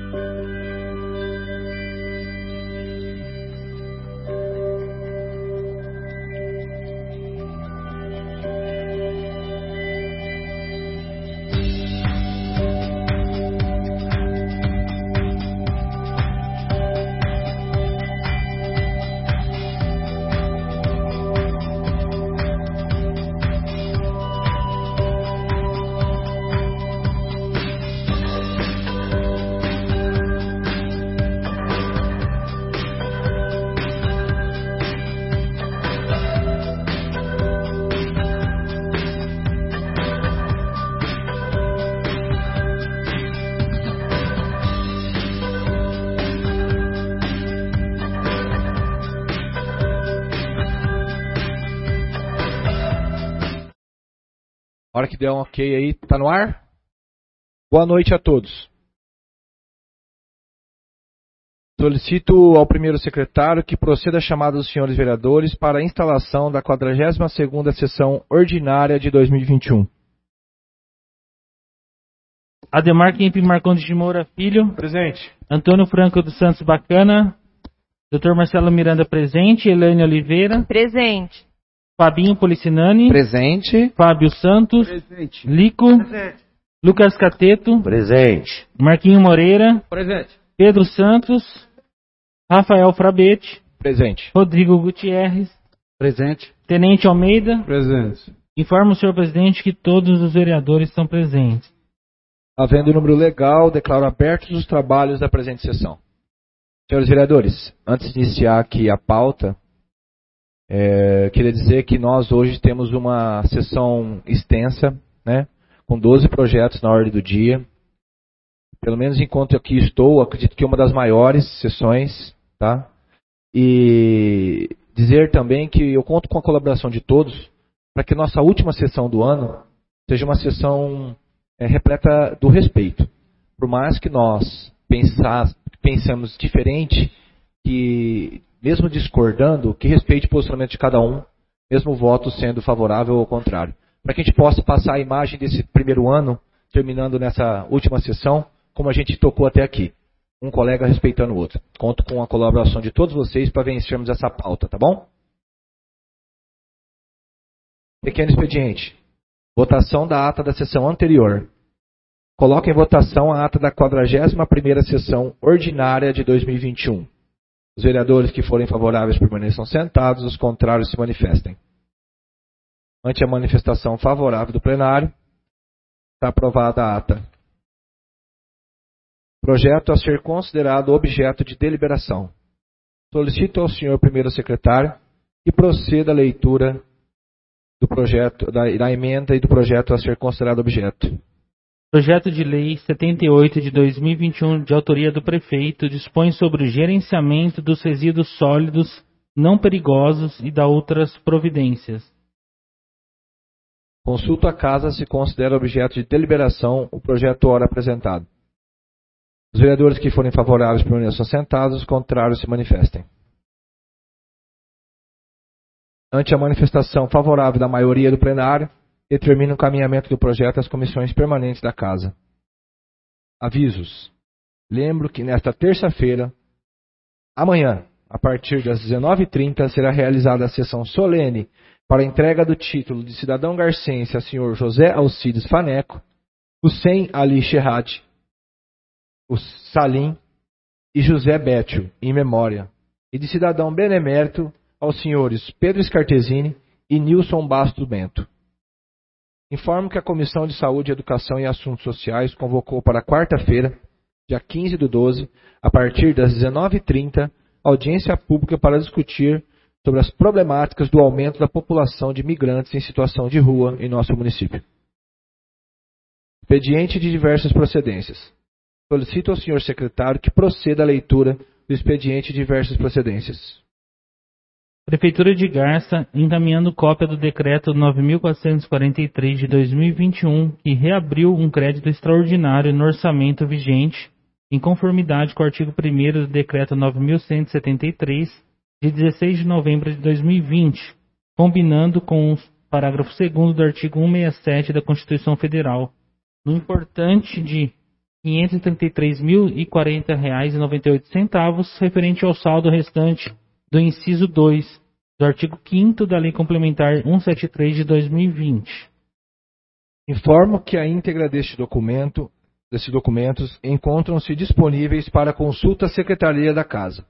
A hora que der um ok aí, tá no ar? Boa noite a todos. Solicito ao primeiro secretário que proceda a chamada dos senhores vereadores para a instalação da 42ª sessão ordinária de 2021. Ademar Kemp Marcondes de Moura Filho. Presente. Antônio Franco dos Santos Bacana. Dr. Marcelo Miranda presente. Elaine Oliveira. Presente. Fabinho Policinani. Presente. Fábio Santos. Presente. Lico. Presente. Lucas Cateto. Presente. Marquinho Moreira. Presente. Pedro Santos. Rafael Frabete. Presente. Rodrigo Gutierrez. Presente. Tenente Almeida. Presente. Informo o senhor presidente que todos os vereadores estão presentes. Havendo o número legal, declaro abertos os trabalhos da presente sessão. Senhores vereadores, antes de iniciar aqui a pauta, queria dizer que nós hoje temos uma sessão extensa, né, com 12 projetos na ordem do dia. Pelo menos enquanto aqui estou, acredito que é uma das maiores sessões, tá? E dizer também que eu conto com a colaboração de todos para que nossa última sessão do ano seja uma sessão repleta do respeito. Por mais que nós pensemos diferente, que mesmo discordando, que respeite o posicionamento de cada um, mesmo o voto sendo favorável ou contrário. Para que a gente possa passar a imagem desse primeiro ano, terminando nessa última sessão, como a gente tocou até aqui. Um colega respeitando o outro. Conto com a colaboração de todos vocês para vencermos essa pauta, tá bom? Pequeno expediente. Votação da ata da sessão anterior. Coloque em votação a ata da 41ª sessão ordinária de 2021. Os vereadores que forem favoráveis permaneçam sentados, os contrários se manifestem. Ante a manifestação favorável do plenário, está aprovada a ata. Projeto a ser considerado objeto de deliberação. Solicito ao senhor primeiro secretário que proceda a leitura do projeto, da emenda e do projeto a ser considerado objeto. Projeto de Lei 78 de 2021, de autoria do prefeito, dispõe sobre o gerenciamento dos resíduos sólidos não perigosos e da outras providências. Consulto a casa se considera objeto de deliberação o projeto ora apresentado. Os vereadores que forem favoráveis permaneçam sentados, os contrários se manifestem. Ante a manifestação favorável da maioria do plenário, determina o encaminhamento do projeto às comissões permanentes da Casa. Avisos. Lembro que nesta terça-feira, amanhã, a partir das 19h30, será realizada a sessão solene para a entrega do título de cidadão garcense a senhor José Alcides Faneco, Hussein Ali Sherrad, o Salim e José Bétio, em memória, e de cidadão benemérito aos senhores Pedro Scartesini e Nilson Bastos Bento. Informo que a Comissão de Saúde, Educação e Assuntos Sociais convocou para quarta-feira, dia 15/12, a partir das 19h30, audiência pública para discutir sobre as problemáticas do aumento da população de migrantes em situação de rua em nosso município. Expediente de diversas procedências. Solicito ao senhor secretário que proceda à leitura do expediente de diversas procedências. Prefeitura de Garça, encaminhando cópia do decreto 9.443 de 2021, que reabriu um crédito extraordinário no orçamento vigente, em conformidade com o artigo 1º do decreto 9.173, de 16 de novembro de 2020, combinando com o parágrafo 2º do artigo 167 da Constituição Federal, no importante de R$ 533.040,98, referente ao saldo restante do inciso 2 do artigo 5º da Lei Complementar 173 de 2020. Informo que a íntegra desses documentos encontram-se disponíveis para consulta à Secretaria da Casa.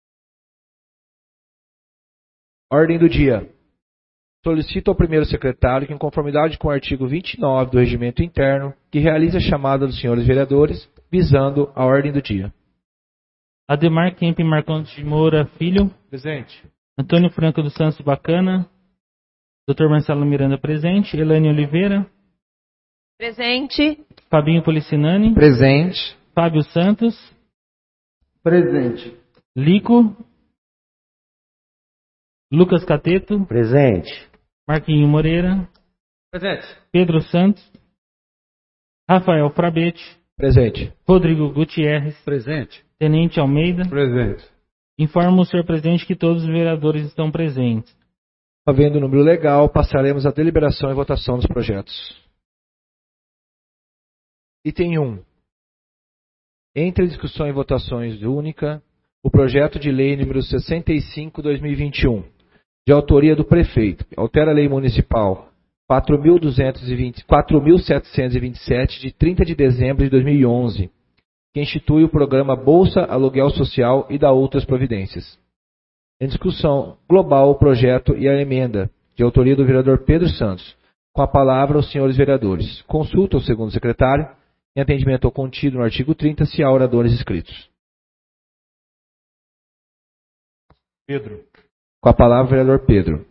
Ordem do dia. Solicito ao primeiro secretário que, em conformidade com o artigo 29 do Regimento Interno, que realize a chamada dos senhores vereadores, visando a ordem do dia. Ademar Kemp Marcondes de Moura Filho. Presente. Antônio Franco dos Santos Bacana. Dr. Marcelo Miranda presente. Elane Oliveira. Presente. Fabinho Policinani. Presente. Fábio Santos. Presente. Lico. Lucas Cateto. Presente. Marquinho Moreira. Presente. Pedro Santos. Rafael Frabete. Presente. Rodrigo Gutierrez. Presente. Tenente Almeida. Presente. Informo o senhor presidente que todos os vereadores estão presentes. Havendo o número legal, passaremos à deliberação e votação dos projetos. Item 1. Entre discussão e votações única, o projeto de lei número 65/2021, de autoria do prefeito, altera a lei municipal 4.727, de 30 de dezembro de 2011, que institui o programa Bolsa Aluguel Social e dá outras providências. Em discussão global o projeto e a emenda, de autoria do vereador Pedro Santos. Com a palavra aos senhores vereadores. Consulta o segundo secretário, em atendimento ao contido no artigo 30, se há oradores inscritos. Pedro. Com a palavra o vereador Pedro.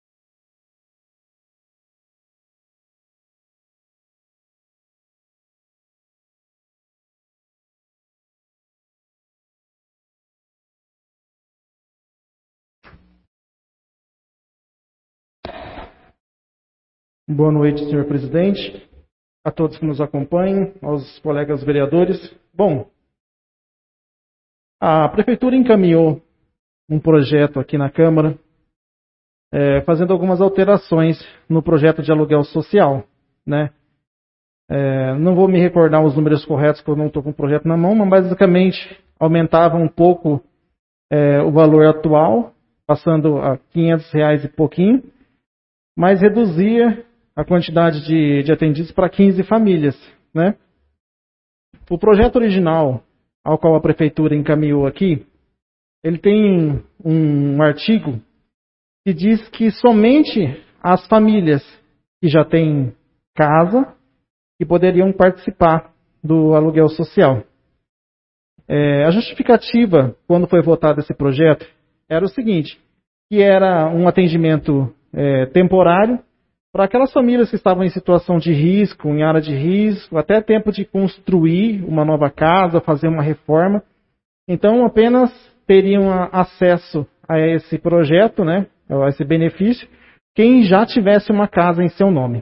Boa noite, senhor presidente, a todos que nos acompanham, aos colegas vereadores. Bom, a prefeitura encaminhou um projeto aqui na Câmara, fazendo algumas alterações no projeto de aluguel social, né? Não vou me recordar os números corretos, porque eu não estou com o projeto na mão, mas basicamente aumentava um pouco o valor atual, passando a R$500 e pouquinho, mas reduzia a quantidade de atendidos para 15 famílias, né? O projeto original, ao qual a prefeitura encaminhou aqui, ele tem um artigo que diz que somente as famílias que já têm casa que poderiam participar do aluguel social. A justificativa, quando foi votado esse projeto, era o seguinte, que era um atendimento temporário para aquelas famílias que estavam em situação de risco, em área de risco, até tempo de construir uma nova casa, fazer uma reforma. Então, apenas teriam acesso a esse projeto, né, a esse benefício, quem já tivesse uma casa em seu nome.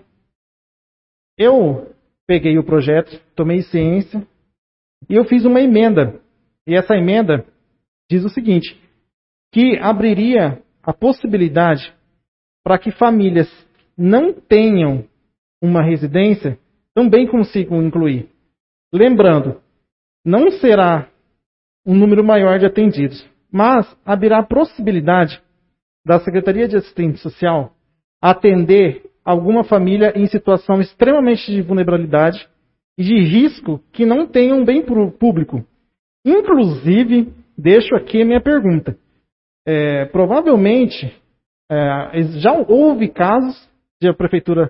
Eu peguei o projeto, tomei ciência e eu fiz uma emenda. E essa emenda diz o seguinte, que abriria a possibilidade para que famílias não tenham uma residência também consigam incluir. Lembrando, não será um número maior de atendidos, mas haverá a possibilidade da Secretaria de Assistência Social atender alguma família em situação extremamente de vulnerabilidade e de risco que não tenha um bem público. Inclusive, deixo aqui a minha pergunta. Provavelmente, já houve casos de a prefeitura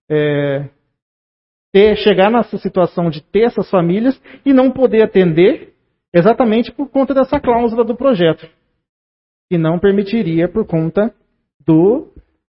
chegar nessa situação de ter essas famílias e não poder atender exatamente por conta dessa cláusula do projeto, que não permitiria por conta do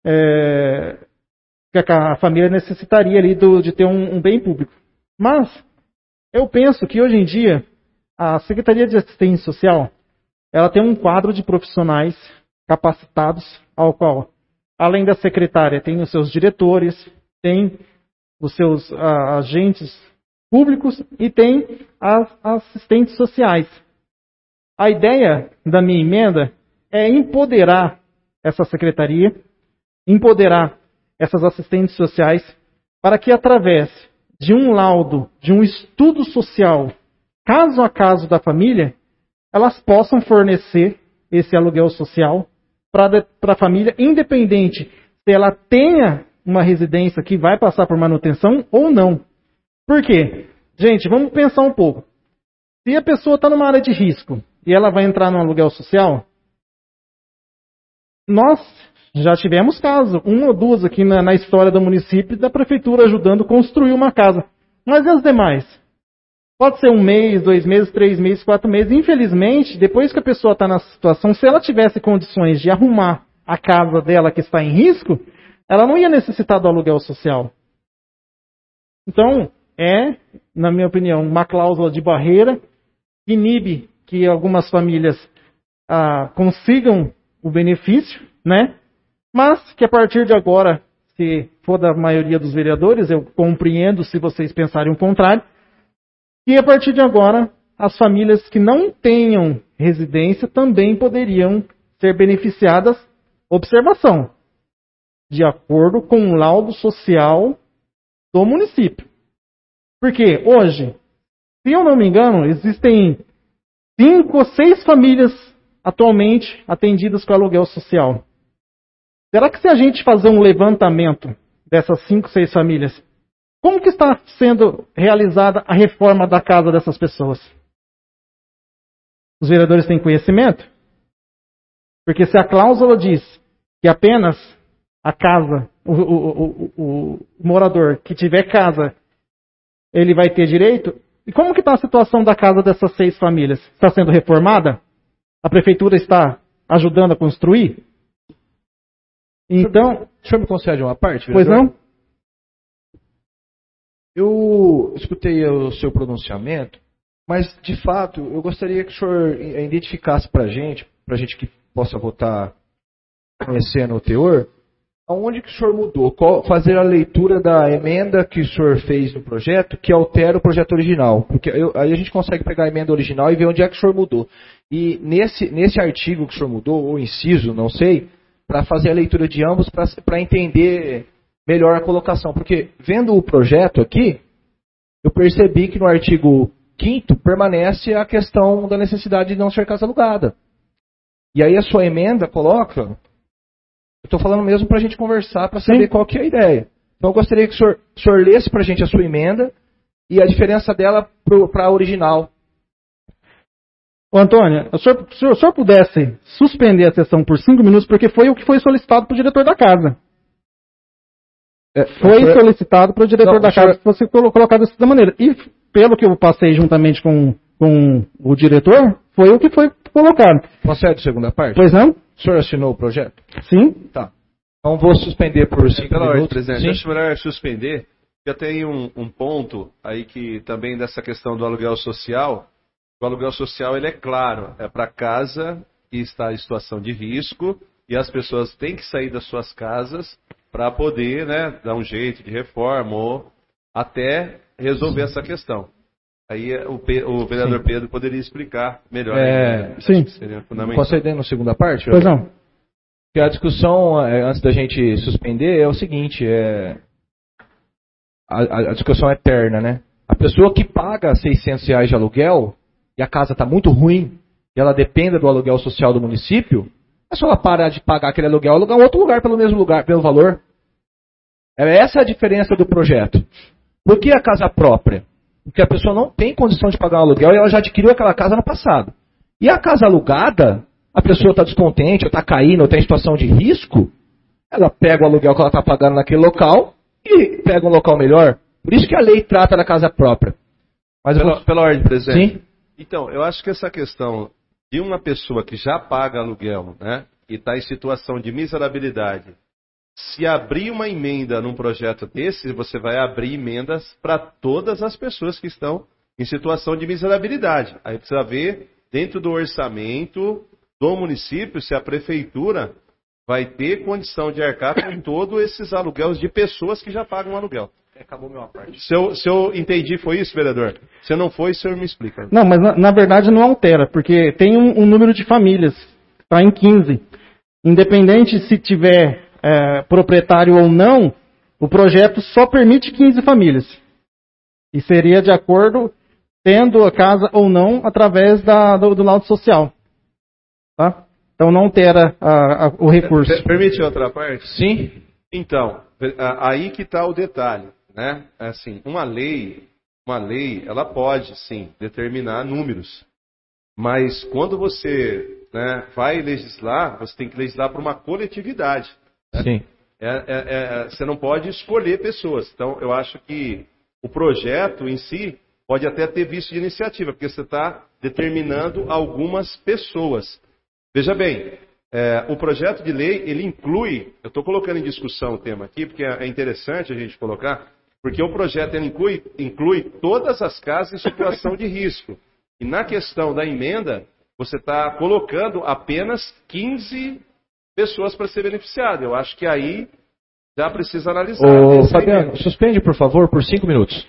que a família necessitaria ali de ter um bem público. Mas eu penso que hoje em dia a Secretaria de Assistência Social ela tem um quadro de profissionais capacitados ao qual, além da secretária, tem os seus diretores, tem os seus agentes públicos e tem as assistentes sociais. A ideia da minha emenda é empoderar essa secretaria, empoderar essas assistentes sociais para que, através de um laudo, de um estudo social, caso a caso da família, elas possam fornecer esse aluguel social para a família, independente se ela tenha uma residência que vai passar por manutenção ou não. Por quê? Gente, vamos pensar um pouco. Se a pessoa está numa área de risco e ela vai entrar no aluguel social, nós já tivemos casos, uma ou duas aqui na história do município, da prefeitura ajudando a construir uma casa. Mas e as demais? Pode ser 1 mês, 2 meses, 3 meses, 4 meses. Infelizmente, depois que a pessoa está na situação, se ela tivesse condições de arrumar a casa dela que está em risco, ela não ia necessitar do aluguel social. Então, na minha opinião, uma cláusula de barreira que inibe que algumas famílias consigam o benefício, né? Mas que a partir de agora, se for da maioria dos vereadores, eu compreendo se vocês pensarem o contrário, que a partir de agora, as famílias que não tenham residência também poderiam ser beneficiadas, observação, de acordo com o laudo social do município. Porque hoje, se eu não me engano, existem 5 ou 6 famílias atualmente atendidas com aluguel social. Será que se a gente fazer um levantamento dessas 5, 6 famílias, como que está sendo realizada a reforma da casa dessas pessoas? Os vereadores têm conhecimento? Porque se a cláusula diz que apenas a casa, o morador que tiver casa, ele vai ter direito, e como que está a situação da casa dessas 6 famílias? Está sendo reformada? A prefeitura está ajudando a construir? Então, O senhor me concede uma parte, pois vereador? não? Eu escutei o seu pronunciamento, mas, de fato, eu gostaria que o senhor identificasse para a gente que possa votar conhecendo o teor, aonde que o senhor mudou, fazer a leitura da emenda que o senhor fez no projeto, que altera o projeto original. Porque aí a gente consegue pegar a emenda original e ver onde é que o senhor mudou. E nesse artigo que o senhor mudou, ou inciso, não sei, para fazer a leitura de ambos, para entender melhor a colocação. Porque, vendo o projeto aqui, eu percebi que no artigo 5º permanece a questão da necessidade de não ser casa alugada. E aí a sua emenda coloca... Eu estou falando mesmo para a gente conversar, para saber qual que é a ideia. Então eu gostaria que o senhor lesse para a gente a sua emenda e a diferença dela para a original. Ô, Antônio, se o senhor pudesse suspender a sessão por 5 minutos, porque foi o que foi solicitado para o diretor da casa. Foi solicitado para o diretor da casa que fosse colocado dessa maneira. E pelo que eu passei juntamente com o diretor, foi o que foi colocado. Concede a segunda parte? Pois não? O senhor assinou o projeto? Sim. Tá. Então vou suspender por 5 minutos. Presidente, acho melhor suspender. Já tem um ponto aí que também dessa questão do aluguel social. O aluguel social, ele é claro, é para casa que está em situação de risco e as pessoas têm que sair das suas casas para poder, né, dar um jeito de reforma ou até resolver essa questão. Aí o vereador Pedro poderia explicar melhor. Sim. Seria fundamental. Concedendo a segunda parte? Pois não. Porque a discussão, antes da gente suspender, é o seguinte, a discussão é eterna, né? A pessoa que paga R$600 de aluguel e a casa está muito ruim e ela depende do aluguel social do município, é só ela parar de pagar aquele aluguel e alugar um outro lugar pelo mesmo lugar, pelo valor. Essa é a diferença do projeto. Por que a casa própria? Porque a pessoa não tem condição de pagar um aluguel e ela já adquiriu aquela casa no passado. E a casa alugada, a pessoa está descontente, ou está caindo, ou está em situação de risco, ela pega o aluguel que ela está pagando naquele local e pega um local melhor. Por isso que a lei trata da casa própria. Mas pela ordem, presidente. Sim. Então, eu acho que essa questão de uma pessoa que já paga aluguel, né, e está em situação de miserabilidade, se abrir uma emenda num projeto desse, você vai abrir emendas para todas as pessoas que estão em situação de miserabilidade. Aí precisa ver, dentro do orçamento do município, se a prefeitura vai ter condição de arcar com todos esses aluguéis de pessoas que já pagam aluguel. Acabou minha parte. Se eu entendi, foi isso, vereador? Se não foi, o senhor me explica. Não, mas na verdade não altera, porque tem um número de famílias, está em 15. Independente se tiver proprietário ou não, o projeto só permite 15 famílias. E seria de acordo, tendo a casa ou não, através do laudo social. Tá? Então não ter o recurso. Permite outra parte? Sim. Então, aí que está o detalhe, né? Assim, uma lei, ela pode, sim, determinar números. Mas quando você, né, vai legislar, você tem que legislar para uma coletividade. Né? Sim. Você não pode escolher pessoas. Então, eu acho que o projeto em si pode até ter visto de iniciativa, porque você está determinando algumas pessoas. Veja bem, o projeto de lei, ele inclui, eu estou colocando em discussão o tema aqui, porque é interessante a gente colocar, porque o projeto ele inclui todas as casas em situação de risco. E na questão da emenda, você está colocando apenas 15 pessoas para ser beneficiado. Eu acho que aí já precisa analisar. Ô, Fabiano, suspende, por favor, por 5 minutos.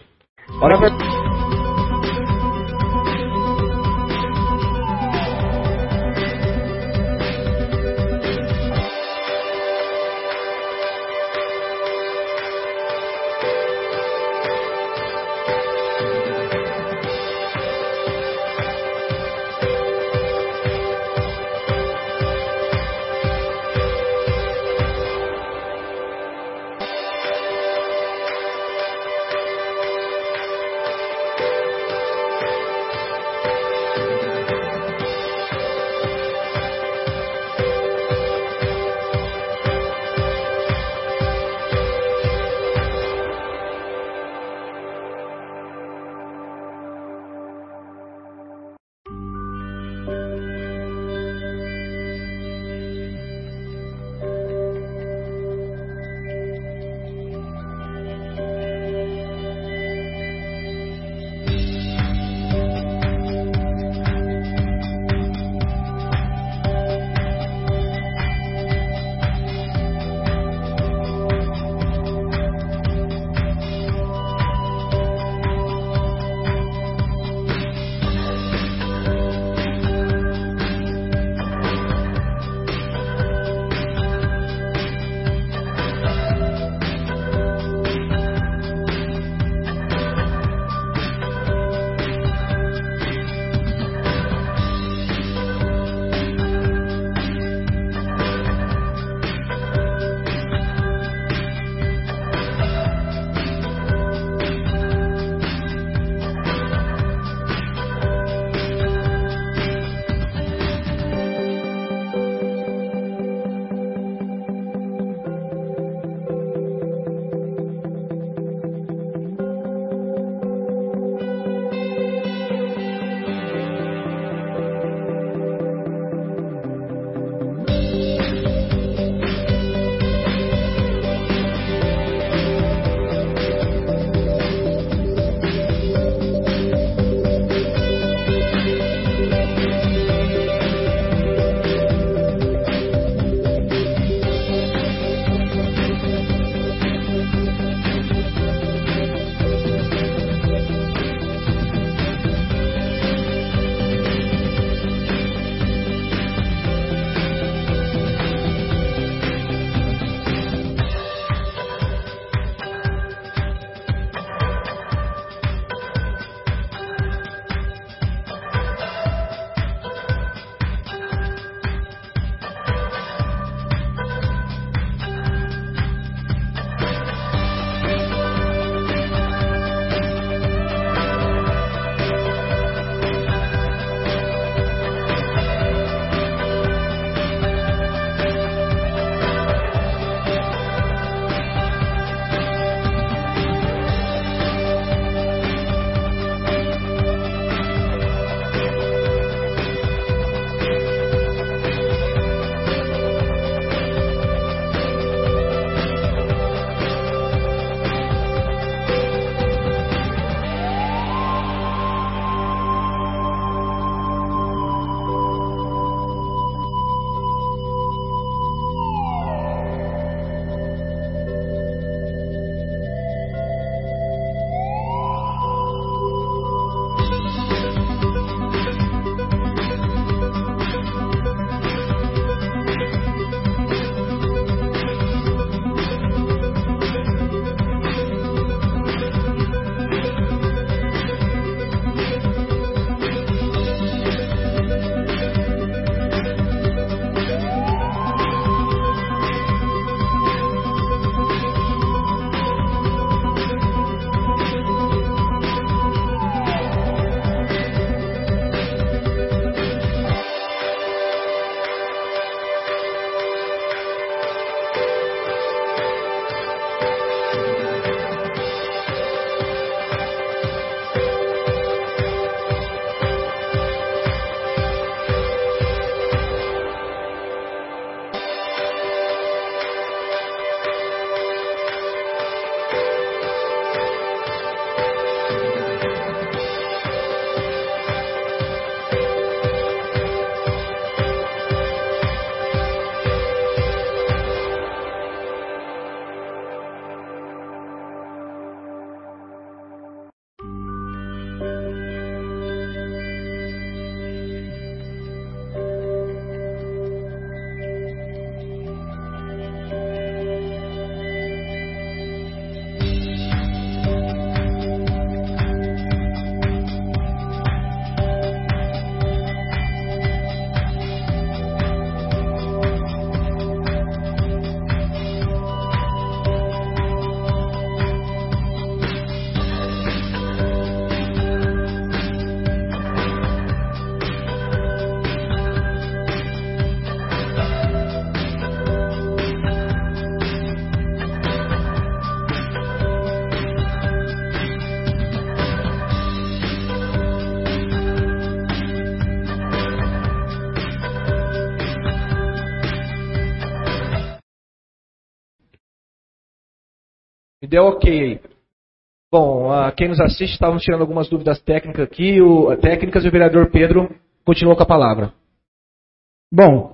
deu ok aí. Bom, quem nos assiste, estávamos tirando algumas dúvidas técnicas aqui. Técnicas e o vereador Pedro continuou com a palavra. Bom,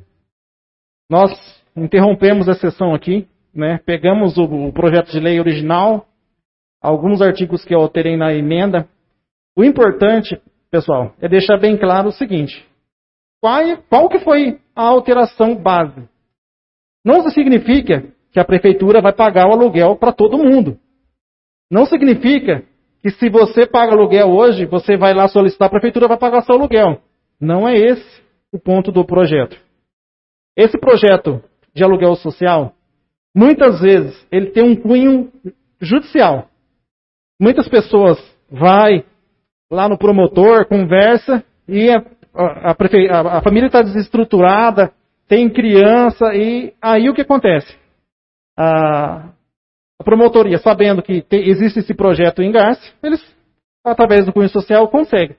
nós interrompemos a sessão aqui, né? Pegamos o projeto de lei original, alguns artigos que eu alterei na emenda. O importante, pessoal, é deixar bem claro o seguinte: qual que foi a alteração base? Não significa que a prefeitura vai pagar o aluguel para todo mundo. Não significa que se você paga aluguel hoje, você vai lá solicitar, a prefeitura vai pagar seu aluguel. Não é esse o ponto do projeto. Esse projeto de aluguel social, muitas vezes, ele tem um cunho judicial. Muitas pessoas vão lá no promotor, conversa, e a família está desestruturada, tem criança, e aí o que acontece? A promotoria, sabendo que existe esse projeto em Garça, eles, através do cunho social, conseguem.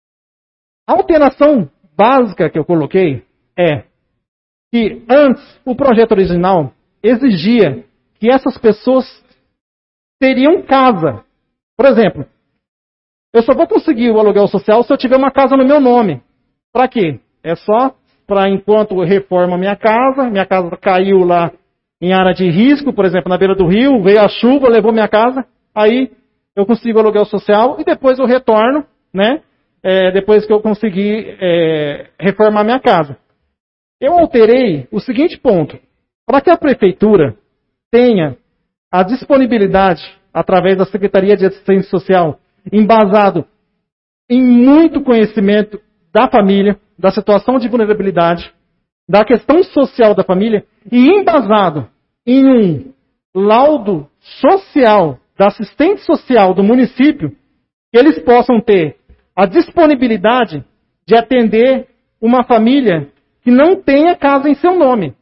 A alteração básica que eu coloquei é que antes o projeto original exigia que essas pessoas teriam casa. Por exemplo, eu só vou conseguir o aluguel social se eu tiver uma casa no meu nome. Para quê? É só para enquanto eu reformo minha casa caiu lá em área de risco, por exemplo, na beira do rio, veio a chuva, levou minha casa, aí eu consigo o aluguel social e depois eu retorno, né? Depois que eu conseguir reformar minha casa. Eu alterei o seguinte ponto: para que a prefeitura tenha a disponibilidade, através da Secretaria de Assistência Social, embasado em muito conhecimento da família, da situação de vulnerabilidade, da questão social da família, e embasado em um laudo social, da assistente social do município, que eles possam ter a disponibilidade de atender uma família que não tenha casa em seu nome.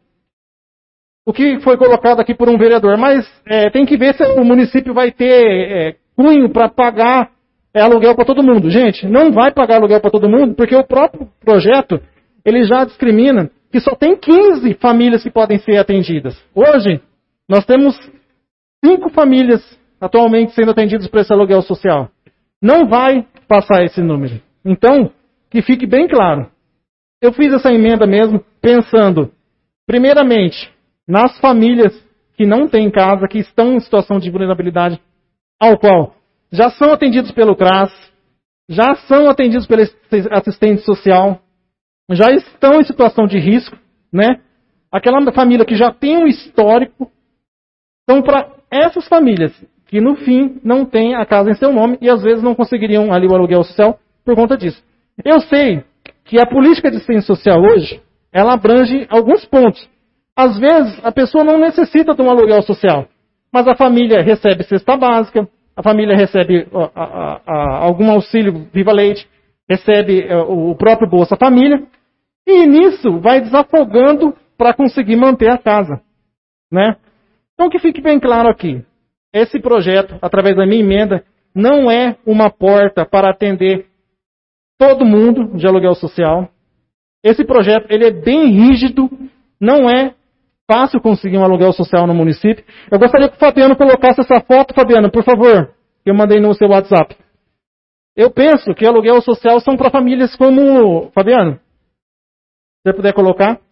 O que foi colocado aqui por um vereador, mas tem que ver se o município vai ter cunho para pagar aluguel para todo mundo. Gente, não vai pagar aluguel para todo mundo, porque o próprio projeto, ele já discrimina que só tem 15 famílias que podem ser atendidas. Hoje, nós temos 5 famílias atualmente sendo atendidas por esse aluguel social. Não vai passar esse número. Então, que fique bem claro. Eu fiz essa emenda mesmo pensando, primeiramente, nas famílias que não têm casa, que estão em situação de vulnerabilidade, ao qual já são atendidos pelo CRAS, já são atendidos pela assistente social, já estão em situação de risco, né? Aquela família que já tem um histórico. Então, para essas famílias que no fim não têm a casa em seu nome e às vezes não conseguiriam ali o aluguel social por conta disso. Eu sei que a política de assistência social hoje, ela abrange alguns pontos. Às vezes, a pessoa não necessita de um aluguel social, mas a família recebe cesta básica, a família recebe algum auxílio Viva Leite, recebe o próprio Bolsa Família, e nisso vai desafogando para conseguir manter a casa, né? Então, que fique bem claro aqui, esse projeto, através da minha emenda, não é uma porta para atender todo mundo de aluguel social. Esse projeto, ele é bem rígido, não é fácil conseguir um aluguel social no município. Eu gostaria que o Fabiano colocasse essa foto, Fabiano, por favor, que eu mandei no seu WhatsApp. Eu penso que aluguel social são para famílias como... Fabiano, se você puder colocar.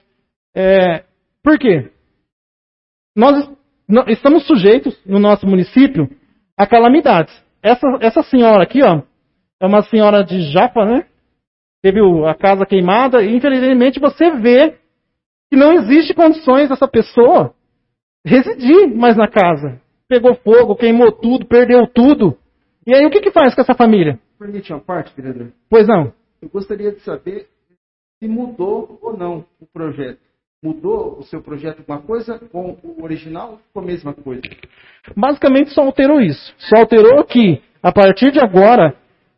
Por quê? Nós estamos sujeitos, no nosso município, a calamidades. Essa senhora aqui, ó, é uma senhora de Japa, né? Teve a casa queimada e, infelizmente, você vê que não existe condições dessa pessoa residir mais na casa. Pegou fogo, queimou tudo, perdeu tudo. E aí, o que faz com essa família? Permite uma parte, vereador? Pois não. Eu gostaria de saber se mudou ou não o projeto. Mudou o seu projeto alguma coisa com o original ou ficou a mesma coisa? Basicamente só alterou isso. Só alterou que, a partir de agora,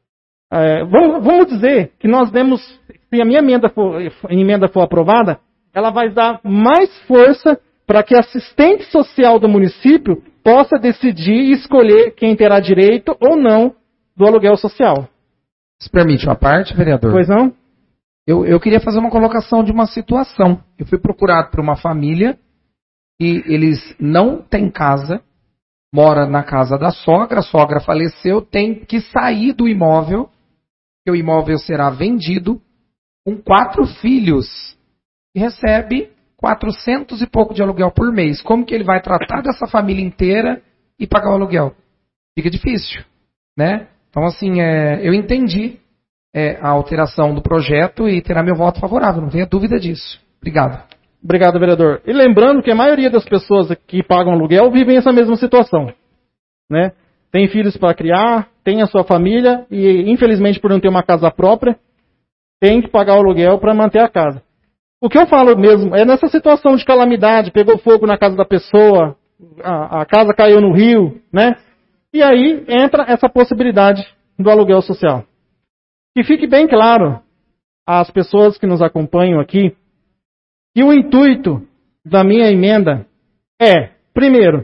vamos dizer que nós demos, se a minha emenda for aprovada, ela vai dar mais força para que a assistente social do município possa decidir e escolher quem terá direito ou não do aluguel social. Se permite uma parte, vereador? Pois não? Eu queria fazer uma colocação de uma situação. Eu fui procurado por uma família e eles não têm casa, mora na casa da sogra, a sogra faleceu, tem que sair do imóvel, que o imóvel será vendido, com 4 filhos, e recebe 400 e pouco de aluguel por mês. Como que ele vai tratar dessa família inteira e pagar o aluguel? Fica difícil, né? Então, assim, eu entendi a alteração do projeto e terá meu voto favorável, não tenha dúvida disso. Obrigado. Obrigado, vereador. E lembrando que a maioria das pessoas que pagam aluguel vivem essa mesma situação, né? Tem filhos para criar, tem a sua família e, infelizmente, por não ter uma casa própria, tem que pagar o aluguel para manter a casa. O que eu falo mesmo é nessa situação de calamidade, pegou fogo na casa da pessoa, a casa caiu no rio, né? E aí entra essa possibilidade do aluguel social. Que fique bem claro às pessoas que nos acompanham aqui que o intuito da minha emenda é, primeiro,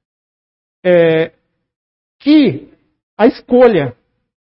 que a escolha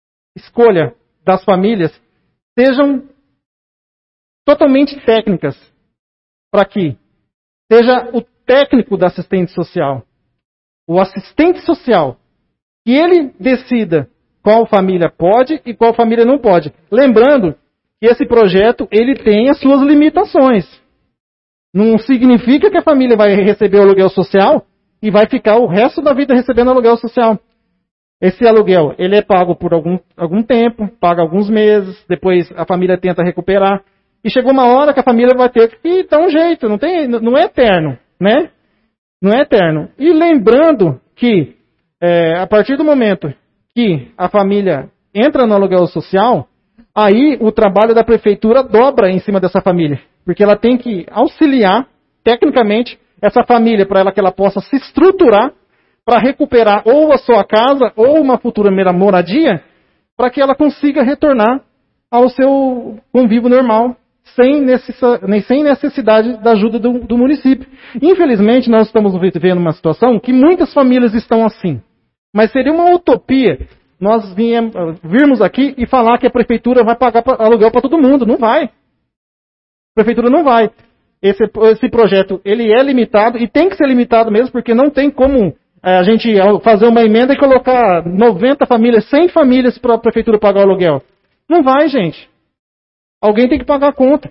das famílias sejam totalmente técnicas, para que seja o técnico da assistente social, o assistente social, que ele decida qual família pode e qual família não pode. Lembrando que esse projeto ele tem as suas limitações. Não significa que a família vai receber o aluguel social e vai ficar o resto da vida recebendo aluguel social. Esse aluguel ele é pago por algum tempo, paga alguns meses, depois a família tenta recuperar. E chegou uma hora que a família vai ter que dar um jeito, não é eterno, né? Não é eterno. E lembrando que a partir do momento que a família entra no aluguel social, aí o trabalho da prefeitura dobra em cima dessa família. Porque ela tem que auxiliar, tecnicamente, essa família para que ela possa se estruturar para recuperar ou a sua casa ou uma futura moradia, para que ela consiga retornar ao seu convívio normal, sem necessidade da ajuda do município. Infelizmente, nós estamos vivendo uma situação que muitas famílias estão assim. Mas seria uma utopia nós virmos aqui e falar que a prefeitura vai pagar aluguel para todo mundo. Não vai. A prefeitura não vai. Esse projeto ele é limitado e tem que ser limitado mesmo, porque não tem como a gente fazer uma emenda e colocar 90 famílias, 100 famílias para a prefeitura pagar o aluguel. Não vai, gente. Alguém tem que pagar a conta.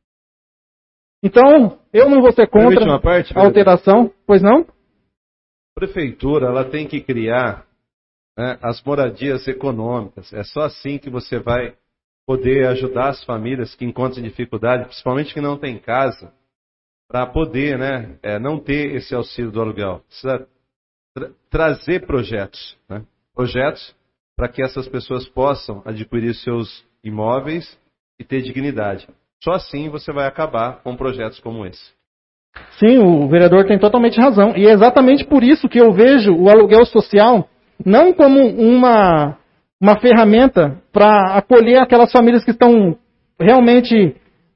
Então, eu não vou ser contra a alteração, pois não? A prefeitura ela tem que criar, né, as moradias econômicas. É só assim que você vai poder ajudar as famílias que encontram dificuldade, principalmente que não tem casa, para poder, né, não ter esse auxílio do aluguel. Precisa trazer projetos, né? Projetos para que essas pessoas possam adquirir seus imóveis e ter dignidade. Só assim você vai acabar com projetos como esse. Sim, o vereador tem totalmente razão. E é exatamente por isso que eu vejo o aluguel social não como uma ferramenta para acolher aquelas famílias que estão realmente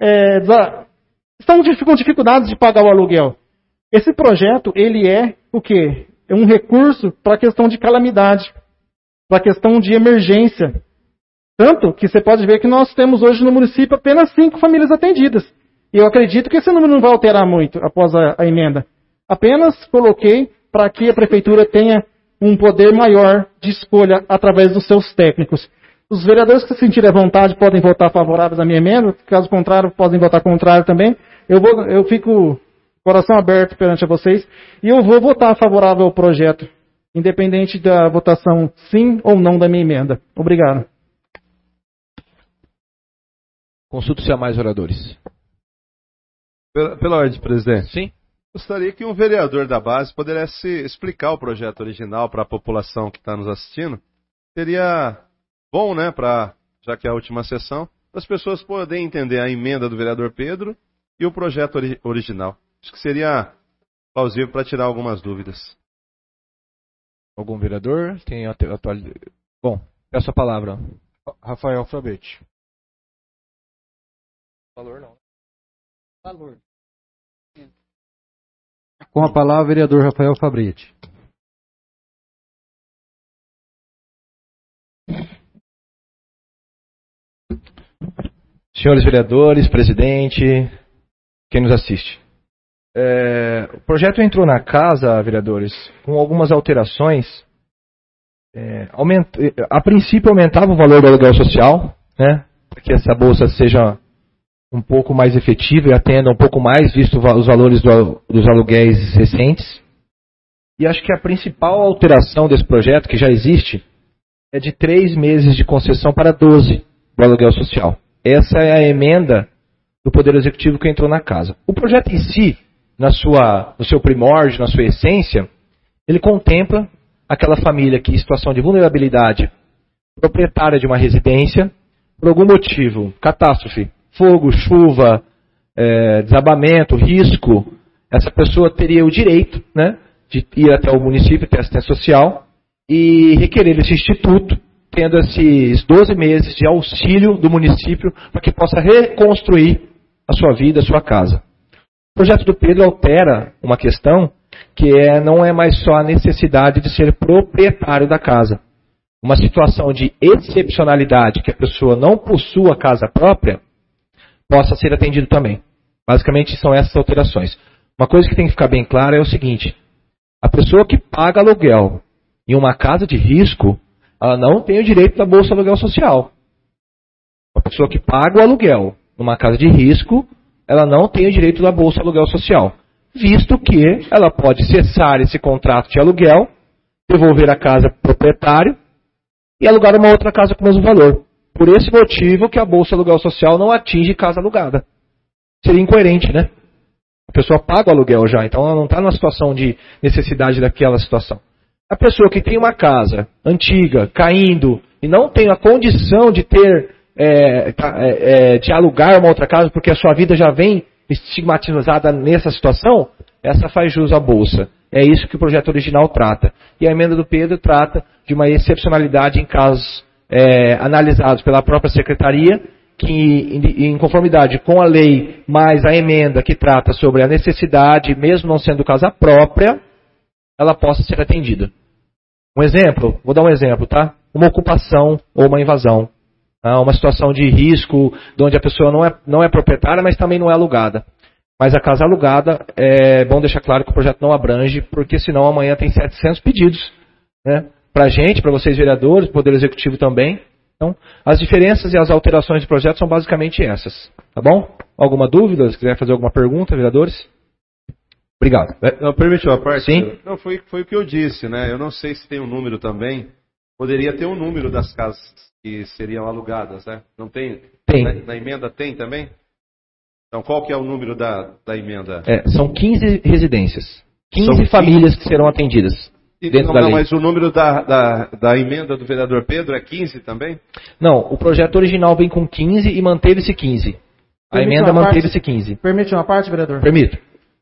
estão com dificuldades de pagar o aluguel. Esse projeto, ele é o quê? É um recurso para a questão de calamidade, para a questão de emergência. Tanto que você pode ver que nós temos hoje no município apenas 5 famílias atendidas. E eu acredito que esse número não vai alterar muito após a emenda. Apenas coloquei para que a prefeitura tenha um poder maior de escolha através dos seus técnicos. Os vereadores que se sentirem à vontade podem votar favoráveis à minha emenda, caso contrário, podem votar contrário também. Eu fico coração aberto perante a vocês e eu vou votar favorável ao projeto, independente da votação sim ou não da minha emenda. Obrigado. Consulto-se a mais oradores. Pela ordem, presidente. Sim. Gostaria que um vereador da base pudesse explicar o projeto original para a população que está nos assistindo. Seria bom, né, já que é a última sessão, para as pessoas poderem entender a emenda do vereador Pedro e o projeto original. Acho que seria plausível para tirar algumas dúvidas. Algum vereador tem atualidade? Bom, peço a palavra. Rafael Frabetti. Valor não. Valor. Com a palavra, vereador Rafael Fabretti. Senhores vereadores, presidente, quem nos assiste. O projeto entrou na casa, vereadores, com algumas alterações. A princípio aumentava o valor do aluguel social, né, para que essa bolsa seja um pouco mais efetiva e atenda um pouco mais, visto os valores dos aluguéis recentes. E acho que a principal alteração desse projeto, que já existe, é de 3 meses de concessão para 12 do aluguel social. Essa é a emenda do Poder Executivo que entrou na casa. O projeto em si, no seu primórdio, na sua essência, ele contempla aquela família que, em situação de vulnerabilidade, proprietária de uma residência, por algum motivo, catástrofe, fogo, chuva, desabamento, risco, essa pessoa teria o direito, né, de ir até o município, ter assistência social, e requerer esse instituto, tendo esses 12 meses de auxílio do município para que possa reconstruir a sua vida, a sua casa. O projeto do Pedro altera uma questão que não é mais só a necessidade de ser proprietário da casa. Uma situação de excepcionalidade, que a pessoa não possua casa própria, possa ser atendido também. Basicamente são essas alterações. Uma coisa que tem que ficar bem clara é o seguinte: a pessoa que paga aluguel em uma casa de risco, ela não tem o direito da Bolsa Aluguel Social. A pessoa que paga o aluguel numa casa de risco, ela não tem o direito da Bolsa Aluguel Social, visto que ela pode cessar esse contrato de aluguel, devolver a casa para o proprietário e alugar uma outra casa com o mesmo valor. Por esse motivo que a Bolsa Aluguel Social não atinge casa alugada. Seria incoerente, né? A pessoa paga o aluguel já, então ela não está numa situação de necessidade daquela situação. A pessoa que tem uma casa antiga, caindo, e não tem a condição de ter, de alugar uma outra casa, porque a sua vida já vem estigmatizada nessa situação, essa faz jus à Bolsa. É isso que o projeto original trata. E a emenda do Pedro trata de uma excepcionalidade em casos analisados pela própria Secretaria, que em conformidade com a lei, mais a emenda que trata sobre a necessidade, mesmo não sendo casa própria, ela possa ser atendida. Um exemplo, vou dar um exemplo, tá? Uma ocupação ou uma invasão. Uma situação de risco, onde a pessoa não é proprietária, mas também não é alugada. Mas a casa alugada, é bom deixar claro que o projeto não abrange, porque senão amanhã tem 700 pedidos, né? Para a gente, para vocês vereadores, Poder Executivo também. Então, as diferenças e as alterações do projeto são basicamente essas. Tá bom? Alguma dúvida? Se quiser fazer alguma pergunta, vereadores? Obrigado. Não, permitiu a parte? Sim? Não, foi o que eu disse, né? Eu não sei se tem um número também. Poderia ter um número das casas que seriam alugadas, né? Não tem? Tem. Na emenda tem também? Então, qual que é o número da emenda? São 15 residências. 15 famílias que serão atendidas. Dentro da lei. Mas o número da emenda do vereador Pedro é 15 também? Não, o projeto original vem com 15 e manteve-se 15. A emenda manteve-se 15. Permite uma parte, vereador? Permito.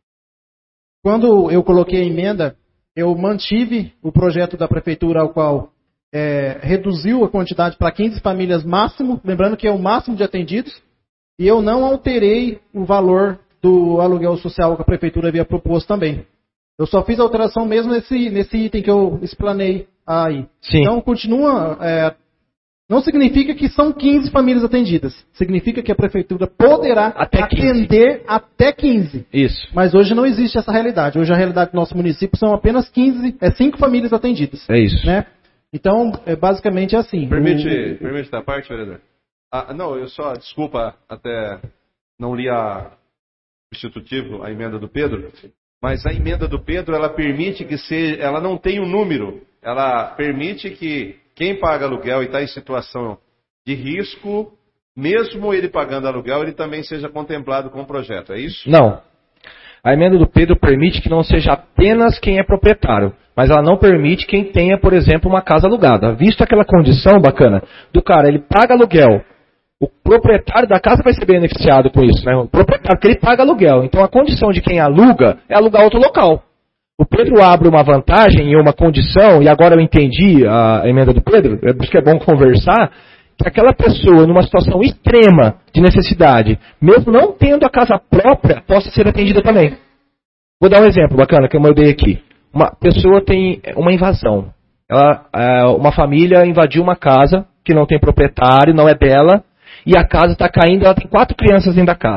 Quando eu coloquei a emenda, eu mantive o projeto da prefeitura, ao qual reduziu a quantidade para 15 famílias máximo, lembrando que é o máximo de atendidos, e eu não alterei o valor do aluguel social que a prefeitura havia proposto também. Eu só fiz a alteração mesmo nesse item que eu explanei aí. Sim. Então, continua... não significa que são 15 famílias atendidas. Significa que a prefeitura poderá atender até 15. Isso. Mas hoje não existe essa realidade. Hoje a realidade do nosso município são apenas 5 famílias atendidas. É isso. Né? Então, basicamente é assim. Permite essa parte, vereador? Não, eu só, desculpa, até não li a substitutivo, a emenda do Pedro, mas a emenda do Pedro, ela permite ela não tem um número, ela permite que quem paga aluguel e está em situação de risco, mesmo ele pagando aluguel, ele também seja contemplado com o projeto, é isso? Não. A emenda do Pedro permite que não seja apenas quem é proprietário, mas ela não permite quem tenha, por exemplo, uma casa alugada. Visto aquela condição bacana do cara, ele paga aluguel, o proprietário da casa vai ser beneficiado com isso, né? O proprietário, que ele paga aluguel. Então a condição de quem aluga é alugar outro local. O Pedro abre uma vantagem e uma condição, e agora eu entendi a emenda do Pedro, é por isso que é bom conversar, que aquela pessoa, numa situação extrema de necessidade, mesmo não tendo a casa própria, possa ser atendida também. Vou dar um exemplo bacana que eu dei aqui. Uma pessoa tem uma invasão. Uma família invadiu uma casa que não tem proprietário, não é dela, e a casa está caindo, ela tem 4 crianças dentro da casa.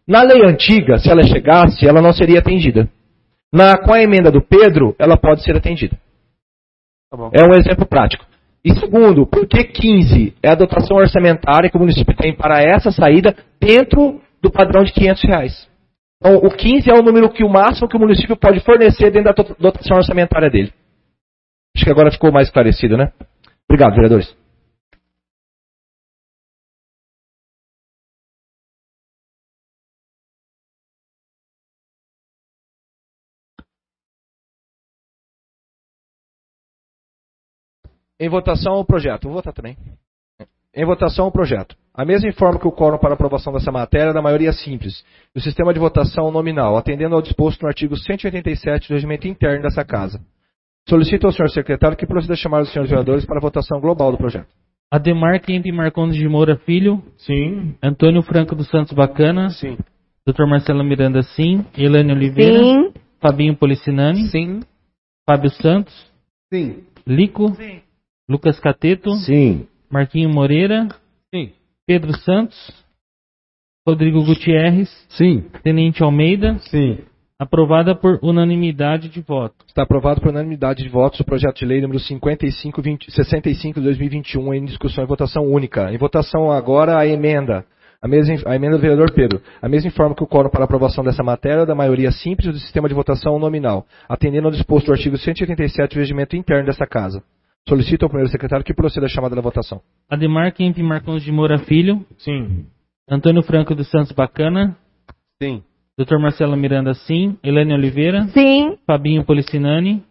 Na lei antiga, se ela chegasse, ela não seria atendida. Com a emenda do Pedro, ela pode ser atendida. Tá bom. É um exemplo prático. E segundo, por que 15 é a dotação orçamentária que o município tem para essa saída dentro do padrão de R$500? Então, o 15 é o número que o máximo que o município pode fornecer dentro da dotação orçamentária dele. Acho que agora ficou mais esclarecido, né? Obrigado, vereadores. Em votação o projeto. Vou votar também. Em votação o projeto. A mesma informa que o quórum para aprovação dessa matéria é da maioria simples. O sistema de votação nominal, atendendo ao disposto no artigo 187 do regimento interno dessa Casa. Solicito ao senhor secretário que proceda a chamar os senhores vereadores para a votação global do projeto. Ademar Kemp Marcondes de Moura Filho. Sim. Antônio Franco dos Santos Bacana. Sim. Dr. Marcelo Miranda, sim. Elane Oliveira. Sim. Fabinho Policinani. Sim. Fábio Santos. Sim. Lico. Sim. Lucas Cateto. Sim. Marquinho Moreira. Sim. Pedro Santos. Rodrigo Gutierrez. Sim. Tenente Almeida. Sim. Aprovada por unanimidade de voto. Está aprovado por unanimidade de votos o projeto de lei número 65 de 2021 em discussão e votação única. Em votação agora a emenda. A emenda do vereador Pedro. A mesma informa que o quórum para aprovação dessa matéria é da maioria simples do sistema de votação nominal, atendendo ao disposto do artigo 187 do regimento interno dessa Casa. Solicito ao primeiro secretário que proceda a chamada da votação. Ademar Kemp Marcondes de Moura Filho. Sim. Antônio Franco dos Santos Bacana. Sim. Dr. Marcelo Miranda, sim. Elane Oliveira. Sim. Fabinho Policinani.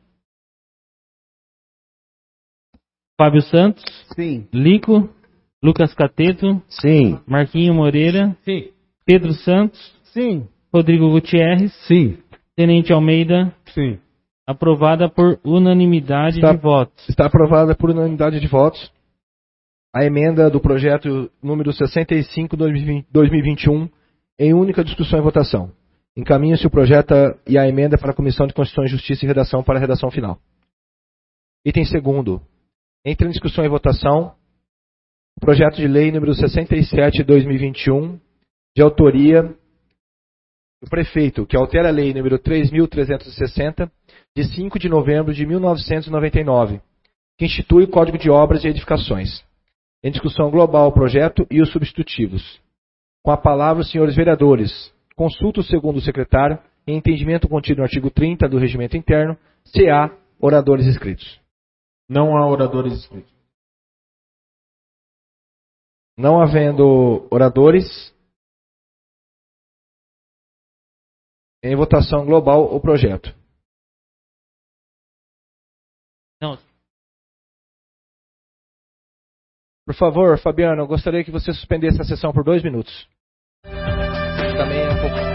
Fábio Santos. Sim. Lico. Lucas Cateto. Sim. Marquinho Moreira. Sim. Pedro Santos. Sim. Rodrigo Gutierrez. Sim. Tenente Almeida. Sim. Aprovada por unanimidade de votos. Está aprovada por unanimidade de votos a emenda do projeto número 65 de 2021 em única discussão e votação. Encaminha-se o projeto e a emenda para a Comissão de Constituição e Justiça e Redação para a redação final. Item segundo. Entra em discussão e votação o projeto de lei número 67 de 2021, de autoria do prefeito, que altera a lei número 3.360, de 5 de novembro de 1999, que institui o Código de Obras e Edificações. Em discussão global o projeto e os substitutivos. Com a palavra, os senhores vereadores, consulta segundo o secretário, em entendimento contido no artigo 30 do regimento interno, se há oradores inscritos. Não há oradores inscritos. Não havendo oradores, em votação global o projeto. Não. Por favor, Fabiano, eu gostaria que você suspendesse a sessão por 2 minutos. Também é um pouco...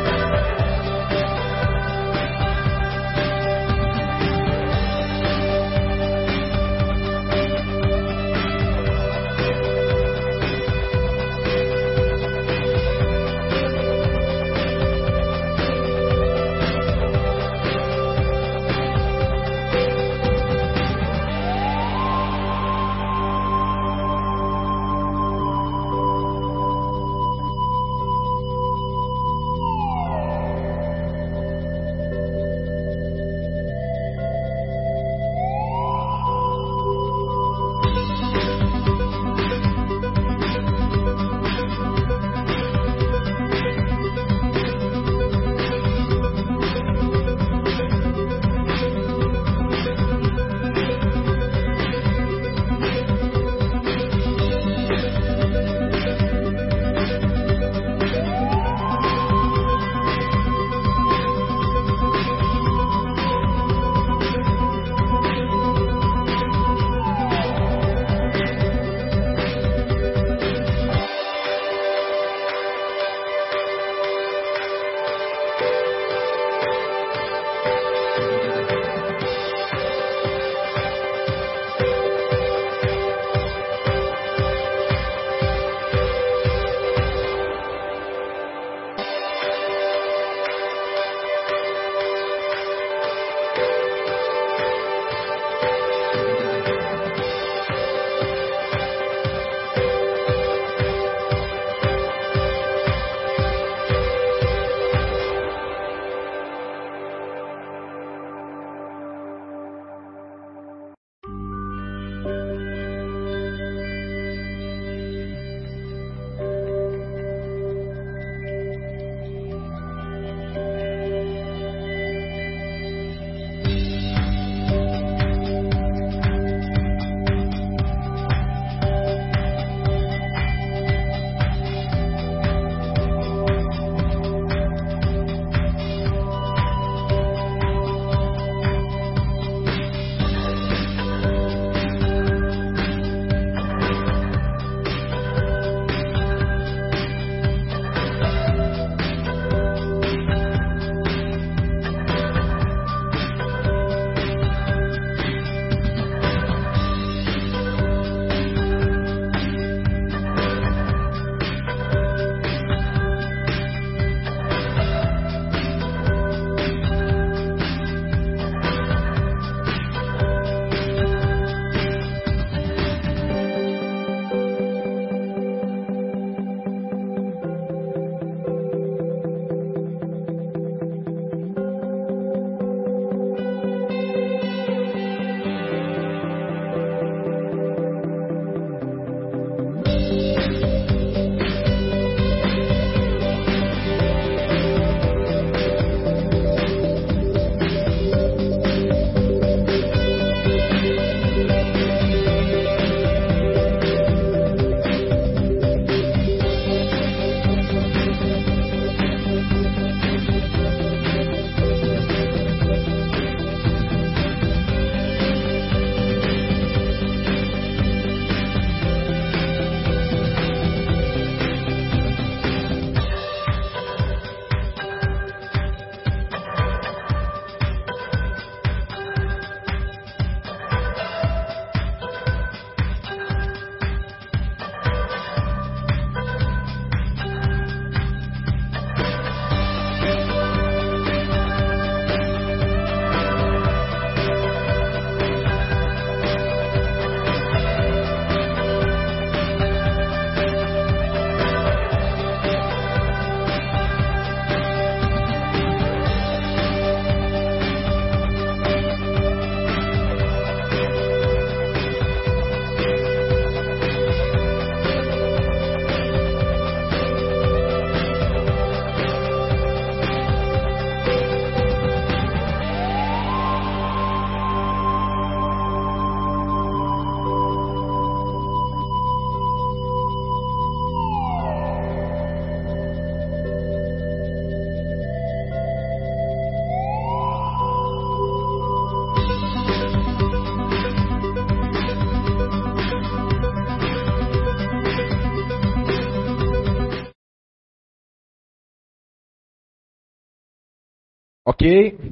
Ok?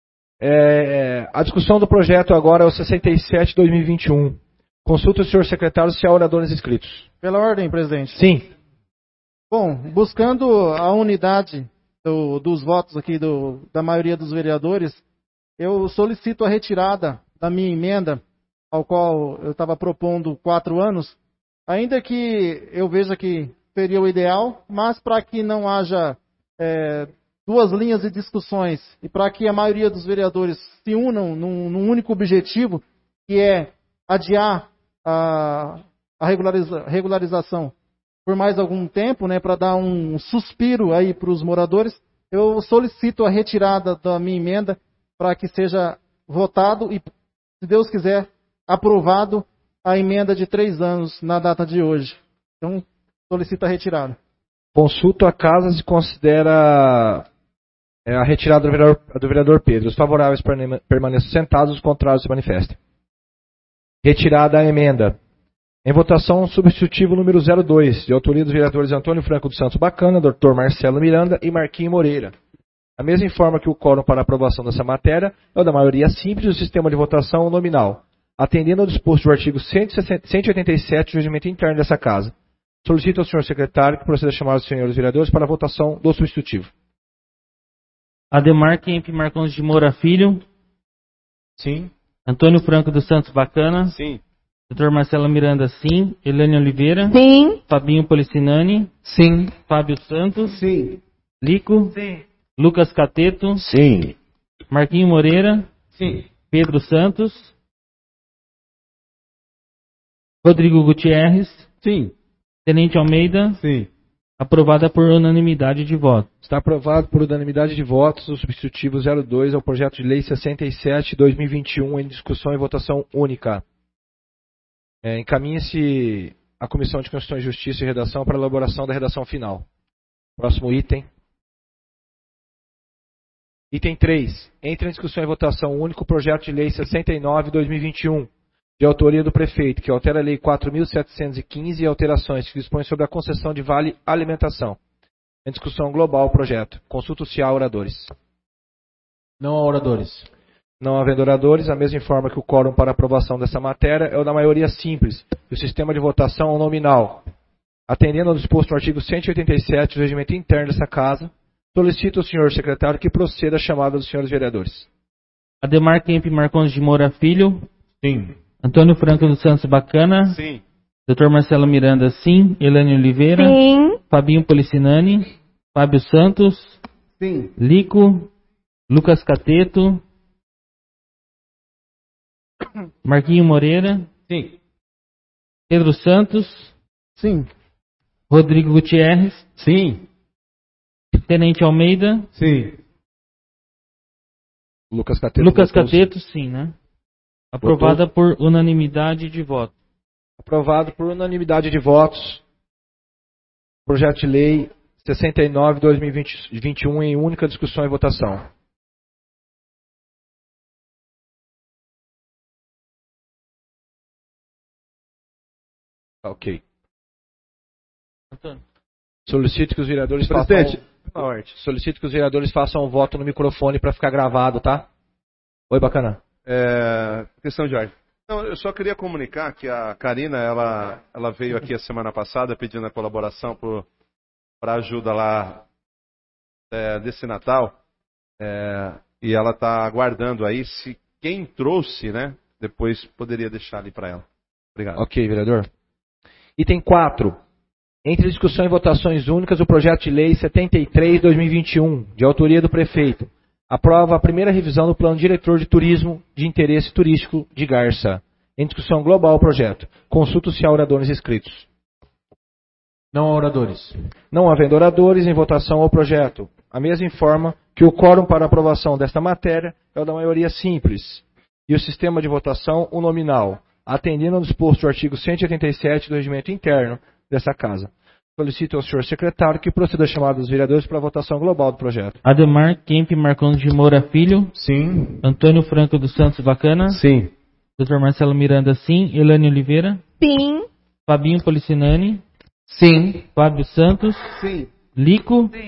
A discussão do projeto agora é o 67/2021. Consulta o senhor secretário se há oradores inscritos. Pela ordem, presidente. Sim. Bom, buscando a unidade dos votos aqui da maioria dos vereadores, eu solicito a retirada da minha emenda, ao qual eu estava propondo 4 anos, ainda que eu veja que seria o ideal, mas para que não haja 2 linhas de discussões e para que a maioria dos vereadores se unam num único objetivo, que é adiar a regularização por mais algum tempo, né, para dar um suspiro aí para os moradores, eu solicito a retirada da minha emenda para que seja votado e, se Deus quiser, aprovado a emenda de 3 anos na data de hoje. Então, solicito a retirada. Consulto a casa se considera a retirada do vereador Pedro. Os favoráveis permaneçam sentados, os contrários se manifestem. Retirada a emenda. Em votação, substitutivo número 02, de autoria dos vereadores Antônio Franco dos Santos Bacana, Dr. Marcelo Miranda e Marquinho Moreira. A mesma informa que o quórum para aprovação dessa matéria é o da maioria simples do sistema de votação nominal, atendendo ao disposto do artigo 187 do regimento interno dessa Casa. Solicito ao senhor secretário que proceda a chamar os senhores vereadores para a votação do substitutivo. Ademar Kemp Marcons de Moura Filho. Sim. Antônio Franco dos Santos Bacana. Sim. Dr. Marcelo Miranda, sim. Elane Oliveira. Sim. Fabinho Policinani. Sim. Fábio Santos. Sim. Lico. Sim. Lucas Cateto. Sim. Marquinho Moreira. Sim. Pedro Santos. Rodrigo Gutierrez. Sim. Tenente Almeida. Sim. Aprovada por unanimidade de voto. Está aprovado por unanimidade de votos o substitutivo 02 ao projeto de lei 67/2021 em discussão e votação única. Encaminhe-se à Comissão de Constituição e Justiça e Redação para a elaboração da redação final. Próximo item. Item 3. Entra em discussão e votação único o projeto de lei 69/2021, de autoria do prefeito, que altera a lei 4.715 e alterações que dispõem sobre a concessão de vale alimentação. Em discussão global o projeto. Consulta se há oradores. Não há oradores. Não havendo oradores, a mesma informa que o quórum para aprovação dessa matéria é o da maioria simples e o sistema de votação é o nominal. Atendendo ao disposto no artigo 187 do regimento interno dessa Casa, solicito ao senhor secretário que proceda à chamada dos senhores vereadores. Ademar Kemp Marcons de Moura Filho. Sim. Antônio Franco dos Santos Bacana. Sim. Dr. Marcelo Miranda, sim. Elane Oliveira. Sim. Fabinho Policinani. Fábio Santos. Sim. Lico. Lucas Cateto. Marquinho Moreira. Sim. Pedro Santos. Sim. Rodrigo Gutierrez. Sim. Tenente Almeida. Sim. Lucas Cateto. Lucas votou sim. Cateto, sim, né? Aprovada por unanimidade de voto. Aprovado por unanimidade de votos. Projeto de lei 69/2021 em única discussão e votação. Ok. Antônio. Solicito que os vereadores Presidente. Solicito que os vereadores façam o voto no microfone para ficar gravado, tá? Oi, bacana. Questão de ordem. Não, eu só queria comunicar que a Karina, ela veio aqui a semana passada pedindo a colaboração para ajuda lá desse Natal. E ela está aguardando aí se quem trouxe, né? Depois poderia deixar ali para ela. Obrigado. Ok, vereador. Item 4. Entre discussão e votações únicas, o projeto de lei 73/2021, de autoria do prefeito, aprova a primeira revisão do plano diretor de turismo de interesse turístico de Garça. Em discussão global o projeto. Consulta se há oradores inscritos. Não há oradores. Não havendo oradores, em votação ao projeto. A mesa informa que o quórum para aprovação desta matéria é o da maioria simples e o sistema de votação o nominal, atendendo ao disposto do artigo 187 do regimento interno dessa Casa. Solicito ao senhor secretário que proceda a chamada dos vereadores para a votação global do projeto. Ademar Kemp Marcons de Moura Filho. Sim. Antônio Franco dos Santos Bacana. Sim. Dr. Marcelo Miranda, sim. Elane Oliveira. Sim. Fabinho Policinani. Sim. Fábio Santos. Sim. Lico. Sim.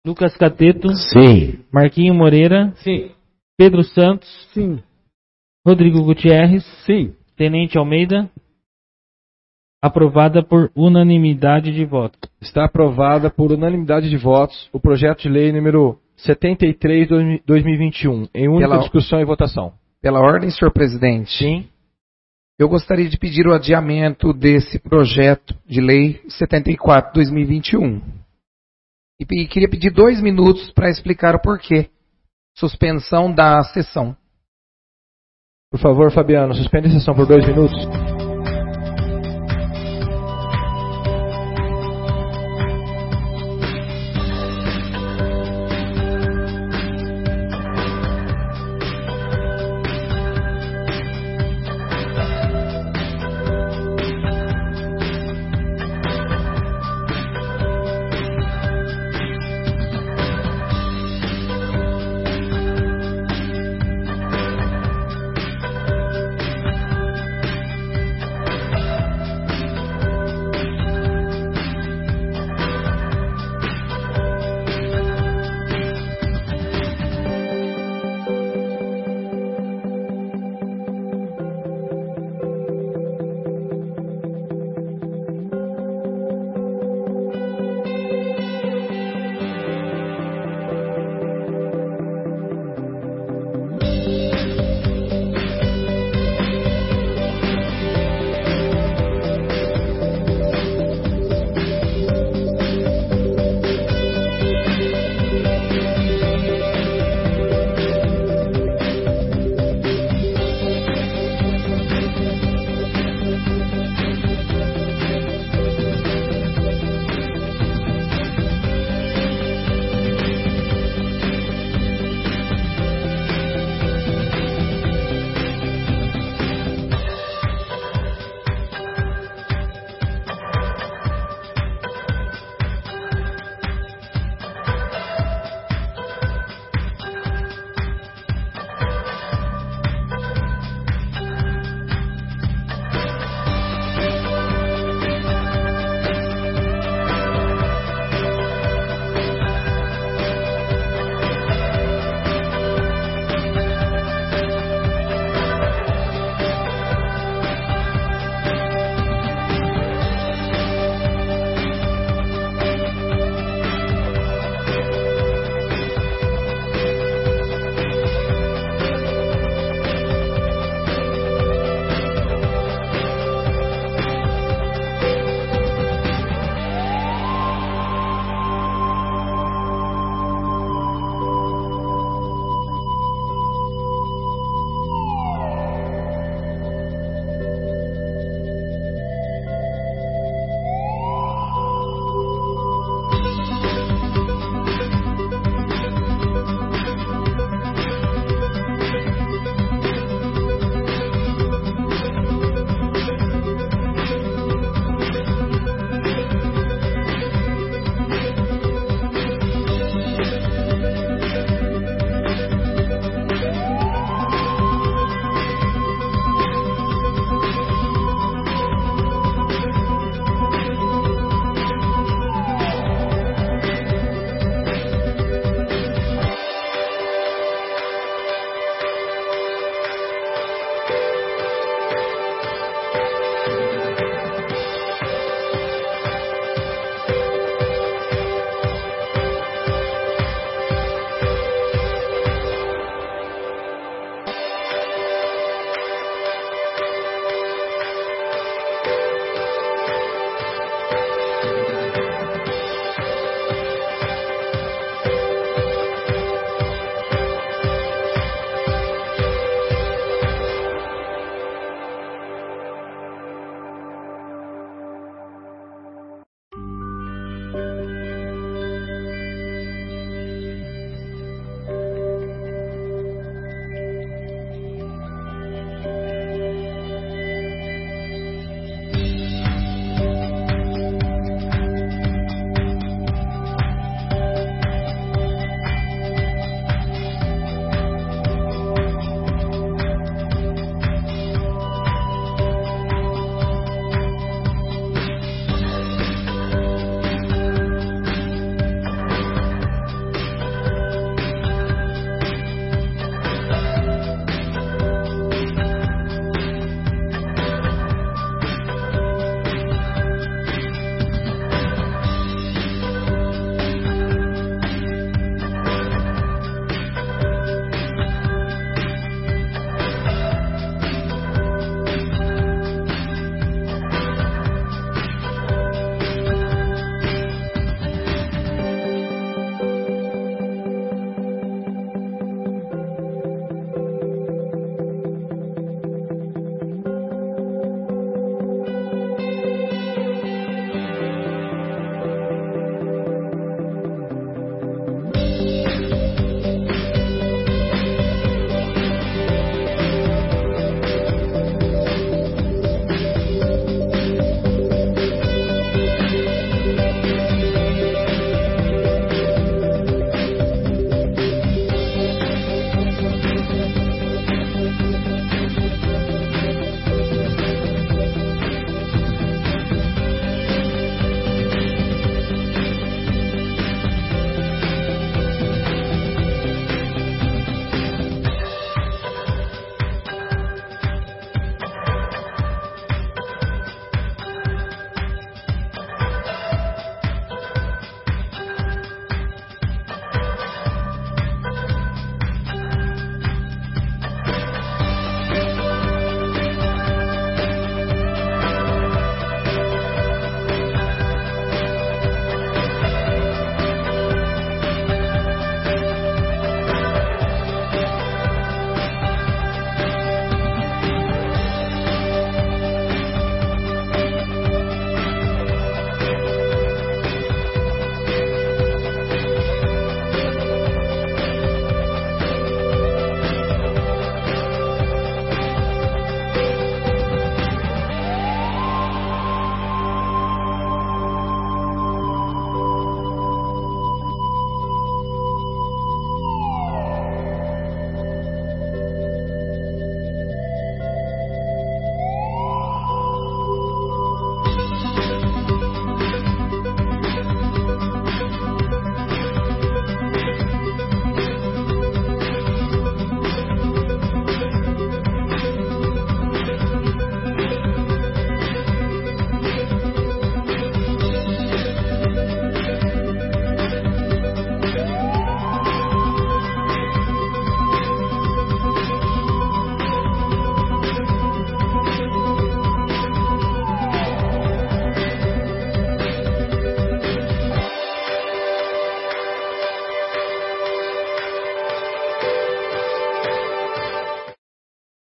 Lucas Cateto, Sim. Marquinho Moreira, Sim. Pedro Santos, Sim. Rodrigo Gutierrez, Sim. Tenente Almeida. Aprovada por unanimidade de votos. Está aprovada por unanimidade de votos o projeto de lei número 73/2021, em única Pela- discussão e votação. Pela ordem, senhor presidente. Sim. Eu gostaria de pedir o adiamento desse projeto de lei 74/2021. E queria pedir 2 minutos para explicar o porquê. Suspensão da sessão. Por favor, Fabiano, suspende a sessão por 2 minutos.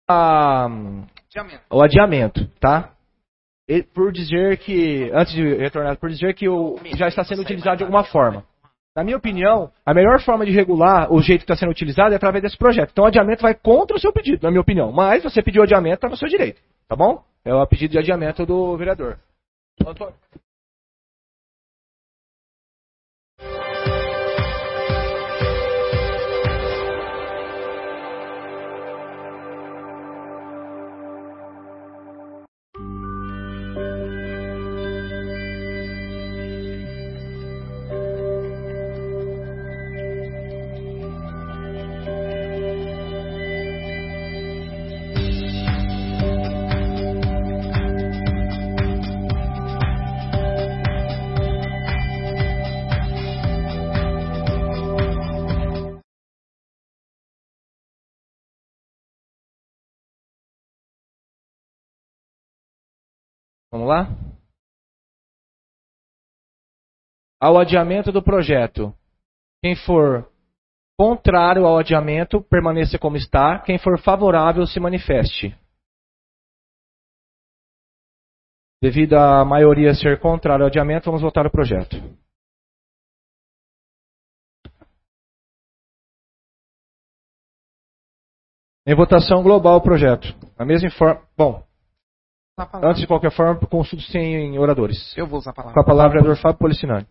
o adiamento, tá? Por dizer que, antes de retornar, por dizer que já está sendo utilizado de alguma forma. Na minha opinião, a melhor forma de regular o jeito que está sendo utilizado é através desse projeto. Então o adiamento vai contra o seu pedido, na minha opinião. Mas você pediu adiamento, está no seu direito, tá bom? É o pedido de adiamento do vereador. Antônio. Vamos lá? Ao adiamento do projeto. Quem for contrário ao adiamento, permaneça como está. Quem for favorável, se manifeste. Devido à maioria ser contrária ao adiamento, vamos votar o projeto. Em votação global o projeto. A mesma forma. Bom. Antes de qualquer forma, consulto sem oradores. Eu vou usar a palavra. Com a palavra, o vereador Fábio Policinani.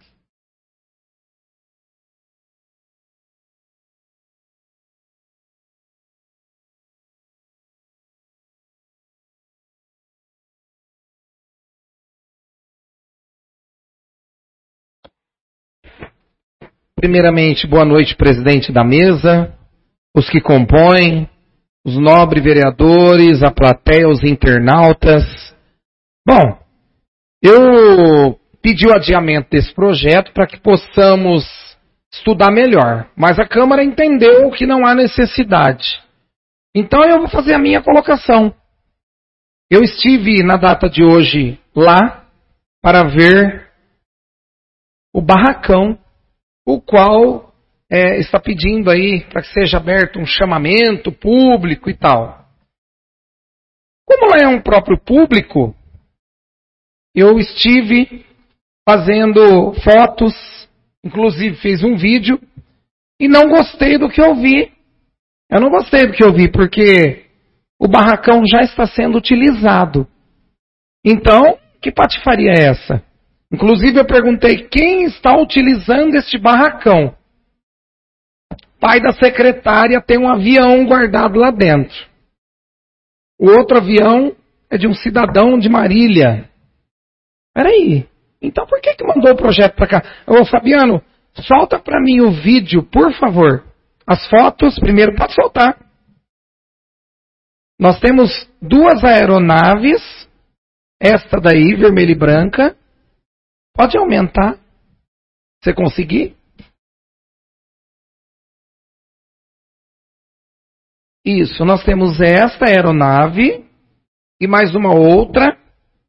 Primeiramente, boa noite, presidente da mesa, os que compõem, os nobres vereadores, a plateia, os internautas. Bom, eu pedi o adiamento desse projeto para que possamos estudar melhor, mas a Câmara entendeu que não há necessidade. Então eu vou fazer a minha colocação. Eu estive na data de hoje lá para ver o barracão, o qual está pedindo aí para que seja aberto um chamamento público e tal. Como lá é um próprio público, eu estive fazendo fotos, inclusive fiz um vídeo, e não gostei do que eu vi. Eu não gostei do que eu vi, porque o barracão já está sendo utilizado. Então, que patifaria é essa? Inclusive eu perguntei quem está utilizando este barracão. Pai da secretária tem um avião guardado lá dentro. O outro avião é de um cidadão de Marília. Peraí, então por que mandou o projeto para cá? Ô Fabiano, solta para mim o vídeo, por favor. As fotos, primeiro pode soltar. Nós temos 2 aeronaves, esta daí, vermelha e branca. Pode aumentar, se conseguir. Isso, nós temos esta aeronave e mais uma outra.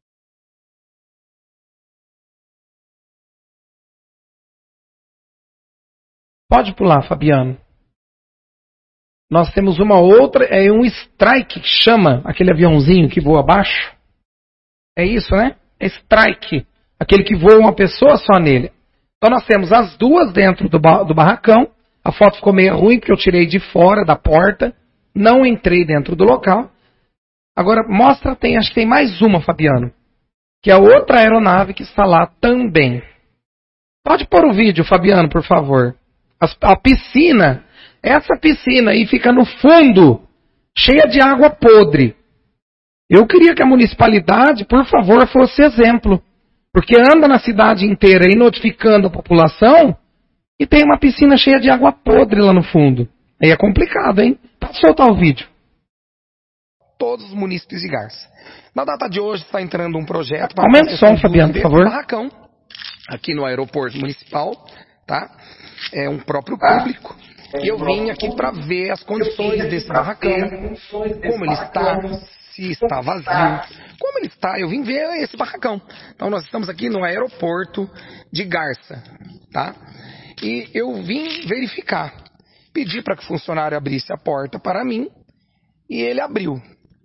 Pode pular, Fabiano. Nós temos uma outra, é um Strike que chama, aquele aviãozinho que voa abaixo. É isso, né? É Strike, aquele que voa uma pessoa só nele. Então nós temos as 2 dentro do barracão. A foto ficou meio ruim porque eu tirei de fora da porta. Não entrei dentro do local. Agora mostra, acho que tem mais uma, Fabiano. Que é outra aeronave que está lá também. Pode pôr o vídeo, Fabiano, por favor. A piscina, essa piscina aí fica no fundo, cheia de água podre. Eu queria que a municipalidade, por favor, fosse exemplo. Porque anda na cidade inteira aí notificando a população e tem uma piscina cheia de água podre lá no fundo. Aí é complicado, hein? Pode soltar o vídeo. Todos os munícipes de Garça. Na data de hoje está entrando um projeto... Aumenta o som, Fabiano, por favor. Barracão, aqui no aeroporto municipal, tá? É um próprio público. E eu vim aqui para ver as condições desse barracão, como ele está, se está vazio, como ele está. Eu vim ver esse barracão. Então nós estamos aqui no aeroporto de Garça, tá? E eu vim verificar. Pedi para que o funcionário abrisse a porta para mim e ele abriu.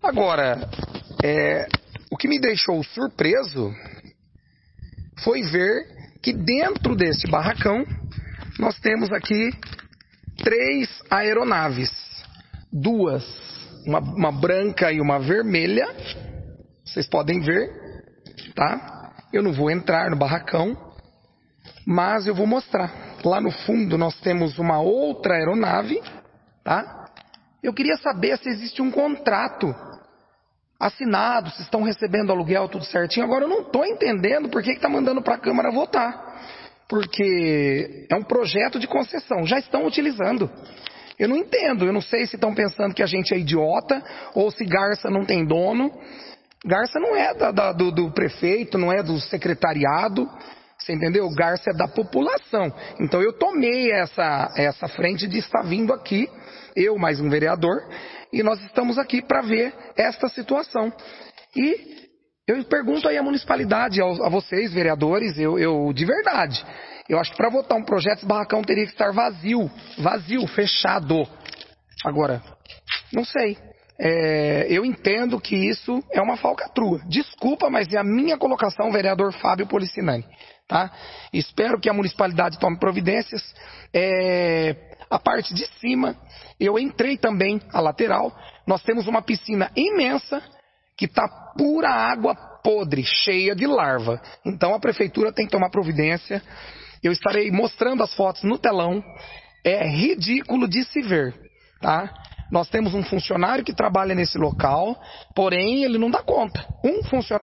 Agora, o que me deixou surpreso foi ver que dentro deste barracão nós temos aqui 3 aeronaves. 2, uma branca e uma vermelha. Vocês podem ver, tá? Eu não vou entrar no barracão, mas eu vou mostrar. Lá no fundo nós temos uma outra aeronave, tá? Eu queria saber se existe um contrato assinado, se estão recebendo aluguel, tudo certinho. Agora eu não estou entendendo por que está mandando para a Câmara votar. Porque é um projeto de concessão, já estão utilizando. Eu não entendo, eu não sei se estão pensando que a gente é idiota ou se Garça não tem dono. Garça não é do prefeito, não é do secretariado, você entendeu? Garça é da população. Então eu tomei essa frente de estar vindo aqui, eu mais um vereador, e nós estamos aqui para ver esta situação. E eu pergunto aí à municipalidade, a vocês, vereadores, eu de verdade, eu acho que para votar um projeto, esse barracão teria que estar vazio, fechado. Agora, não sei. Eu entendo que isso é uma falcatrua. Desculpa, mas é a minha colocação, vereador Fábio Policinani. Tá? Espero que a municipalidade tome providências. A parte de cima, eu entrei também, a lateral. Nós temos uma piscina imensa que está pura água podre, cheia de larva. Então a prefeitura tem que tomar providência. Eu estarei mostrando as fotos no telão. É ridículo de se ver, tá? Nós temos um funcionário que trabalha nesse local, porém ele não dá conta. Um funcionário.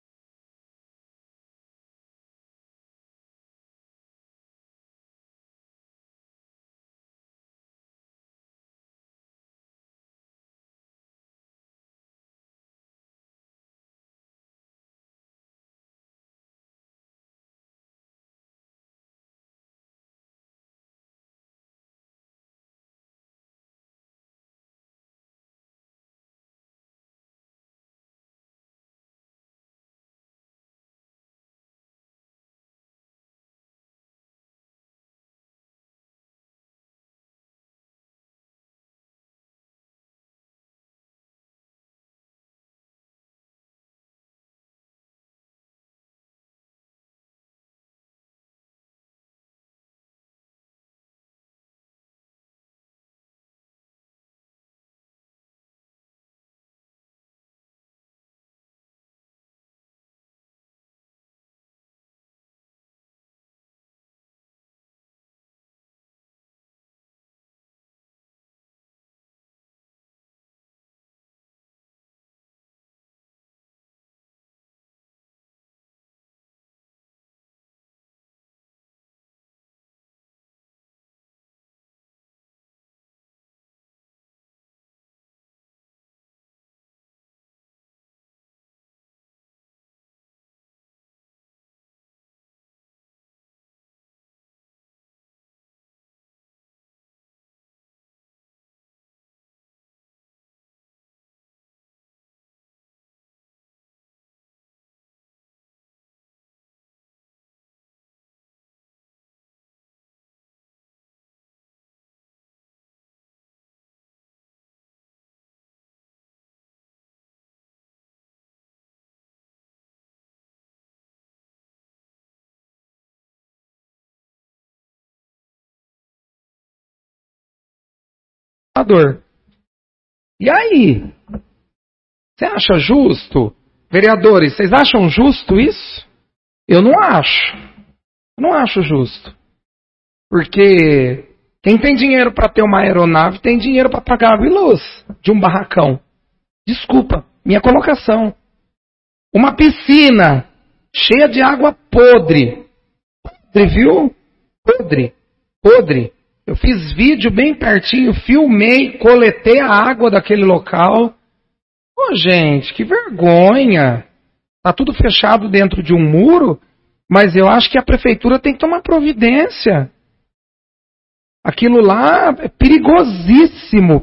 E aí? Você acha justo? Vereadores, vocês acham justo isso? Eu não acho. Eu não acho justo. Porque quem tem dinheiro para ter uma aeronave tem dinheiro para pagar água e luz de um barracão. Desculpa, minha colocação. Uma piscina cheia de água podre. Podre, viu? Podre. Eu fiz vídeo bem pertinho, filmei, coletei a água daquele local. Ô, gente, que vergonha. Tá tudo fechado dentro de um muro, mas eu acho que a prefeitura tem que tomar providência. Aquilo lá é perigosíssimo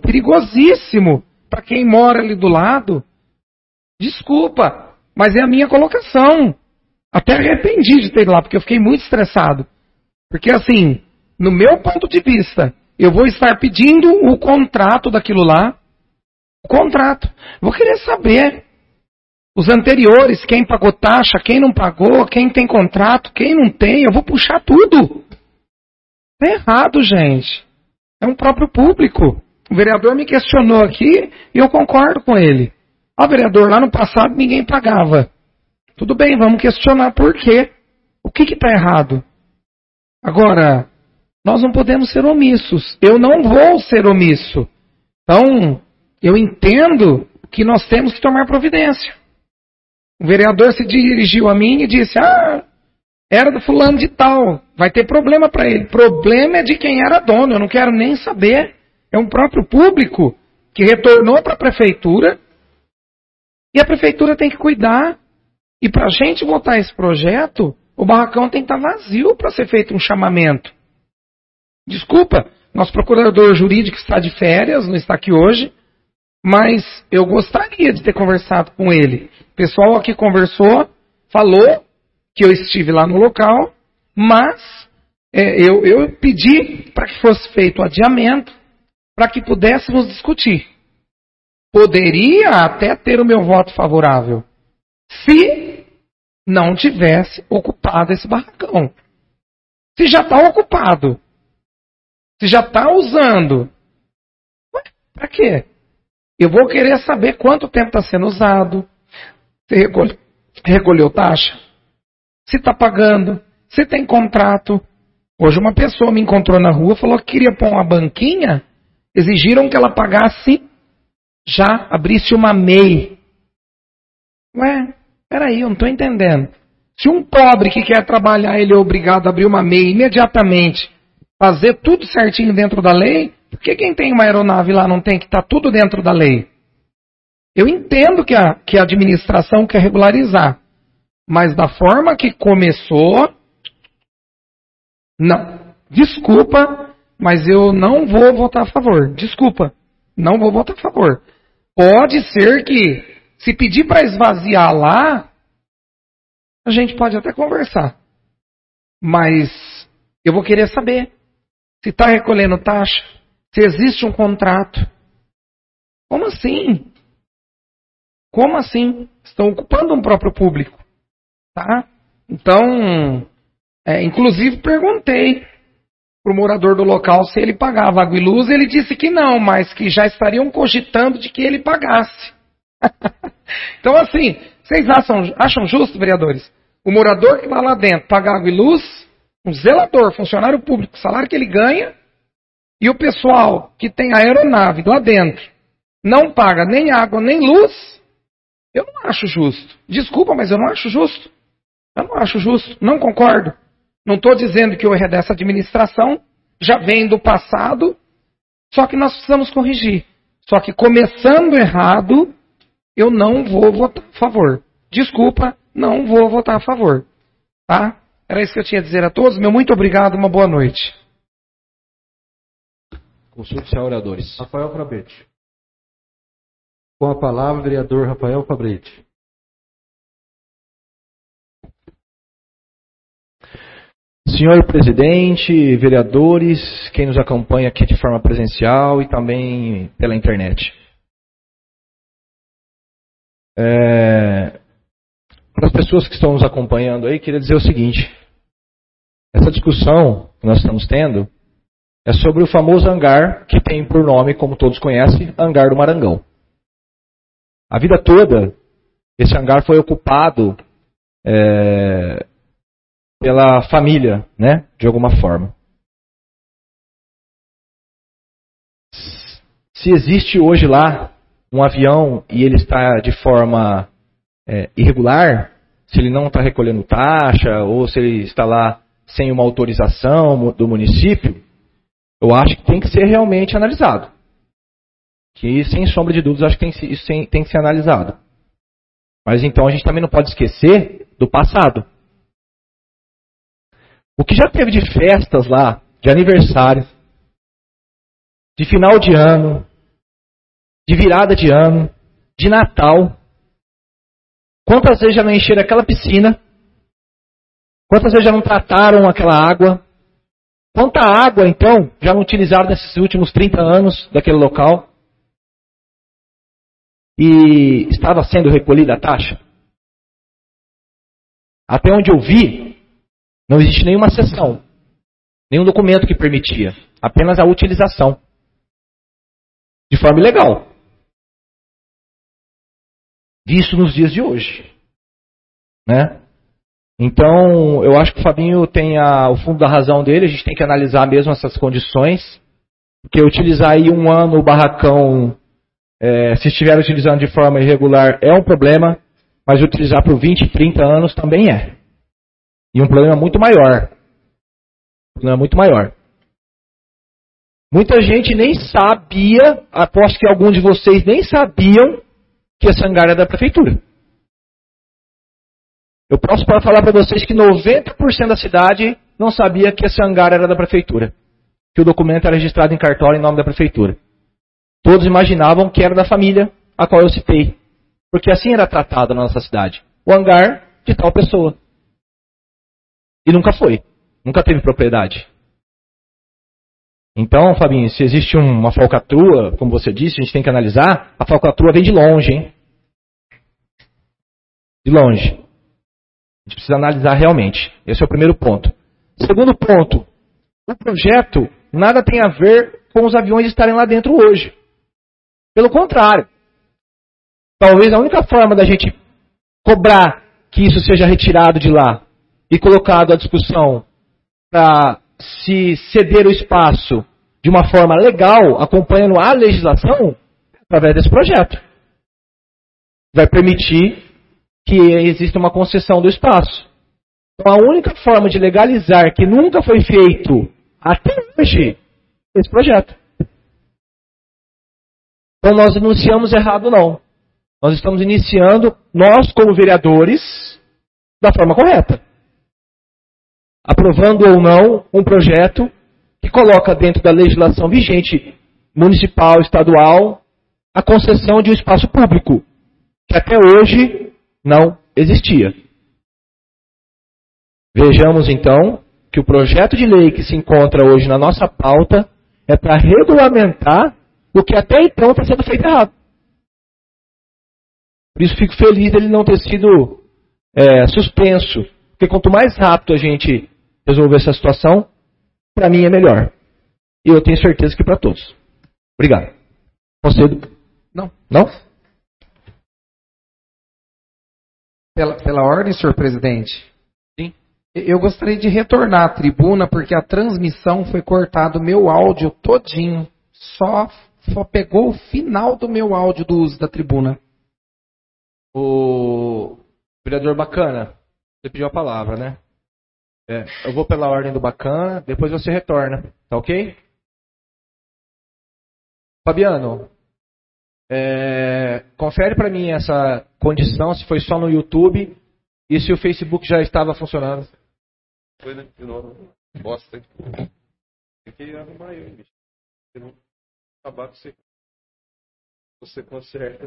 para quem mora ali do lado. Desculpa, mas é a minha colocação. Até arrependi de ter ido lá, porque eu fiquei muito estressado. Porque assim, no meu ponto de vista, eu vou estar pedindo o contrato daquilo lá. O contrato. Vou querer saber. Os anteriores, quem pagou taxa, quem não pagou, quem tem contrato, quem não tem, eu vou puxar tudo. Tá errado, gente. É um próprio público. O vereador me questionou aqui e eu concordo com ele. Ó, vereador, lá no passado ninguém pagava. Tudo bem, vamos questionar por quê. O que está errado? Agora, nós não podemos ser omissos. Eu não vou ser omisso. Então, eu entendo que nós temos que tomar providência. O vereador se dirigiu a mim e disse, era do fulano de tal, vai ter problema para ele. Problema é de quem era dono, eu não quero nem saber. É um próprio público que retornou para a prefeitura e a prefeitura tem que cuidar. E para a gente votar esse projeto, o barracão tem que estar vazio para ser feito um chamamento. Desculpa, nosso procurador jurídico está de férias, não está aqui hoje, mas eu gostaria de ter conversado com ele. O pessoal aqui conversou, falou que eu estive lá no local, mas eu pedi para que fosse feito o adiamento, para que pudéssemos discutir. Poderia até ter o meu voto favorável, se não tivesse ocupado esse barracão. Se já está ocupado, se já está usando, para quê? Eu vou querer saber quanto tempo está sendo usado, se recolheu taxa, se está pagando, se tem contrato. Hoje uma pessoa me encontrou na rua, falou que queria pôr uma banquinha, exigiram que ela pagasse, já abrisse uma MEI. Ué, peraí, eu não estou entendendo. Se um pobre que quer trabalhar, ele é obrigado a abrir uma MEI imediatamente, fazer tudo certinho dentro da lei, por que quem tem uma aeronave lá não tem que estar tudo dentro da lei? Eu entendo que a administração quer regularizar, mas da forma que começou, não. Desculpa, mas eu não vou votar a favor. Desculpa, não vou votar a favor. Pode ser que, se pedir para esvaziar lá, a gente pode até conversar. Mas eu vou querer saber se está recolhendo taxa, se existe um contrato. Como assim? Como assim? Estão ocupando um próprio público. Tá? Então, inclusive perguntei para o morador do local se ele pagava água e luz. Ele disse que não, mas que já estariam cogitando de que ele pagasse. Então, assim, vocês acham justo, vereadores? O morador que está lá dentro paga água e luz, um zelador, funcionário público, o salário que ele ganha, e o pessoal que tem a aeronave lá dentro não paga nem água nem luz, eu não acho justo. Desculpa, mas eu não acho justo. Eu não acho justo, não concordo. Não estou dizendo que o erro é dessa administração, já vem do passado, só que nós precisamos corrigir. Só que começando errado, eu não vou votar a favor. Desculpa, não vou votar a favor. Tá? Era isso que eu tinha a dizer a todos. Meu muito obrigado, uma boa noite. Consulte-se a oradores. Rafael Fabretti. Com a palavra, vereador Rafael Fabretti. Senhor presidente, vereadores, quem nos acompanha aqui de forma presencial e também pela internet. Para as pessoas que estão nos acompanhando aí, queria dizer o seguinte. Essa discussão que nós estamos tendo é sobre o famoso hangar que tem por nome, como todos conhecem, Hangar do Marangão. A vida toda, esse hangar foi ocupado pela família, né, de alguma forma. Se existe hoje lá um avião e ele está de forma irregular, se ele não está recolhendo taxa ou se ele está lá sem uma autorização do município, eu acho que tem que ser realmente analisado. Que, sem sombra de dúvidas, acho que isso tem que ser analisado. Mas então a gente também não pode esquecer do passado. O que já teve de festas lá, de aniversário, de final de ano, de virada de ano, de Natal. Quantas vezes já não encheram aquela piscina? Quantas vezes já não trataram aquela água? Quanta água, então, já não utilizaram nesses últimos 30 anos daquele local? e estava sendo recolhida a taxa? Até onde eu vi, não existe nenhuma cessão, nenhum documento que permitia, apenas a utilização, de forma ilegal. Isso nos dias de hoje, né? Então, eu acho que o Fabinho tem o fundo da razão dele, a gente tem que analisar mesmo essas condições, porque utilizar aí 1 ano o barracão, se estiver utilizando de forma irregular, é um problema, mas utilizar por 20, 30 anos também é. E um problema muito maior. Muita gente nem sabia, aposto que alguns de vocês nem sabiam que esse hangar era da prefeitura. Eu posso falar para vocês que 90% da cidade não sabia que esse hangar era da prefeitura. Que o documento era registrado em cartório em nome da prefeitura. Todos imaginavam que era da família a qual eu citei. Porque assim era tratado na nossa cidade. O hangar de tal pessoa. E nunca foi. Nunca teve propriedade. Então, Fabinho, se existe uma falcatrua, como você disse, a gente tem que analisar, a falcatrua vem de longe, hein? De longe. A gente precisa analisar realmente. Esse é o primeiro ponto. Segundo ponto, o projeto nada tem a ver com os aviões estarem lá dentro hoje. Pelo contrário. Talvez a única forma da gente cobrar que isso seja retirado de lá e colocado à discussão para se ceder o espaço de uma forma legal, acompanhando a legislação, através desse projeto. Vai permitir que exista uma concessão do espaço. Então a única forma de legalizar que nunca foi feito até hoje é esse projeto. Então nós iniciamos errado não. Nós estamos iniciando, nós como vereadores, da forma correta. Aprovando ou não um projeto que coloca dentro da legislação vigente municipal, estadual, a concessão de um espaço público, que até hoje não existia. Vejamos então que o projeto de lei que se encontra hoje na nossa pauta é para regulamentar o que até então está sendo feito errado. Por isso fico feliz dele não ter sido suspenso, porque quanto mais rápido a gente resolver essa situação, para mim é melhor. E eu tenho certeza que para todos. Obrigado. Concedo? Não. Não? Pela ordem, senhor presidente. Sim. Eu gostaria de retornar à tribuna, porque a transmissão foi cortado o meu áudio todinho. Só pegou o final do meu áudio do uso da tribuna. O vereador Bacana, você pediu a palavra, né? Eu vou pela ordem do Bacana, depois você retorna, tá ok? Fabiano, confere para mim essa condição, se foi só no YouTube e se o Facebook já estava funcionando. Foi, né? De novo. Bosta, hein? Tem que arrumar eu, bicho. Se não acabar com você conserta.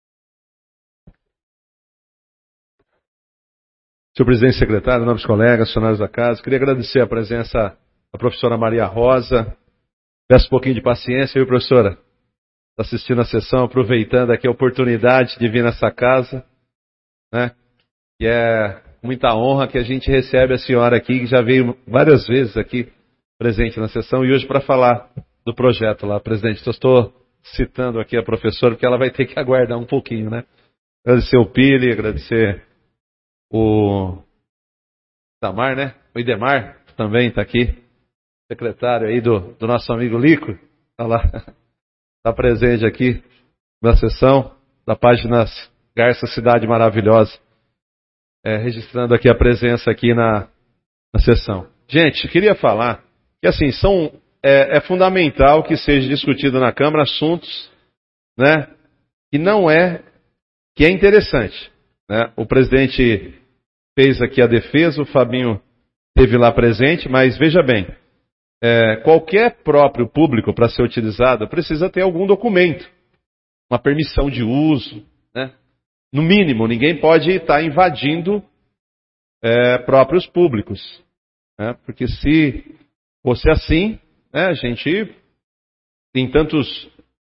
Senhor presidente e secretário, nobres colegas, funcionários da casa, queria agradecer a presença da professora Maria Rosa. Peço um pouquinho de paciência, viu, professora? Está assistindo a sessão, aproveitando aqui a oportunidade de vir nessa casa, né? E é muita honra que a gente recebe a senhora aqui, que já veio várias vezes aqui presente na sessão, e hoje para falar do projeto lá, presidente. Eu estou citando aqui a professora, porque ela vai ter que aguardar um pouquinho, né? Agradecer o Pili, agradecer o Tamar, né? O Idemar também está aqui, secretário aí do nosso amigo Lico, está lá, está presente aqui na sessão da página Garça Cidade Maravilhosa, registrando aqui a presença aqui na sessão. Gente, queria falar que assim, é fundamental que seja discutido na Câmara assuntos, né, que é interessante, né? O presidente fez aqui a defesa, o Fabinho esteve lá presente, mas veja bem, qualquer próprio público para ser utilizado precisa ter algum documento, uma permissão de uso, né? No mínimo, ninguém pode estar invadindo próprios públicos, né? Porque se fosse assim, né, a gente tem tantos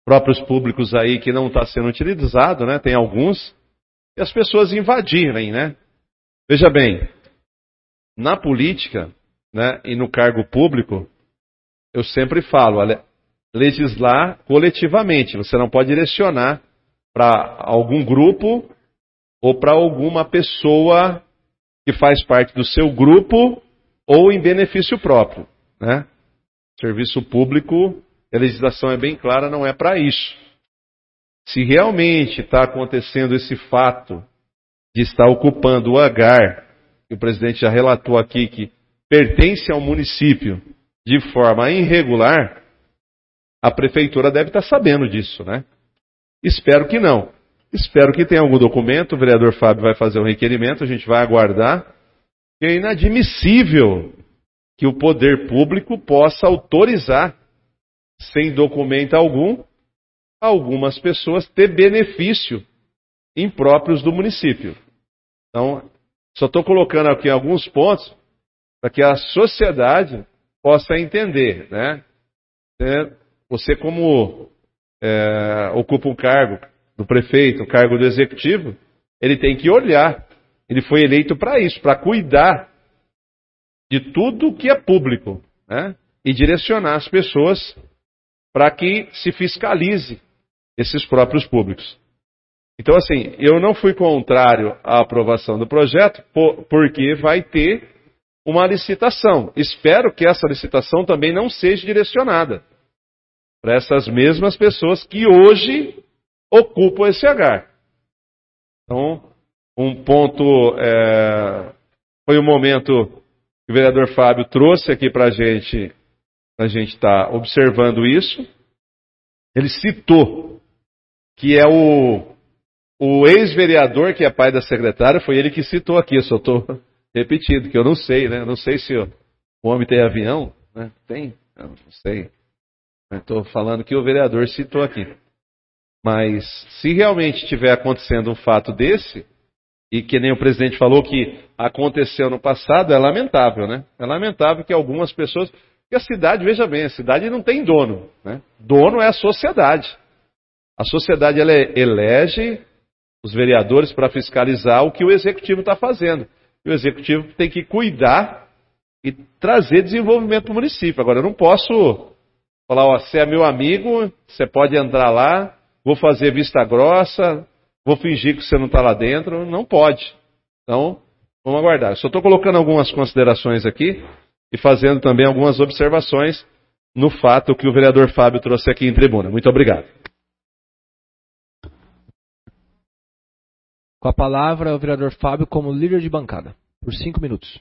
próprios públicos aí que não está sendo utilizado, né? Tem alguns, e as pessoas invadirem, né? Veja bem, na política, né, e no cargo público, eu sempre falo, olha, legislar coletivamente. Você não pode direcionar para algum grupo ou para alguma pessoa que faz parte do seu grupo ou em benefício próprio, né? Serviço público, a legislação é bem clara, não é para isso. Se realmente está acontecendo esse fato de estar ocupando o hangar, que o presidente já relatou aqui que pertence ao município de forma irregular, a prefeitura deve estar sabendo disso, né? Espero que não. Espero que tenha algum documento, o vereador Fábio vai fazer um requerimento, a gente vai aguardar. É inadmissível que o poder público possa autorizar, sem documento algum, algumas pessoas ter benefício impróprios do município. Então, só estou colocando aqui alguns pontos para que a sociedade possa entender, né? Você como ocupa um cargo do prefeito, um cargo do executivo, ele tem que olhar. Ele foi eleito para isso, para cuidar de tudo que é público, né? E direcionar as pessoas para que se fiscalize esses próprios públicos. Então, assim, eu não fui contrário à aprovação do projeto, porque vai ter uma licitação. Espero que essa licitação também não seja direcionada para essas mesmas pessoas que hoje ocupam esse hangar. Então, um ponto foi o momento que o vereador Fábio trouxe aqui para a gente estar observando isso. Ele citou que é o ex-vereador, que é pai da secretária, foi ele que citou aqui. Eu só estou repetindo, que eu não sei, né? Eu não sei se o homem tem avião, né? Tem? Eu não sei. Estou falando que o vereador citou aqui. Mas se realmente estiver acontecendo um fato desse, e que nem o presidente falou que aconteceu no passado, é lamentável, né? É lamentável que algumas pessoas... Porque a cidade, veja bem, a cidade não tem dono, né? Dono é a sociedade. A sociedade ela elege os vereadores para fiscalizar o que o executivo está fazendo. E o executivo tem que cuidar e trazer desenvolvimento para o município. Agora, eu não posso falar, ó, você é meu amigo, você pode entrar lá, vou fazer vista grossa, vou fingir que você não está lá dentro. Não pode. Então, vamos aguardar. Eu só estou colocando algumas considerações aqui e fazendo também algumas observações no fato que o vereador Fábio trouxe aqui em tribuna. Muito obrigado. Com a palavra, o vereador Fábio como líder de bancada, por 5 minutos.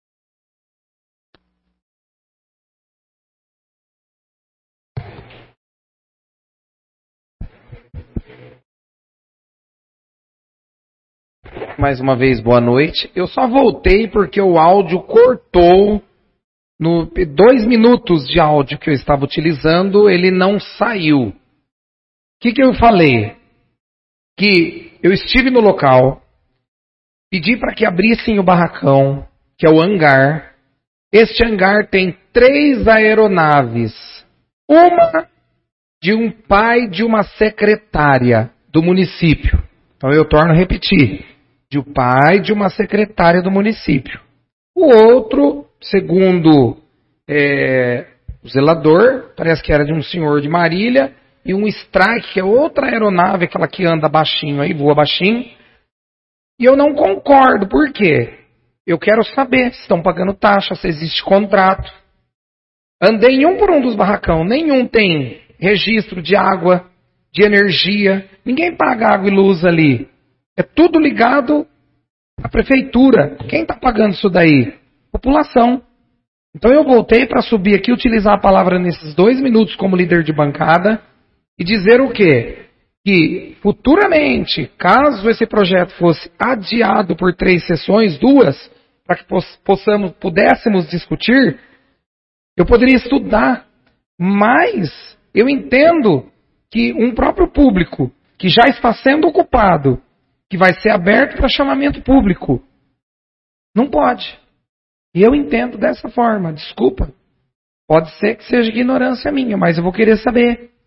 Mais uma vez, boa noite. Eu só voltei porque o áudio cortou. No 2 minutos de áudio que eu estava utilizando, ele não saiu. O que eu falei? Que eu estive no local, pedi para que abrissem o barracão, que é o hangar. Este hangar tem 3 aeronaves. Uma de um pai de uma secretária do município. Então eu torno a repetir. De um pai de uma secretária do município. O outro, segundo o zelador, parece que era de um senhor de Marília, e um Strike, que é outra aeronave, aquela que anda baixinho aí, voa baixinho. E eu não concordo, por quê? Eu quero saber se estão pagando taxa, se existe contrato. Andei em um por um dos barracão, nenhum tem registro de água, de energia, ninguém paga água e luz ali. É tudo ligado à prefeitura. Quem está pagando isso daí? População. Então eu voltei para subir aqui, utilizar a palavra nesses 2 minutos como líder de bancada e dizer o quê? Que futuramente, caso esse projeto fosse adiado por 3 sessões, 2, para que pudéssemos discutir, eu poderia estudar. Mas eu entendo que um próprio público que já está sendo ocupado, que vai ser aberto para chamamento público, não pode. E eu entendo dessa forma, desculpa. Pode ser que seja ignorância minha, mas eu vou querer saber.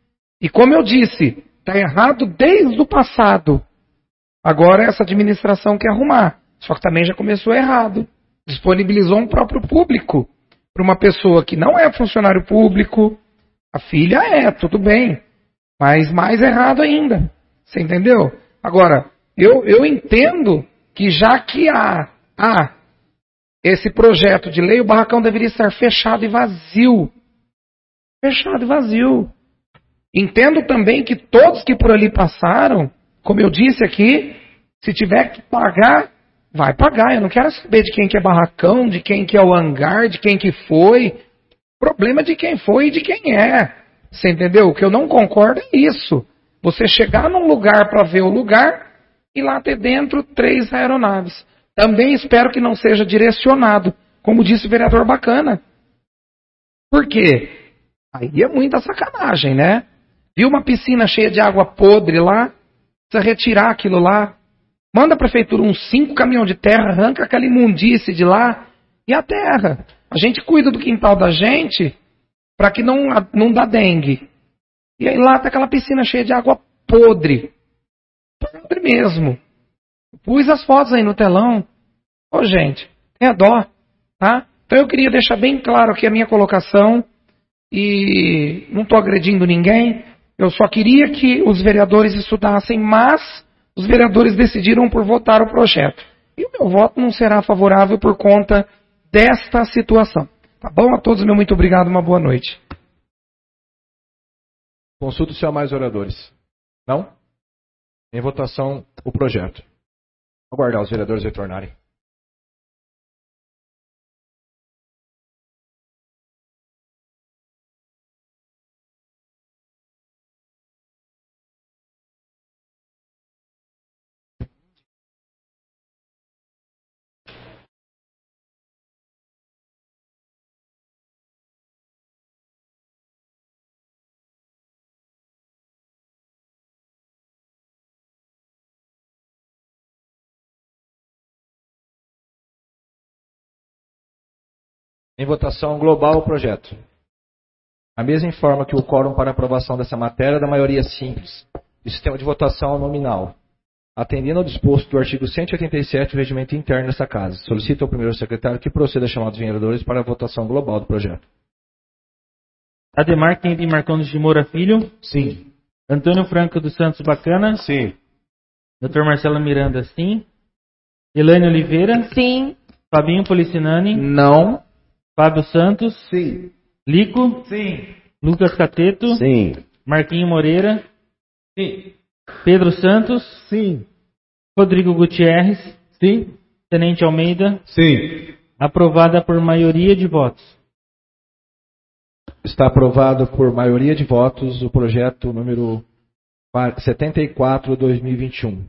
E como eu disse, está errado desde o passado. Agora essa administração quer arrumar. Só que também já começou errado. Disponibilizou um próprio público para uma pessoa que não é funcionário público. A filha é, tudo bem. Mas mais errado ainda. Você entendeu? Agora, eu entendo que já que há esse projeto de lei, o barracão deveria estar fechado e vazio. Fechado e vazio. Entendo também que todos que por ali passaram, como eu disse aqui, se tiver que pagar, vai pagar. Eu não quero saber de quem que é barracão, de quem que é o hangar, de quem que foi. Problema de quem foi e de quem é. Você entendeu? O que eu não concordo é isso. Você chegar num lugar para ver o lugar e lá ter dentro 3 aeronaves. Também espero que não seja direcionado, como disse o vereador Bacana. Por quê? Aí é muita sacanagem, né? Viu uma piscina cheia de água podre lá? Precisa retirar aquilo lá. Manda a prefeitura uns 5 caminhões de terra, arranca aquela imundície de lá e a terra. A gente cuida do quintal da gente para que não dá dengue. E aí lá tá aquela piscina cheia de água podre. Podre mesmo. Pus as fotos aí no telão. Ô, gente, tenha dó, tá? Então eu queria deixar bem claro aqui a minha colocação e não estou agredindo ninguém. Eu só queria que os vereadores estudassem, mas os vereadores decidiram por votar o projeto. E o meu voto não será favorável por conta desta situação. Tá bom? A todos, meu muito obrigado, uma boa noite. Consulto se há mais oradores. Não? Em votação, o projeto. Vou aguardar os vereadores retornarem. Em votação global o projeto. A mesa informa que o quórum para aprovação dessa matéria é da maioria simples. O sistema de votação é nominal. Atendendo ao disposto do artigo 187 do regimento interno dessa casa, solicito ao primeiro secretário que proceda a chamar os vereadores para a votação global do projeto. Ademar Kennedy Marcondes de Moura Filho. Sim. Antônio Franco dos Santos Bacana. Sim. Dr. Marcelo Miranda, sim. Elaine Oliveira. Sim. Fabinho Policinani. Não. Fábio Santos. Sim. Lico. Sim. Lucas Cateto. Sim. Marquinho Moreira. Sim. Pedro Santos. Sim. Rodrigo Gutierrez. Sim. Tenente Almeida. Sim. Aprovada por maioria de votos. Está aprovado por maioria de votos o projeto número 74/2021.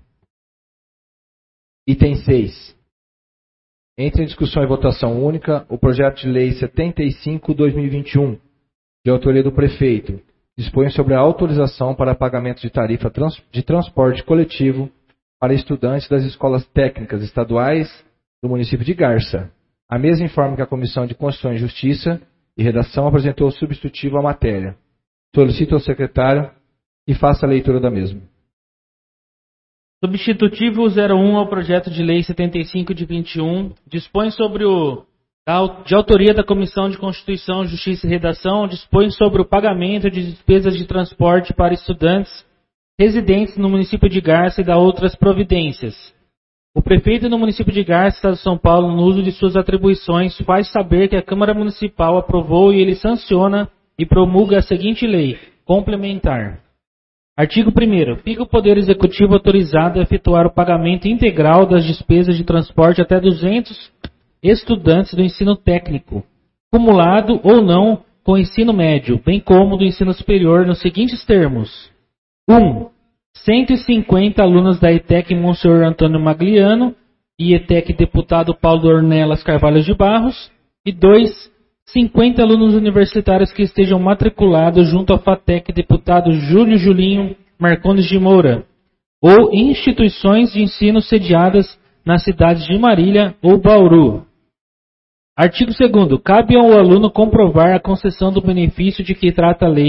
Item 6. Entre em discussão e votação única o projeto de lei 75/2021, de autoria do prefeito, dispõe sobre a autorização para pagamento de tarifa de transporte coletivo para estudantes das escolas técnicas estaduais do município de Garça. A mesa informa que a Comissão de Constituição e Justiça e Redação apresentou substitutivo à matéria. Solicito ao secretário que faça a leitura da mesma. Substitutivo 01 ao projeto de lei 75 de 21 dispõe sobre de autoria da Comissão de Constituição, Justiça e Redação, dispõe sobre o pagamento de despesas de transporte para estudantes residentes no município de Garça e da outras providências. O prefeito do município de Garça, Estado de São Paulo, no uso de suas atribuições, faz saber que a Câmara Municipal aprovou e ele sanciona e promulga a seguinte lei complementar. Artigo 1º. Fica o Poder Executivo autorizado a efetuar o pagamento integral das despesas de transporte até 200 estudantes do ensino técnico, cumulado ou não com o ensino médio, bem como do ensino superior, nos seguintes termos. 1. 150 alunos da ETEC Monsenhor Antônio Magliano e ETEC Deputado Paulo Ornelas Carvalho de Barros. E 2. 50 alunos universitários que estejam matriculados junto à FATEC Deputado Júlio Julinho Marcondes de Moura, ou instituições de ensino sediadas nas cidades de Marília ou Bauru. Artigo 2º. Cabe ao aluno comprovar a concessão do benefício de que trata a lei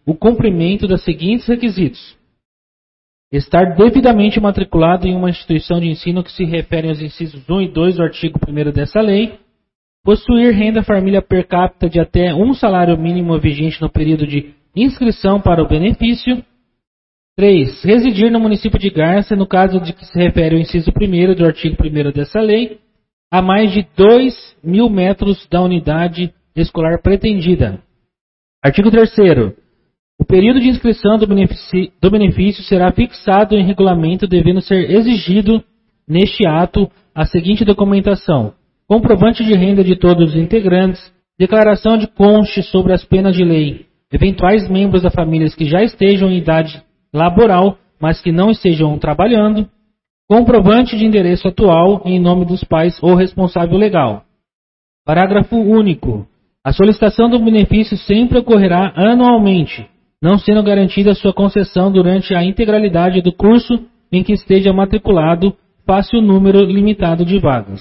o cumprimento dos seguintes requisitos: estar devidamente matriculado em uma instituição de ensino que se refere aos incisos 1 e 2 do artigo 1º dessa lei, possuir renda família per capita de até um salário mínimo vigente no período de inscrição para o benefício. 3. Residir no município de Garça, no caso de que se refere ao inciso 1º do artigo 1º dessa lei, a mais de 2.000 metros da unidade escolar pretendida. Artigo 3º. O período de inscrição do benefício será fixado em regulamento, devendo ser exigido neste ato a seguinte documentação: comprovante de renda de todos os integrantes, declaração de cônjuge sobre as penas de lei, eventuais membros da família que já estejam em idade laboral, mas que não estejam trabalhando, comprovante de endereço atual em nome dos pais ou responsável legal. Parágrafo único. A solicitação do benefício sempre ocorrerá anualmente, não sendo garantida sua concessão durante a integralidade do curso em que esteja matriculado, face o número limitado de vagas.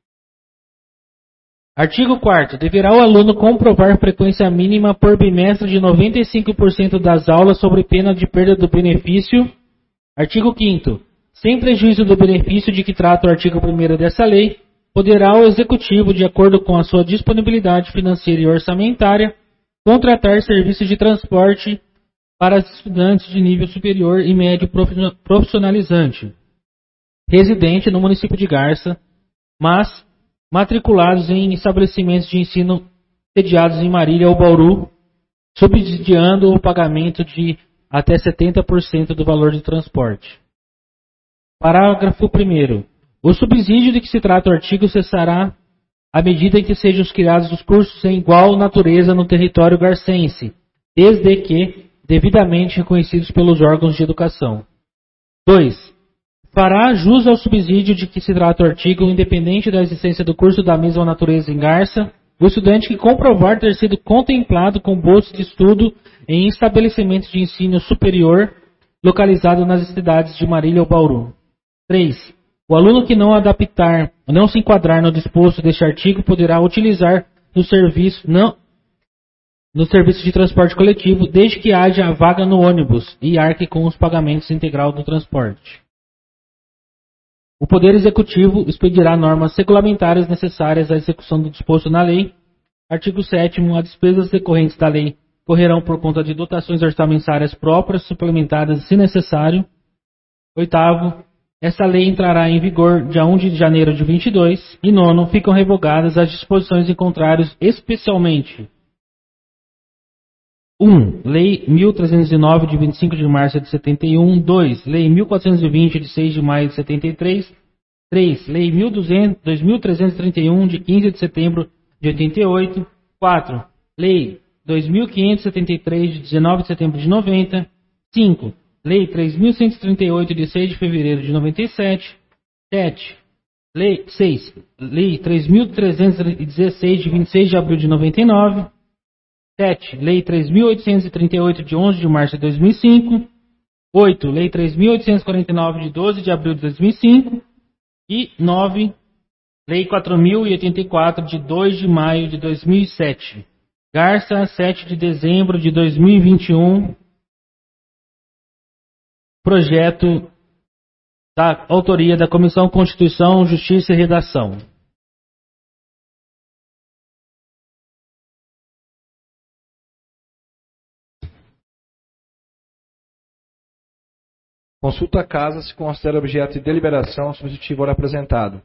Artigo 4º. Deverá o aluno comprovar frequência mínima por bimestre de 95% das aulas sobre pena de perda do benefício. Artigo 5º. Sem prejuízo do benefício de que trata o artigo 1º dessa lei, poderá o Executivo, de acordo com a sua disponibilidade financeira e orçamentária, contratar serviços de transporte para estudantes de nível superior e médio profissionalizante, residente no município de Garça, mas matriculados em estabelecimentos de ensino sediados em Marília ou Bauru, subsidiando o pagamento de até 70% do valor de transporte. Parágrafo 1º. O subsídio de que se trata o artigo cessará à medida em que sejam criados os cursos em igual natureza no território garcense, desde que devidamente reconhecidos pelos órgãos de educação. 2. Fará jus ao subsídio de que se trata o artigo, independente da existência do curso da mesma natureza em Garça, o estudante que comprovar ter sido contemplado com bolsa de estudo em estabelecimentos de ensino superior localizado nas cidades de Marília ou Bauru. 3. O aluno que não se enquadrar no disposto deste artigo poderá utilizar no serviço de transporte coletivo, desde que haja vaga no ônibus e arque com os pagamentos integral do transporte. O Poder Executivo expedirá normas regulamentares necessárias à execução do disposto na lei. Artigo 7º. As despesas decorrentes da lei correrão por conta de dotações orçamentárias próprias, suplementadas se necessário. 8º. Esta lei entrará em vigor dia 1 de janeiro de 22. E 9º. Ficam revogadas as disposições em contrários, especialmente: 1. Lei 1309, de 25 de março de 71. 2. Lei 1420, de 6 de maio de 73. 3. Lei 2331, de 15 de setembro de 88. 4. Lei 2573, de 19 de setembro de 90. 5. Lei 3138, de 6 de fevereiro de 97. 6. Lei 3316, de 26 de abril de 99. 7. Lei 3.838, de 11 de março de 2005. 8. Lei 3.849, de 12 de abril de 2005. E 9. Lei 4.084, de 2 de maio de 2007. Garça, 7 de dezembro de 2021. Projeto da autoria da Comissão Constituição, Justiça e Redação. Consulta a casa se considera objeto de deliberação substitutivo ora apresentado.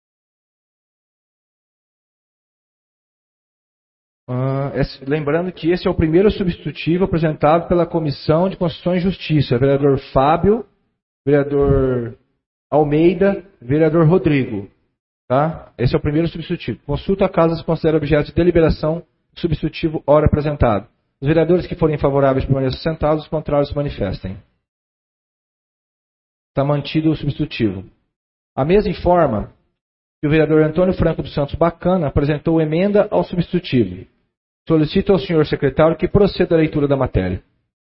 Lembrando que esse é o primeiro substitutivo apresentado pela Comissão de Constituição e Justiça. Vereador Fábio, vereador Almeida, vereador Rodrigo. Tá? Esse é o primeiro substitutivo. Consulta a casa se considera objeto de deliberação substitutivo ora apresentado. Os vereadores que forem favoráveis permaneçam sentados, os contrários se manifestem. Está mantido o substitutivo. A mesa informa que o vereador Antônio Franco dos Santos Bacana apresentou emenda ao substitutivo. Solicito ao senhor secretário que proceda à leitura da matéria.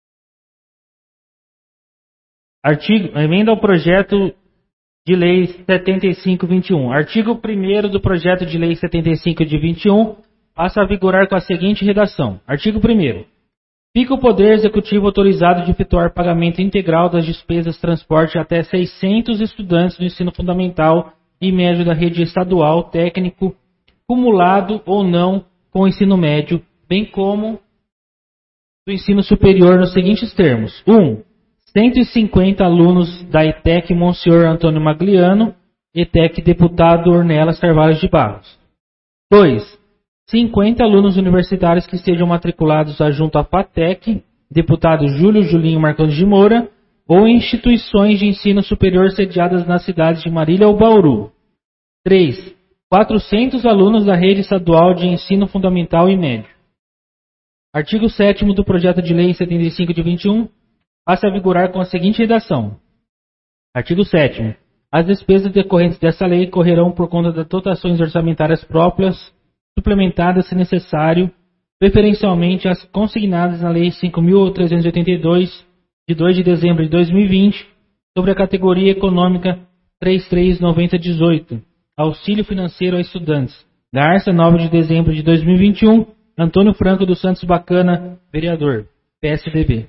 Emenda ao projeto de lei 75/21. Artigo 1º do projeto de lei 75 de 21 passa a vigorar com a seguinte redação. Artigo 1º. Fica o Poder Executivo autorizado de efetuar pagamento integral das despesas de transporte até 600 estudantes do ensino fundamental e médio da rede estadual, técnico, cumulado ou não com o ensino médio, bem como do ensino superior nos seguintes termos. 1. 150 alunos da ETEC Monsenhor Antônio Magliano, ETEC Deputado Ornelas Carvalho de Barros. 2. 50 alunos universitários que sejam matriculados junto à FATEC, Deputado Júlio Julinho Marcondes de Moura, ou em instituições de ensino superior sediadas nas cidades de Marília ou Bauru. 3. 400 alunos da rede estadual de ensino fundamental e médio. Artigo 7º do projeto de lei 75 de 21 passa a vigorar com a seguinte redação. Artigo 7º. As despesas decorrentes dessa lei correrão por conta das dotações orçamentárias próprias, suplementadas se necessário, preferencialmente as consignadas na Lei 5.382, de 2 de dezembro de 2020, sobre a categoria econômica 339018, Auxílio Financeiro a Estudantes. Garça, 9 de dezembro de 2021, Antônio Franco dos Santos Bacana, vereador, PSDB.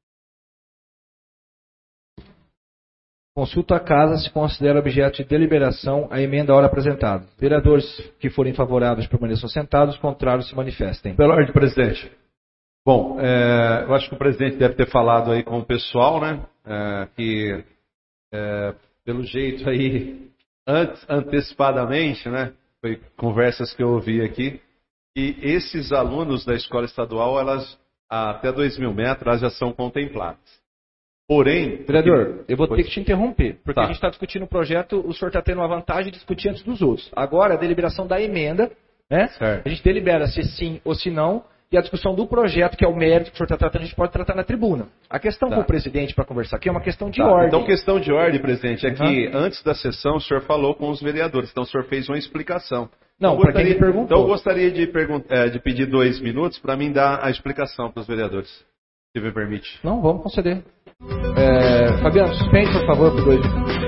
Consulta a casa se considera objeto de deliberação a emenda à hora apresentada. Vereadores que forem favoráveis permaneçam sentados, contrários se manifestem. Pela ordem, presidente. Bom, eu acho que o presidente deve ter falado aí com o pessoal, né? Que pelo jeito aí, antecipadamente, né? Foi conversas que eu ouvi aqui, que esses alunos da escola estadual, elas até 2.000 metros, elas já são contempladas. Porém... Vereador, eu vou ter que te interromper, porque Tá. a gente está discutindo o projeto, o senhor está tendo uma vantagem de discutir antes dos outros. Agora, a deliberação da emenda, né? Certo. A gente delibera se sim ou se não, e a discussão do projeto, que é o mérito que o senhor está tratando, a gente pode tratar na tribuna. A questão Tá. com o presidente para conversar aqui é uma questão de Tá, ordem. então, questão de ordem, presidente, é que antes da sessão o senhor falou com os vereadores, então o senhor fez uma explicação. Não, Então, para quem me perguntou. Então eu gostaria de pedir 2 minutos para mim dar a explicação para os vereadores, se me permite. Não, vamos conceder. Fabiano, suspende, por favor, por 2 minutos.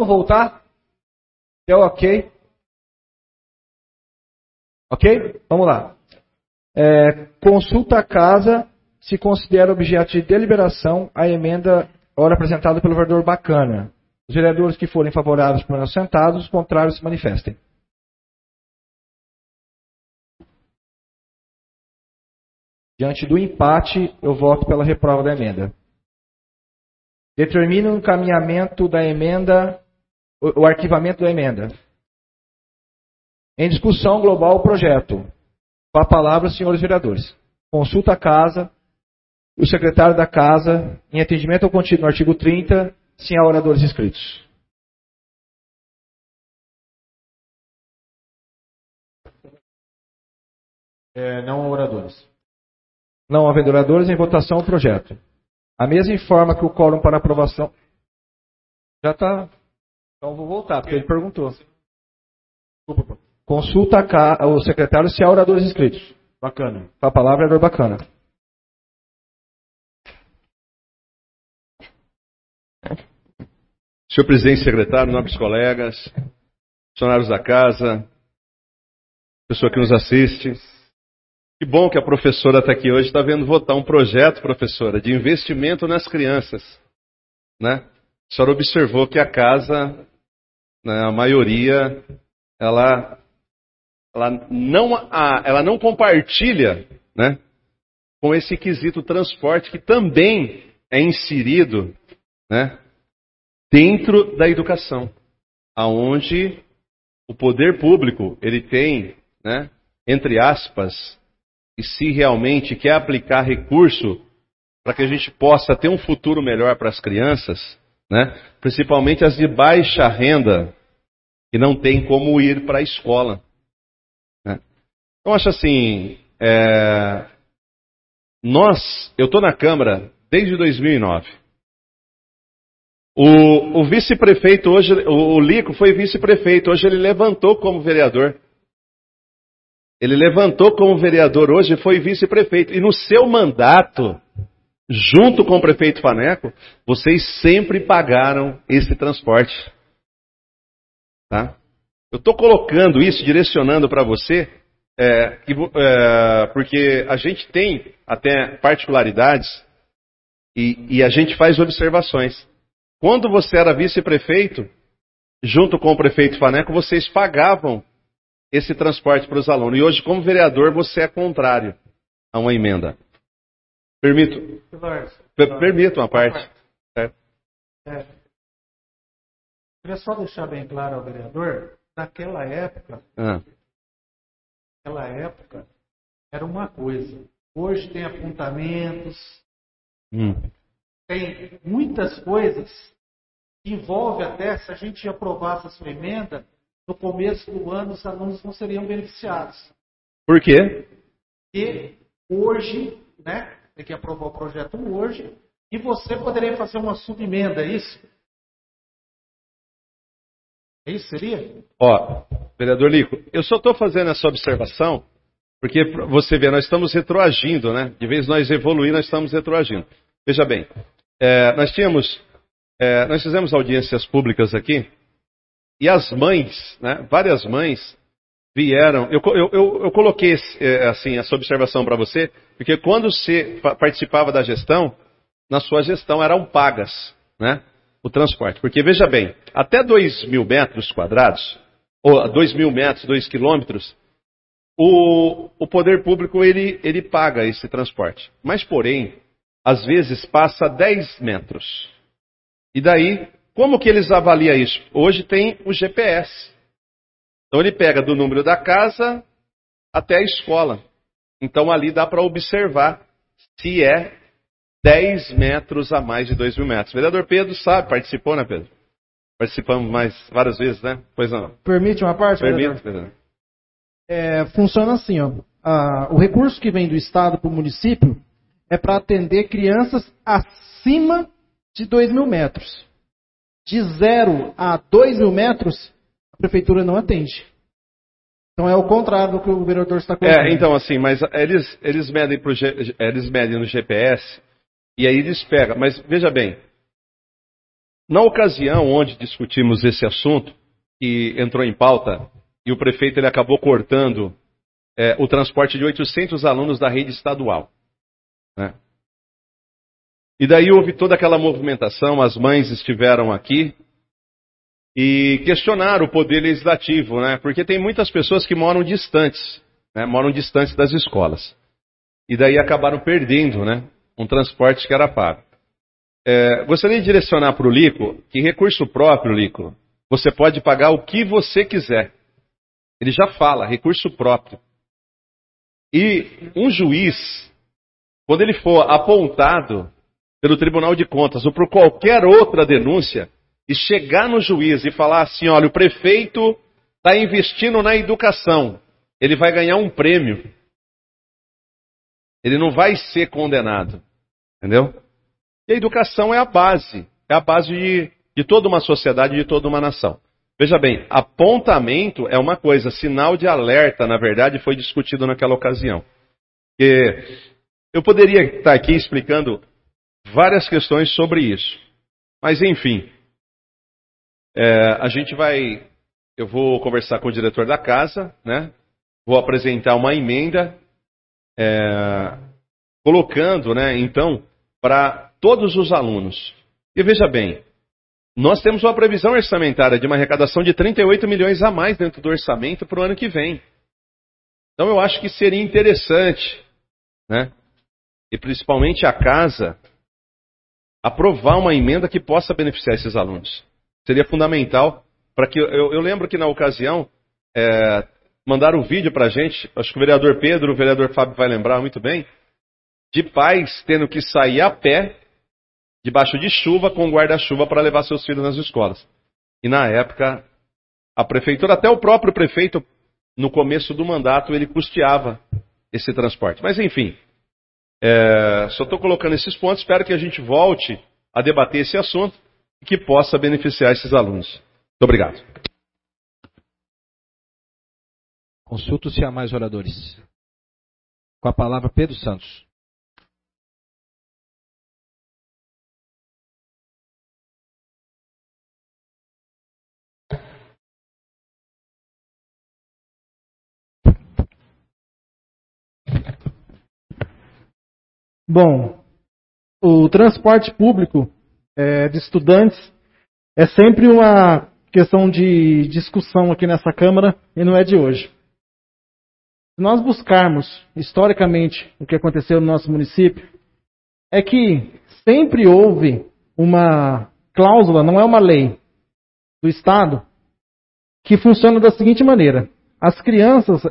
voltar? Deu ok? Ok? Vamos lá. Consulta a casa se considera objeto de deliberação a emenda ora apresentada pelo vereador Bacana. Os vereadores que forem favoráveis permaneçam sentados, os contrários se manifestem. Diante do empate, eu voto pela reprova da emenda. Determino o encaminhamento da emenda, o arquivamento da emenda. Em discussão global o projeto. Com a palavra, senhores vereadores. Consulta a casa, o secretário da casa, em atendimento ao contido no artigo 30, sim a oradores inscritos. Não a oradores. Não havendo oradores, em votação o projeto. A mesa informa que o quórum para aprovação... Já está... Então vou voltar, porque ele perguntou. Consulta o secretário se há oradores inscritos. Bacana. A palavra é do Bacana. Senhor presidente e secretário, nobres colegas, funcionários da casa, pessoa que nos assiste. Que bom que a professora está aqui hoje, está vendo votar um projeto, professora, de investimento nas crianças. Né? A senhora observou que a casa, né, a maioria, ela não compartilha, né, com esse quesito transporte que também é inserido, né, dentro da educação, aonde o poder público ele tem, né, entre aspas, e se realmente quer aplicar recurso para que a gente possa ter um futuro melhor para as crianças, né, principalmente as de baixa renda, que não tem como ir para a escola. Né. Eu acho assim, eu estou na Câmara desde 2009. O vice-prefeito hoje, o Lico foi vice-prefeito, hoje ele levantou como vereador. Ele levantou como vereador hoje e foi vice-prefeito. E no seu mandato, junto com o prefeito Faneco, vocês sempre pagaram esse transporte. Tá? Eu estou colocando isso, direcionando para você, porque a gente tem até particularidades e a gente faz observações. Quando você era vice-prefeito, junto com o prefeito Faneco, vocês pagavam esse transporte para os alunos. E hoje, como vereador, você é contrário a uma emenda. Permito uma parte. Queria só deixar bem claro ao vereador, naquela época, era uma coisa. Hoje tem apontamentos, tem muitas coisas que envolvem até, se a gente aprovasse a sua emenda, no começo do ano os alunos não seriam beneficiados. Por quê? E hoje, né, tem que aprovar o projeto hoje, e você poderia fazer uma subemenda, é isso? É isso seria? Ó, vereador Lico, eu só estou fazendo essa observação, porque você vê, nós estamos retroagindo, né? De vez nós evoluir, nós estamos retroagindo. Veja bem, nós fizemos audiências públicas aqui, e as mães, né, várias mães vieram. Eu coloquei assim, essa observação para você, porque quando você participava da gestão, na sua gestão eram pagas, né, o transporte. Porque veja bem, até 2.000 metros quadrados, ou 2.000 metros, 2 quilômetros, o poder público ele paga esse transporte. Mas, porém, às vezes passa 10 metros. E daí, como que eles avaliam isso? Hoje tem o GPS. Então ele pega do número da casa até a escola. Então ali dá para observar se é 10 metros a mais de 2.000 metros. O vereador Pedro sabe, participou, né, Pedro? Participamos várias vezes, né? Pois não. Permite uma parte, Permite, vereador? Funciona assim, ó. O recurso que vem do Estado para o município é para atender crianças acima de 2.000 metros. De 0 a 2.000 metros, a prefeitura não atende. Então é o contrário do que o vereador está colocando. Então assim, mas eles medem no GPS e aí eles pegam. Mas veja bem, Na ocasião onde discutimos esse assunto, que entrou em pauta, e o prefeito ele acabou cortando o transporte de 800 alunos da rede estadual, né? E daí houve toda aquela movimentação, as mães estiveram aqui e questionaram o poder legislativo, né? Porque tem muitas pessoas que moram distantes, né? Moram distantes das escolas. E daí acabaram perdendo, né? Um transporte que era pago. Gostaria de direcionar para o Lico que recurso próprio, Lico, você pode pagar o que você quiser. Ele já fala, recurso próprio. E um juiz, quando ele for apontado pelo Tribunal de Contas ou por qualquer outra denúncia, e chegar no juiz e falar assim, olha, o prefeito está investindo na educação, ele vai ganhar um prêmio. Ele não vai ser condenado. Entendeu? E a educação é a base de toda uma sociedade, de toda uma nação. Veja bem, apontamento é uma coisa, sinal de alerta, na verdade, foi discutido naquela ocasião. Eu poderia estar aqui explicando várias questões sobre isso. Mas, enfim, eu vou conversar com o diretor da casa, né? Vou apresentar uma emenda, colocando, né, então, para todos os alunos. E veja bem, nós temos uma previsão orçamentária de uma arrecadação de 38 milhões a mais dentro do orçamento para o ano que vem. Então eu acho que seria interessante, né, e principalmente a casa, aprovar uma emenda que possa beneficiar esses alunos. Seria fundamental para que... Eu lembro que na ocasião mandaram um vídeo para a gente, acho que o vereador Pedro, o vereador Fábio vai lembrar muito bem, de pais tendo que sair a pé, debaixo de chuva, com guarda-chuva para levar seus filhos nas escolas. E na época, a prefeitura, até o próprio prefeito, no começo do mandato, ele custeava esse transporte. Mas enfim, só estou colocando esses pontos, espero que a gente volte a debater esse assunto e que possa beneficiar esses alunos. Muito obrigado. Consulto se há mais oradores. Com a palavra, Pedro Santos. Bom, o transporte público de estudantes é sempre uma questão de discussão aqui nessa Câmara e não é de hoje. Se nós buscarmos historicamente o que aconteceu no nosso município, é que sempre houve uma cláusula, não é uma lei do Estado, que funciona da seguinte maneira. As crianças,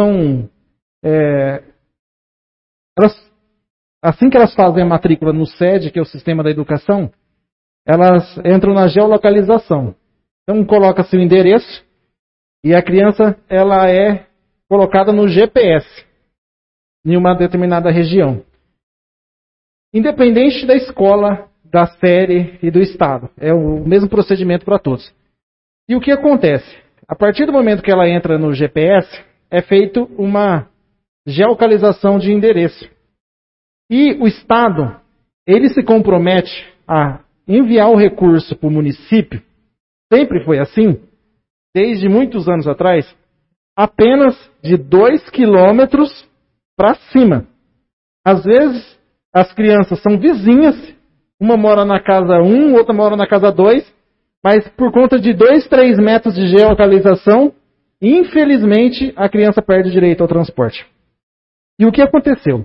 assim que elas fazem a matrícula no SED, que é o Sistema da Educação, elas entram na geolocalização. Então coloca-se o endereço e a criança ela é colocada no GPS em uma determinada região. Independente da escola, da série e do estado. É o mesmo procedimento para todos. E o que acontece? A partir do momento que ela entra no GPS, é feito uma geolocalização de endereço. E o Estado, ele se compromete a enviar o recurso para o município, sempre foi assim, desde muitos anos atrás, apenas de 2 quilômetros para cima. Às vezes, as crianças são vizinhas, uma mora na casa 1, outra mora na casa 2, mas por conta de 2, 3 metros de geolocalização, infelizmente, a criança perde direito ao transporte. E o que aconteceu?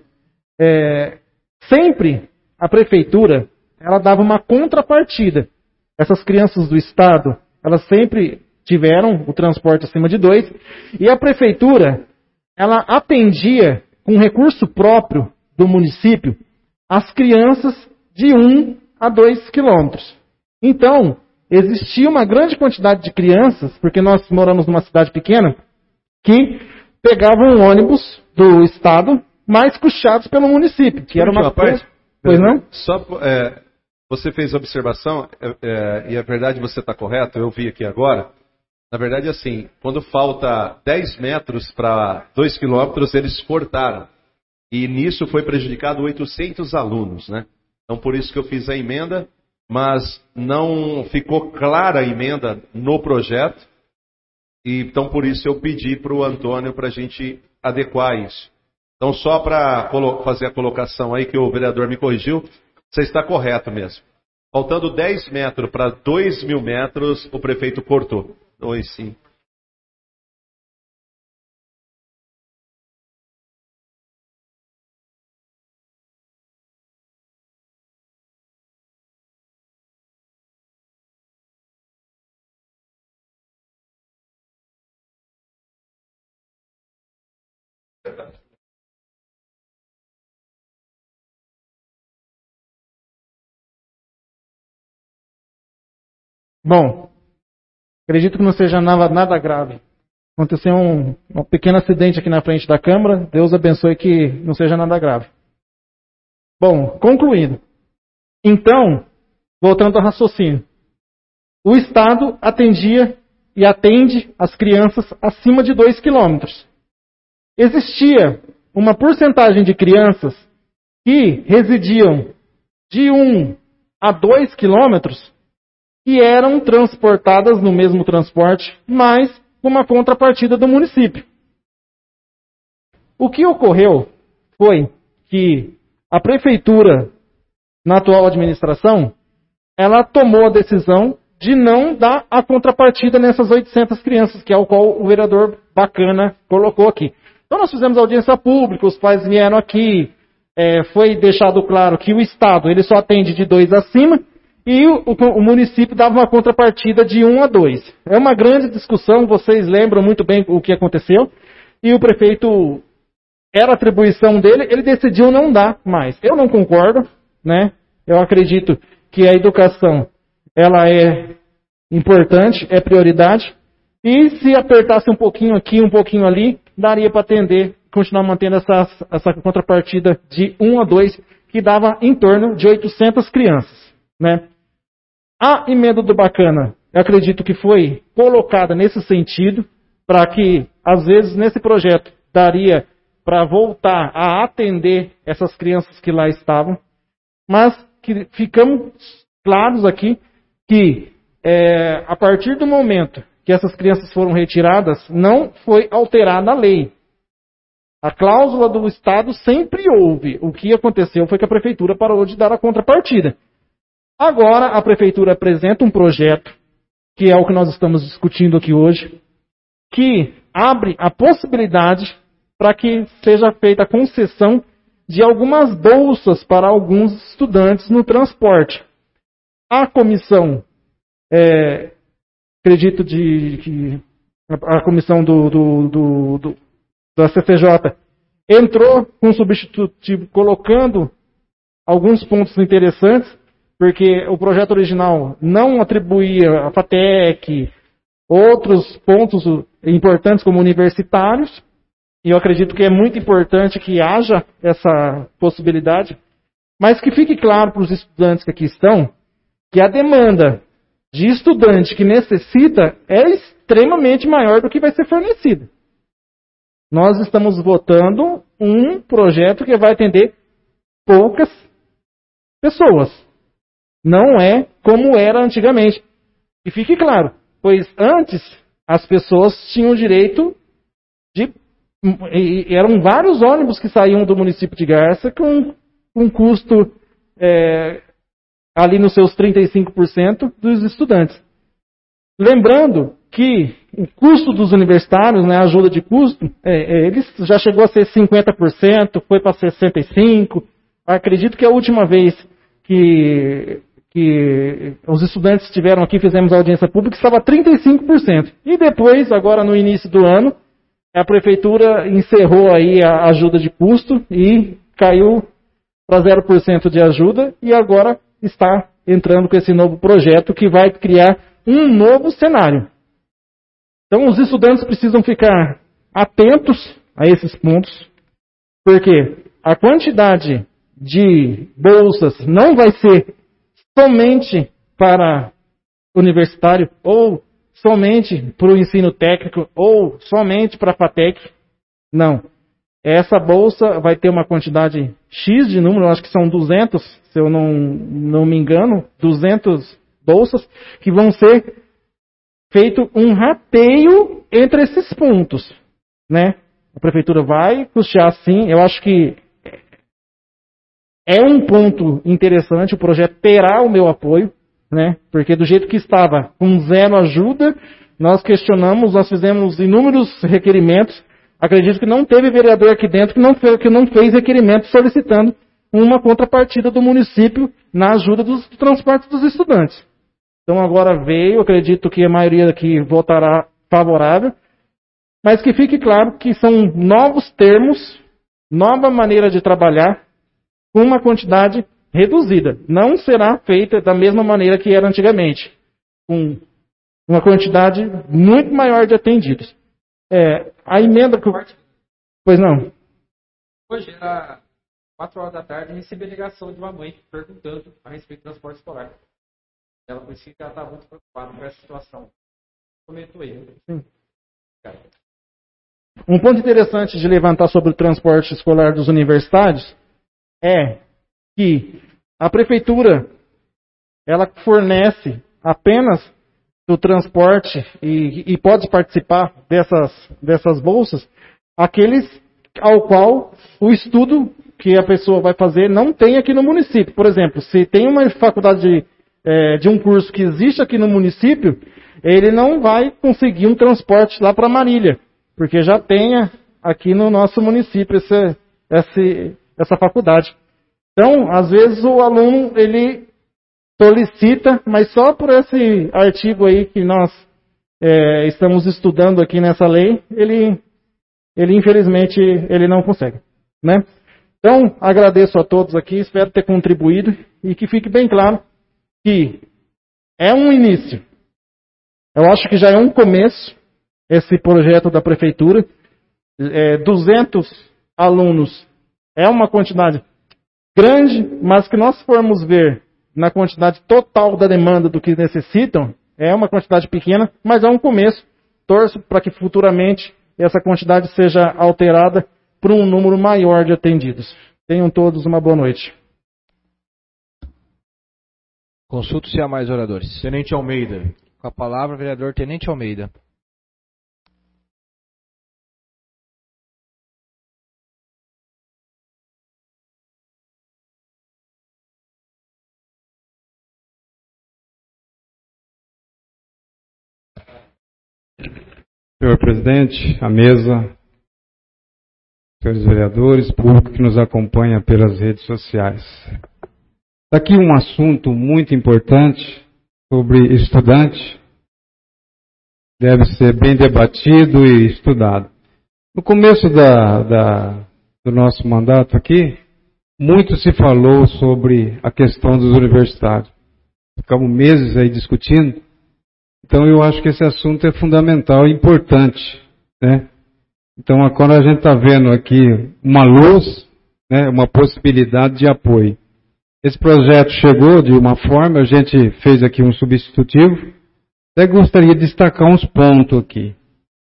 Sempre a prefeitura ela dava uma contrapartida. Essas crianças do estado, elas sempre tiveram o transporte acima de 2, e a prefeitura ela atendia com recurso próprio do município as crianças de 1 a 2 quilômetros. Então, existia uma grande quantidade de crianças, porque nós moramos numa cidade pequena, que pegavam um ônibus do estado mais custeados pelo município, que era uma coisa... Pois não? Você fez a observação, e é verdade, você está correto, eu vi aqui agora. Na verdade, assim, quando falta 10 metros para 2 quilômetros, eles cortaram. E nisso foi prejudicado 800 alunos, né? Então, por isso que eu fiz a emenda, mas não ficou clara a emenda no projeto. E, então, por isso eu pedi para o Antônio para a gente adequar isso. Então, só para fazer a colocação aí, que o vereador me corrigiu, você está correto mesmo. Faltando 10 metros para 2.000 metros, o prefeito cortou. Oi, sim. Bom, acredito que não seja nada grave. Aconteceu um pequeno acidente aqui na frente da Câmara. Deus abençoe que não seja nada grave. Bom, concluindo. Então, voltando ao raciocínio. O Estado atendia e atende as crianças acima de 2 quilômetros. Existia uma porcentagem de crianças que residiam de 1 a 2 quilômetros que eram transportadas no mesmo transporte, mas com uma contrapartida do município. O que ocorreu foi que a prefeitura, na atual administração, ela tomou a decisão de não dar a contrapartida nessas 800 crianças, que é o qual o vereador Bacana colocou aqui. Então nós fizemos audiência pública, os pais vieram aqui, foi deixado claro que o Estado ele só atende de 2 acima, e o município dava uma contrapartida de 1 a 2. É uma grande discussão, vocês lembram muito bem o que aconteceu. E o prefeito, era atribuição dele, ele decidiu não dar mais. Eu não concordo, né? Eu acredito que a educação, ela é importante, é prioridade. E se apertasse um pouquinho aqui, um pouquinho ali, daria para atender, continuar mantendo essa contrapartida de 1 a 2, que dava em torno de 800 crianças, né? A emenda do Bacana, eu acredito que foi colocada nesse sentido, para que, às vezes, nesse projeto, daria para voltar a atender essas crianças que lá estavam, mas que ficamos claros aqui que, a partir do momento que essas crianças foram retiradas, não foi alterada a lei. A cláusula do Estado sempre houve. O que aconteceu foi que a prefeitura parou de dar a contrapartida. Agora, a prefeitura apresenta um projeto, que é o que nós estamos discutindo aqui hoje, que abre a possibilidade para que seja feita a concessão de algumas bolsas para alguns estudantes no transporte. A comissão, acredito que a comissão da CCJ entrou com um substitutivo colocando alguns pontos interessantes, porque o projeto original não atribuía a FATEC, outros pontos importantes como universitários, e eu acredito que é muito importante que haja essa possibilidade, mas que fique claro para os estudantes que aqui estão, que a demanda de estudante que necessita é extremamente maior do que vai ser fornecida. Nós estamos votando um projeto que vai atender poucas pessoas. Não é como era antigamente. E fique claro, pois antes as pessoas tinham o direito de... eram vários ônibus que saíam do município de Garça com um custo ali nos seus 35% dos estudantes. Lembrando que o custo dos universitários, né, a ajuda de custo, eles já chegou a ser 50%, foi para 65%. Acredito que a última vez que os estudantes estiveram aqui, fizemos a audiência pública, estava 35%. E depois, agora no início do ano, a prefeitura encerrou aí a ajuda de custo e caiu para 0% de ajuda e agora está entrando com esse novo projeto que vai criar um novo cenário. Então os estudantes precisam ficar atentos a esses pontos, porque a quantidade de bolsas não vai ser somente para universitário, ou somente para o ensino técnico, ou somente para a FATEC. Não. essa bolsa vai ter uma quantidade X de número, eu acho que são 200, se eu não me engano, 200 bolsas, que vão ser feito um rateio entre esses pontos, né? A prefeitura vai custear sim, eu acho que é um ponto interessante, o projeto terá o meu apoio, né? Porque do jeito que estava, com zero ajuda, nós questionamos, nós fizemos inúmeros requerimentos. Acredito que não teve vereador aqui dentro que não fez requerimento solicitando uma contrapartida do município na ajuda dos transportes dos estudantes. Então agora veio, acredito que a maioria aqui votará favorável, mas que fique claro que são novos termos, nova maneira de trabalhar, com uma quantidade reduzida. Não será feita da mesma maneira que era antigamente, com uma quantidade muito maior de atendidos. A emenda que... Pois não. Hoje, às 4 horas da tarde, recebi a ligação de uma mãe perguntando a respeito do transporte escolar. Ela disse que ela está muito preocupada com essa situação. Comentou aí. Sim. Um ponto interessante de levantar sobre o transporte escolar dos universitários é que a prefeitura ela fornece apenas do transporte e pode participar dessas bolsas aqueles ao qual o estudo que a pessoa vai fazer não tem aqui no município. Por exemplo, se tem uma faculdade de um curso que existe aqui no município, ele não vai conseguir um transporte lá para Marília, porque já tem aqui no nosso município essa faculdade. Então, às vezes o aluno ele solicita, mas só por esse artigo aí que nós estamos estudando aqui nessa lei, ele infelizmente ele não consegue, né? Então, agradeço a todos aqui, espero ter contribuído e que fique bem claro que é um início. Eu acho que já é um começo esse projeto da prefeitura. 200 alunos é uma quantidade grande, mas que nós formos ver na quantidade total da demanda do que necessitam, é uma quantidade pequena, mas é um começo. Torço para que futuramente essa quantidade seja alterada para um número maior de atendidos. Tenham todos uma boa noite. Consulto se há mais oradores. Tenente Almeida. Com a palavra, vereador Tenente Almeida. Senhor presidente, a mesa, senhores vereadores, público que nos acompanha pelas redes sociais. Aqui um assunto muito importante sobre estudante, deve ser bem debatido e estudado. No começo do nosso mandato aqui, muito se falou sobre a questão dos universitários. Ficamos meses aí discutindo. Então eu acho que esse assunto é fundamental e importante, né? Então agora a gente está vendo aqui uma luz, né, uma possibilidade de apoio. Esse projeto chegou de uma forma, a gente fez aqui um substitutivo. Até gostaria de destacar uns pontos aqui.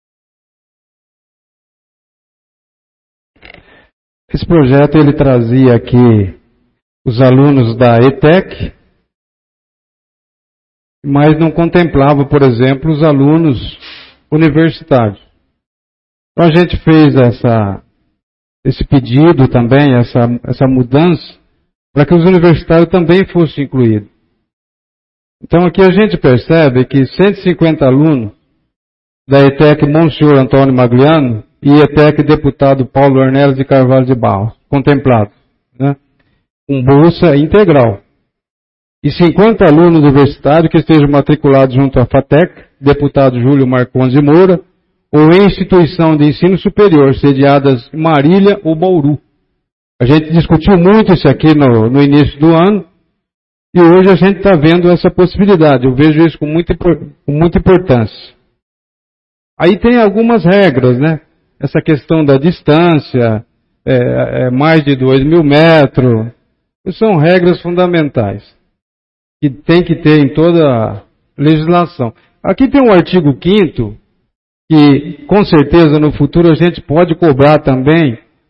Esse projeto ele trazia aqui os alunos da ETEC, mas não contemplava, por exemplo, os alunos universitários. Então a gente fez esse pedido também, essa mudança, para que os universitários também fossem incluídos. Então aqui a gente percebe que 150 alunos da ETEC Monsenhor Antônio Magliano e ETEC Deputado Paulo Ornelas de Carvalho de Barros, contemplados, né, com bolsa integral. E 50 alunos universitários que estejam matriculados junto à FATEC, deputado Júlio Marcondes de Moura, ou em instituição de ensino superior, sediadas em Marília ou Bauru. A gente discutiu muito isso aqui no início do ano, e hoje a gente está vendo essa possibilidade. Eu vejo isso com muita importância. Aí tem algumas regras, né? Essa questão da distância, mais de 2.000 metros, são regras fundamentais que tem que ter em toda a legislação. Aqui tem um artigo 5º, que com certeza no futuro a gente pode cobrar também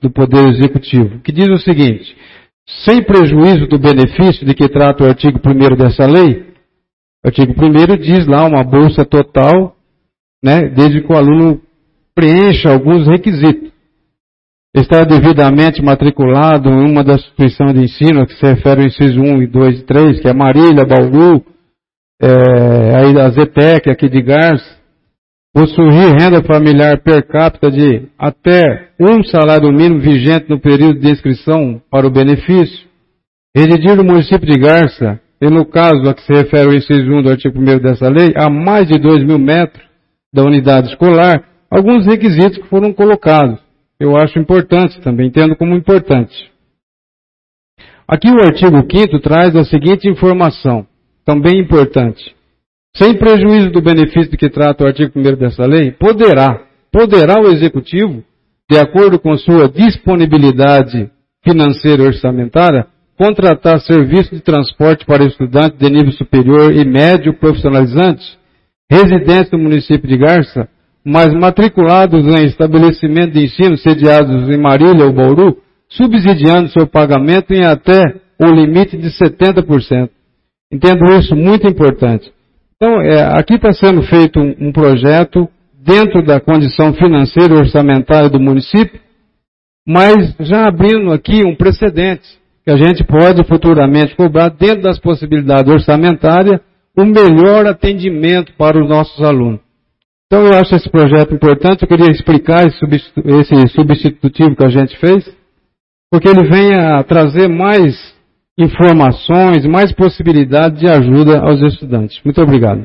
do Poder Executivo, que diz o seguinte: sem prejuízo do benefício de que trata o artigo 1º dessa lei. O artigo 1º diz lá uma bolsa total, né, desde que o aluno preencha alguns requisitos. Está devidamente matriculado em uma das instituições de ensino que se refere ao inciso 1, 2 e 3, que é Marília, Bauru, aí a Zetec, aqui de Garça, possuir renda familiar per capita de até um salário mínimo vigente no período de inscrição para o benefício, residir no município de Garça, e no caso a que se refere ao inciso 1 do artigo 1º dessa lei, a mais de 2.000 metros da unidade escolar, alguns requisitos que foram colocados. Eu acho importante também, entendo como importante. Aqui o artigo 5º traz a seguinte informação, também importante. Sem prejuízo do benefício de que trata o artigo 1º dessa lei, poderá o Executivo, de acordo com sua disponibilidade financeira e orçamentária, contratar serviço de transporte para estudantes de nível superior e médio profissionalizantes, residentes no município de Garça, mas matriculados em estabelecimento de ensino sediados em Marília ou Bauru, subsidiando seu pagamento em até o limite de 70%. Entendo isso muito importante. Então, aqui está sendo feito um projeto dentro da condição financeira e orçamentária do município, mas já abrindo aqui um precedente, que a gente pode futuramente cobrar, dentro das possibilidades orçamentárias, o melhor atendimento para os nossos alunos. Então eu acho esse projeto importante, eu queria explicar esse substitutivo que a gente fez, porque ele vem a trazer mais informações, mais possibilidades de ajuda aos estudantes. Muito obrigado.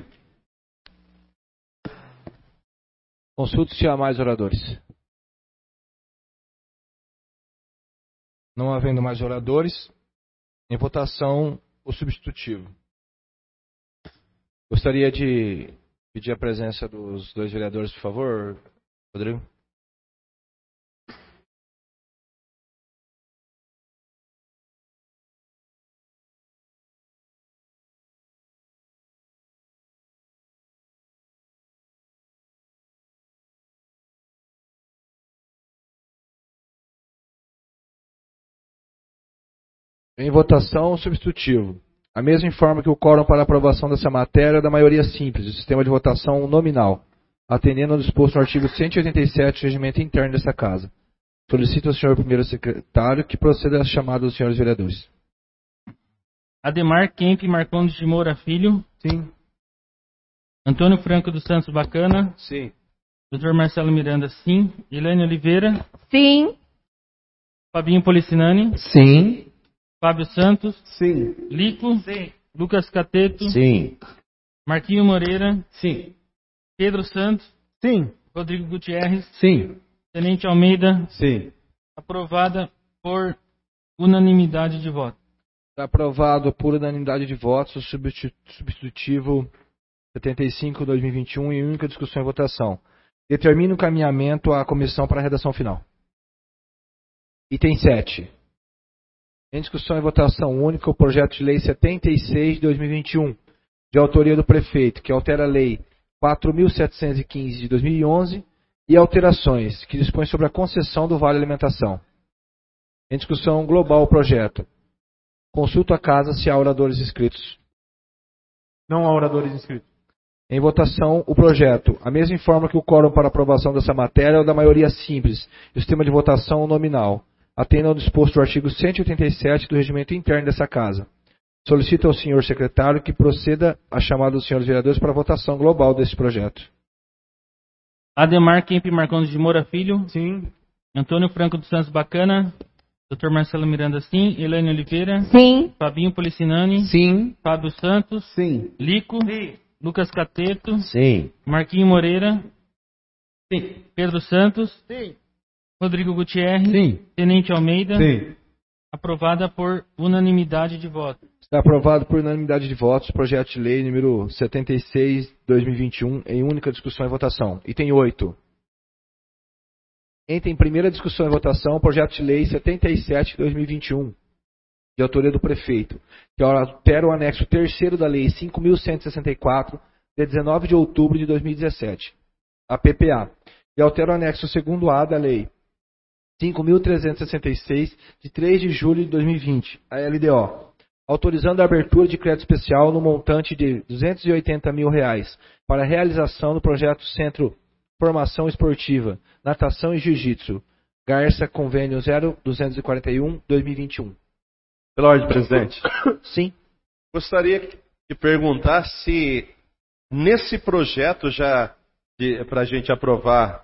Consulte se há mais oradores. Não havendo mais oradores, em votação o substitutivo. Gostaria de pedir a presença dos dois vereadores, por favor, Rodrigo. Em votação, o substitutivo. A mesma informa que o quórum para aprovação dessa matéria é da maioria simples, do sistema de votação nominal, atendendo ao disposto no artigo 187 do regimento interno dessa Casa. Solicito ao senhor primeiro secretário que proceda à chamada dos senhores vereadores. Ademar Kemp Marcondes de Moura Filho. Sim. Antônio Franco dos Santos Bacana. Sim. Dr. Marcelo Miranda, sim. Elaine Oliveira. Sim. Fabinho Policinani. Sim. Fábio Santos. Sim. Lico. Sim. Lucas Cateto. Sim. Marquinho Moreira. Sim. Pedro Santos. Sim. Rodrigo Gutierrez. Sim. Tenente Almeida. Sim. Aprovada por unanimidade de voto. Aprovado por unanimidade de votos o substitutivo 75/2021 em única discussão e votação. Determina o encaminhamento à comissão para a redação final. Item 7. Em discussão e votação única, o projeto de lei 76 de 2021, de autoria do prefeito, que altera a lei 4.715 de 2011 e alterações que dispõem sobre a concessão do Vale Alimentação. Em discussão global o projeto. Consulto a casa se há oradores inscritos. Não há oradores inscritos. Em votação, o projeto. A mesma informa que o quórum para aprovação dessa matéria é o da maioria simples, e o sistema de votação nominal, atendendo ao disposto do artigo 187 do regimento interno dessa Casa. Solicito ao senhor secretário que proceda à chamada dos senhores vereadores para a votação global desse projeto. Ademar Kemp Marcondes de Moura Filho. Sim. Antônio Franco dos Santos Bacana. Dr. Marcelo Miranda, sim. Elaine Oliveira. Sim. Fabinho Policinani. Sim. Fábio Santos. Sim. Lico. Sim. Lucas Cateto. Sim. Marquinho Moreira. Sim. Pedro Santos. Sim. Rodrigo Gutierrez. Sim. Tenente Almeida. Sim. Aprovada por unanimidade de voto. Está aprovado por unanimidade de votos o projeto de lei número 76 de 2021 em única discussão e votação. Item 8. Entra em primeira discussão e votação o projeto de lei 77 de 2021, de autoria do prefeito, que altera o anexo 3º da lei 5.164, de 19 de outubro de 2017, a PPA, e altera o anexo 2º A da lei 5.366, de 3 de julho de 2020, a LDO, autorizando a abertura de crédito especial no montante de R$ 280 mil para a realização do projeto Centro Formação Esportiva, Natação e Jiu-Jitsu, Garça, convênio 0241-2021. Pela ordem, presidente. Sim. Gostaria de perguntar se nesse projeto já para a gente aprovar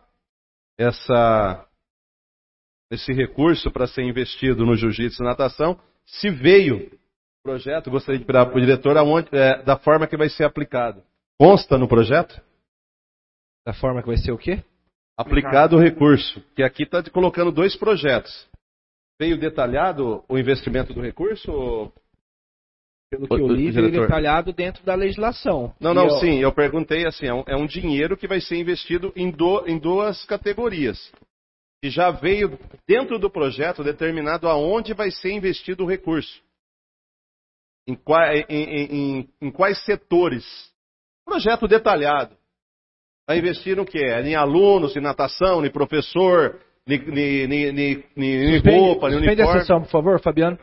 esse recurso para ser investido no jiu-jitsu e natação, se veio o projeto, gostaria de pedir para o diretor da forma que vai ser aplicado. Consta no projeto? Da forma que vai ser o quê? Aplicado o recurso, que aqui está colocando 2 projetos. Veio detalhado o investimento do recurso? Pelo que eu li, veio detalhado dentro da legislação. Sim, eu perguntei assim, é um dinheiro que vai ser investido em 2 categorias. E já veio dentro do projeto determinado aonde vai ser investido o recurso. Em quais setores. Projeto detalhado. Vai investir no quê? Em alunos, em natação, em professor, em roupa, em uniforme. Suspende a sessão, por favor, Fabiano.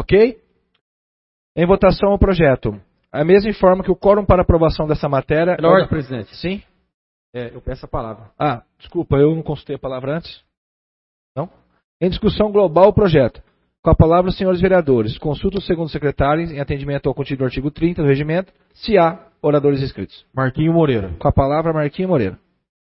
Ok? Em votação o projeto. A mesa informa que o quórum para aprovação dessa matéria... Pela ordem, presidente. Sim? Eu peço a palavra. Desculpa, eu não consultei a palavra antes. Não? Em discussão global o projeto. Com a palavra, os senhores vereadores. Consulta o segundo secretário em atendimento ao contido do artigo 30 do regimento, se há oradores inscritos. Marquinho Moreira. Com a palavra, Marquinho Moreira.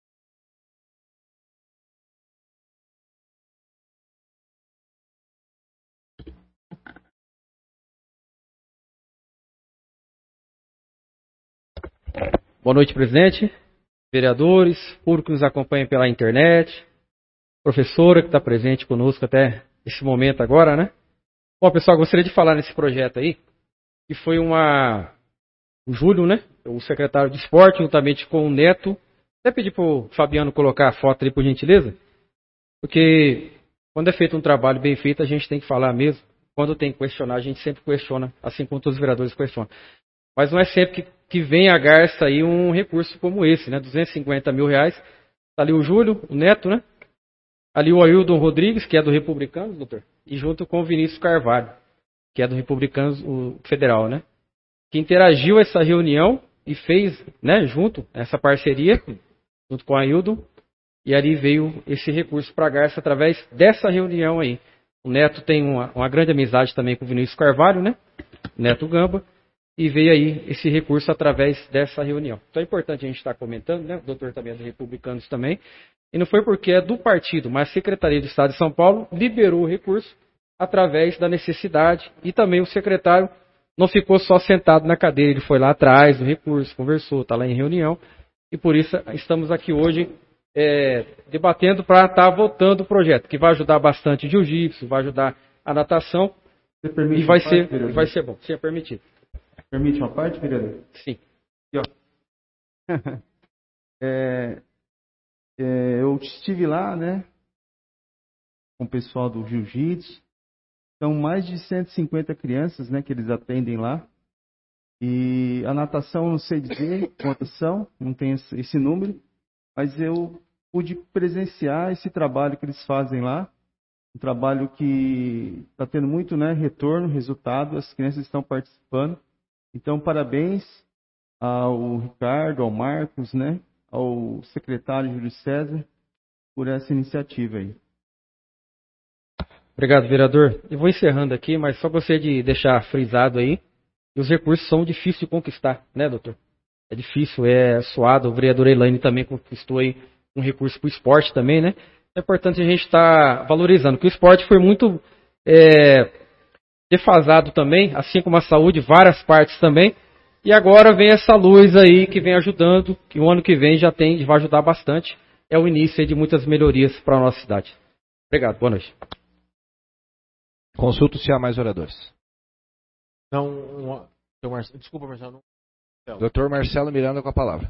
Boa noite, presidente, vereadores, público que nos acompanha pela internet, professora que está presente conosco até esse momento agora, né? Bom, pessoal, gostaria de falar nesse projeto aí, que foi o Júlio, né? O secretário de esporte, juntamente com o Neto. Até pedir para o Fabiano colocar a foto ali, por gentileza, porque quando é feito um trabalho bem feito, a gente tem que falar mesmo. Quando tem que questionar, a gente sempre questiona, assim como todos os vereadores questionam. Mas não é sempre que vem a garça aí um recurso como esse, né? 250 mil reais. Tá ali o Júlio, o Neto, né? Ali o Ailton Rodrigues, que é do Republicanos, doutor. E junto com o Vinícius Carvalho, que é do Republicanos o Federal, né? Que interagiu essa reunião e fez, né, junto, essa parceria, junto com o Ailton. E ali veio esse recurso para a garça através dessa reunião aí. O Neto tem uma grande amizade também com o Vinícius Carvalho, né? Neto Gamba. E veio aí esse recurso através dessa reunião. Então é importante a gente estar comentando, né? O doutor também é do Republicanos também. E não foi porque é do partido, mas a Secretaria de Estado de São Paulo liberou o recurso através da necessidade. E também o secretário não ficou só sentado na cadeira, ele foi lá atrás do recurso, conversou, está lá em reunião. E por isso estamos aqui hoje debatendo para estar votando o projeto, que vai ajudar bastante o jiu-jitsu, vai ajudar a natação. E vai ser bom, se é permitido. Permite uma parte, vereador? Sim. Aqui, ó. Eu estive lá, né, com o pessoal do Jiu-Jitsu. São mais de 150 crianças, né, que eles atendem lá. E a natação, não sei dizer quantas são, não tenho esse número, mas eu pude presenciar esse trabalho que eles fazem lá. Um trabalho que está tendo muito, né, retorno, resultado, as crianças estão participando. Então, parabéns ao Ricardo, ao Marcos, né, ao secretário Júlio César, por essa iniciativa aí. Obrigado, vereador. Eu vou encerrando aqui, mas só gostaria de deixar frisado aí, que os recursos são difíceis de conquistar, né, doutor? É difícil, é suado. O vereador Elaine também conquistou aí um recurso para o esporte também, né? É importante a gente estar valorizando, que o esporte foi muito defasado também, assim como a saúde, várias partes também. E agora vem essa luz aí que vem ajudando, que o ano que vem vai ajudar bastante. É o início aí de muitas melhorias para a nossa cidade. Obrigado, boa noite. Consulto se há mais oradores. Desculpa, Marcelo. Dr. Marcelo Miranda com a palavra.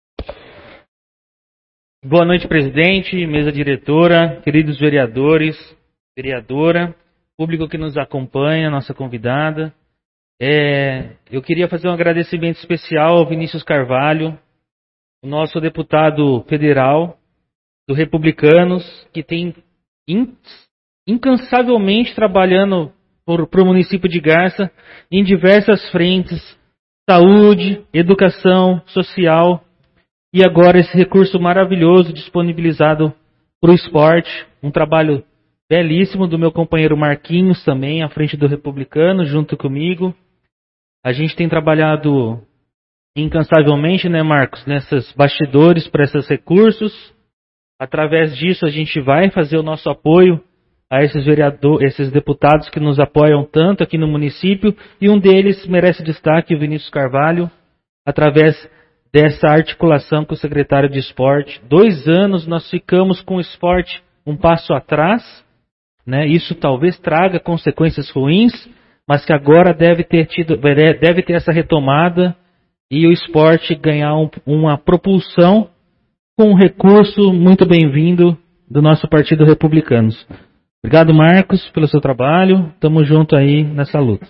Boa noite, presidente, mesa diretora, queridos vereadores, vereadora, público que nos acompanha, nossa convidada. Eu queria fazer um agradecimento especial ao Vinícius Carvalho, o nosso deputado federal do Republicanos, que tem incansavelmente trabalhando para o município de Garça em diversas frentes, saúde, educação, social, e agora esse recurso maravilhoso disponibilizado para o esporte, um trabalho belíssimo do meu companheiro Marquinhos também, à frente do Republicano, junto comigo. A gente tem trabalhado incansavelmente, né, Marcos, nesses bastidores para esses recursos. Através disso a gente vai fazer o nosso apoio a esses deputados que nos apoiam tanto aqui no município, e um deles merece destaque, o Vinícius Carvalho, através dessa articulação com o secretário de esporte. 2 anos nós ficamos com o esporte um passo atrás, né? Isso talvez traga consequências ruins, mas que agora deve ter essa retomada e o esporte ganhar uma propulsão com um recurso muito bem-vindo do nosso Partido Republicanos. Obrigado, Marcos, pelo seu trabalho. Tamo junto aí nessa luta.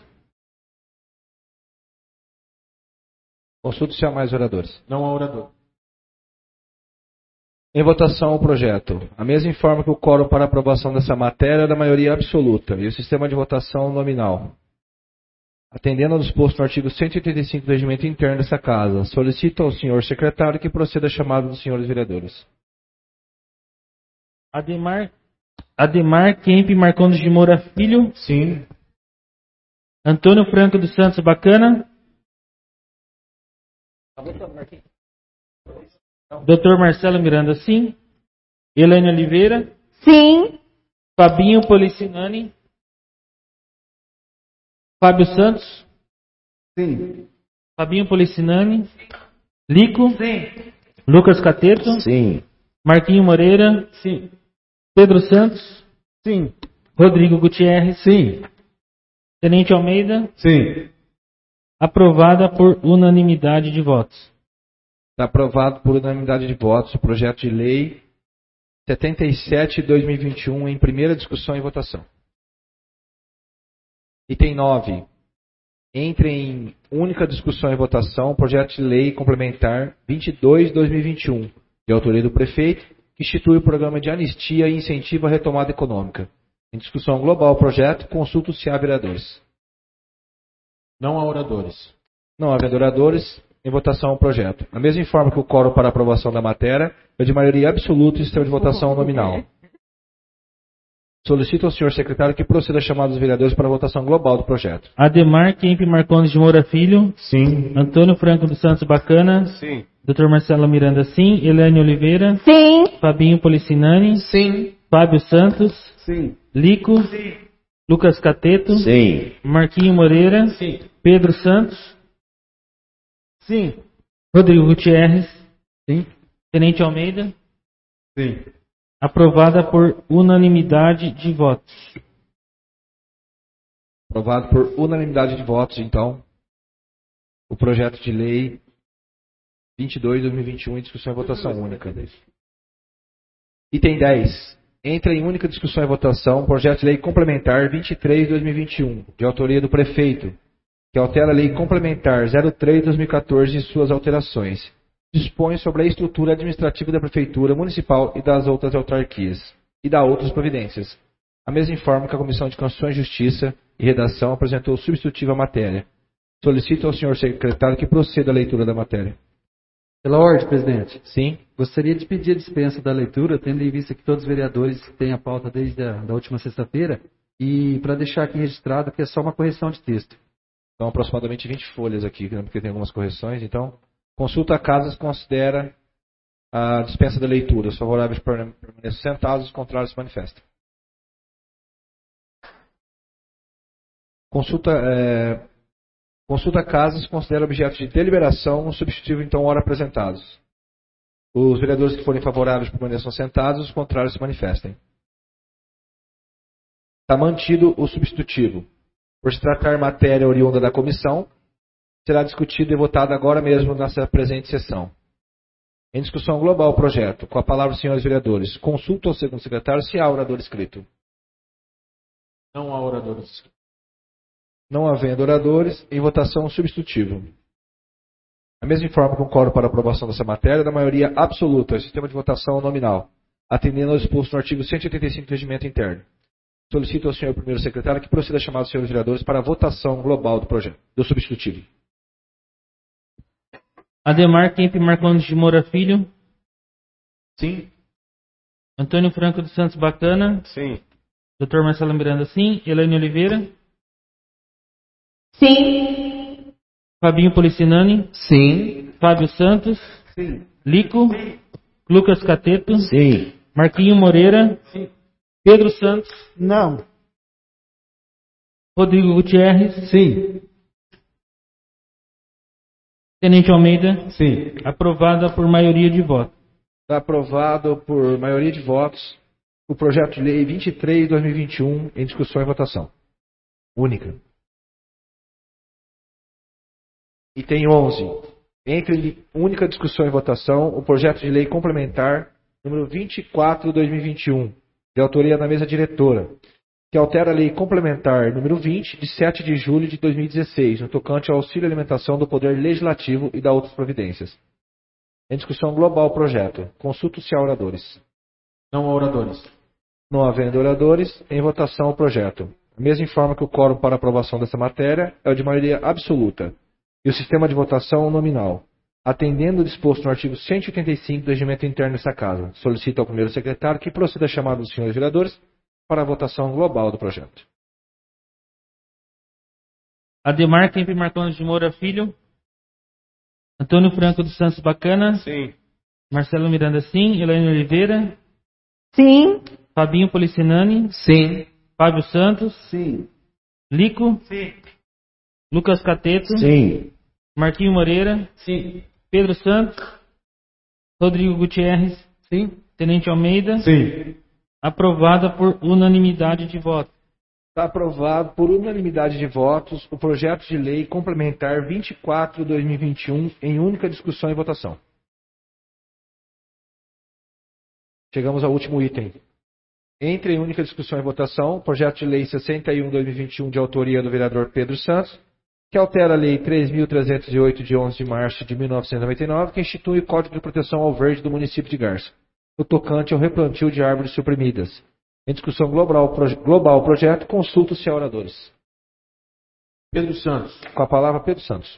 Consulto se há mais oradores. Não há orador. Em votação o projeto. A mesa informa que o quórum para aprovação dessa matéria é da maioria absoluta e o sistema de votação nominal. Atendendo ao disposto no artigo 185 do regimento interno dessa Casa, solicito ao senhor secretário que proceda a chamada dos senhores vereadores. Ademar Kemp Marcondes de Moura Filho. Sim. Antônio Franco dos Santos Bacana. Dr. Marcelo Miranda, sim. Elaine Oliveira. Sim. Fabinho Policinani. Fábio Santos. Sim. Fabinho Policinani. Lico. Sim. Lucas Cateto. Sim. Marquinho Moreira. Sim. Pedro Santos. Sim. Rodrigo Gutierrez. Sim. Tenente Almeida. Sim. Aprovada por unanimidade de votos. Está aprovado por unanimidade de votos o projeto de lei 77/2021 em primeira discussão e votação. Item 9. Entre em única discussão e votação o projeto de lei complementar 22/2021, de autoria do prefeito, que institui o programa de anistia e incentivo à retomada econômica. Em discussão global o projeto, consulta se há vereadores. Não há oradores. Não havendo oradores, em votação o projeto. Na mesma forma que o quórum para aprovação da matéria é de maioria absoluta e sistema de votação nominal. Solicito ao senhor secretário que proceda a chamada dos vereadores para a votação global do projeto. Ademar Kemp Marcondes de Moura Filho. Sim. Antônio Franco dos Santos Bacana. Sim. Dr. Marcelo Miranda, sim. Elaine Oliveira. Sim. Fabinho Policinani. Sim. Fábio Santos. Sim. Lico. Sim. Lucas Cateto. Sim. Marquinho Moreira. Sim. Pedro Santos. Sim. Rodrigo Gutierrez. Sim. Tenente Almeida. Sim. Aprovada por unanimidade de votos. Aprovado por unanimidade de votos, então, o projeto de lei 22/2021 em discussão e votação única. Item 10. Entra em única discussão e votação o projeto de lei complementar 23/2021, de autoria do prefeito, que altera a lei complementar 03/2014 e suas alterações. Dispõe sobre a estrutura administrativa da Prefeitura Municipal e das outras autarquias, e dá outras providências. A mesma informa que a Comissão de Constituição e Justiça e Redação apresentou substitutiva à matéria. Solicito ao senhor secretário que proceda à leitura da matéria. Pela ordem, presidente. Sim. Gostaria de pedir a dispensa da leitura, tendo em vista que todos os vereadores têm a pauta desde a última sexta-feira, e para deixar aqui registrado que é só uma correção de texto. São aproximadamente 20 folhas aqui, porque tem algumas correções, então... Consulta a Casas considera a dispensa da leitura. Os favoráveis permaneçam sentados, os contrários se manifestam. Consulta Casas considera objeto de deliberação o substitutivo então ora apresentados. Os vereadores que forem favoráveis permaneçam sentados, os contrários se manifestem. Está mantido o substitutivo. Por se tratar matéria oriunda da comissão, será discutido e votado agora mesmo nessa presente sessão. Em discussão global o projeto, com a palavra os senhores vereadores. Consulta ao segundo secretário se há orador escrito. Não há oradores. Não havendo oradores, em votação substitutivo. A mesma informa com quórum para aprovação dessa matéria da maioria absoluta, sistema de votação nominal, atendendo ao exposto no artigo 185 do regimento interno. Solicito ao senhor primeiro secretário que proceda a chamar os senhores vereadores para a votação global do projeto, do substitutivo. Ademar Kemp Marcondes de Moura Filho. Sim. Antônio Franco dos Santos Bacana. Sim. Dr. Marcelo Miranda, sim. Elaine Oliveira. Sim. Fabinho Policinani. Sim. Fábio Santos. Sim. Lico. Lucas Cateto. Sim. Marquinho Moreira. Sim. Pedro Santos. Não. Rodrigo Gutierrez. Sim. Tenente Almeida. Sim. Aprovada por maioria de votos. Está aprovado por maioria de votos o projeto de lei 23/2021 em discussão e votação. Única. Item 11. Entre única discussão e votação, o projeto de lei complementar número 24/2021, de autoria da mesa diretora, que altera a lei complementar número 20, de 7 de julho de 2016, no tocante ao auxílio alimentação do Poder Legislativo e da outras providências. Em discussão global o projeto. Consulta se há oradores. Não há oradores. Não havendo oradores, em votação o projeto. A mesma informa que o quórum para aprovação dessa matéria é o de maioria absoluta e o sistema de votação nominal, atendendo o disposto no artigo 185 do regimento interno dessa Casa. Solicito ao primeiro secretário que proceda a chamada dos senhores vereadores para a votação global do projeto. Ademar Kempe Marcondes de Moura Filho. Antônio Franco dos Santos Bacana. Sim. Marcelo Miranda, sim. Elaine Oliveira. Sim. Fabinho Policinani. Sim. Fábio Santos. Sim. Lico. Sim. Lucas Cateto. Sim. Marquinho Moreira. Sim. Pedro Santos. Rodrigo Gutierrez. Sim. Tenente Almeida. Sim. Aprovada por unanimidade de votos. Está aprovado por unanimidade de votos o projeto de lei complementar 24/2021 em única discussão e votação. Chegamos ao último item. Entre em única discussão e votação, o projeto de lei 61/2021 de autoria do vereador Pedro Santos, que altera a lei 3.308 de 11 de março de 1999, que institui o Código de Proteção ao Verde do município de Garça, no tocante ao replantio de árvores suprimidas. Em discussão global o projeto, consulta-se a oradores. Pedro Santos. Com a palavra, Pedro Santos.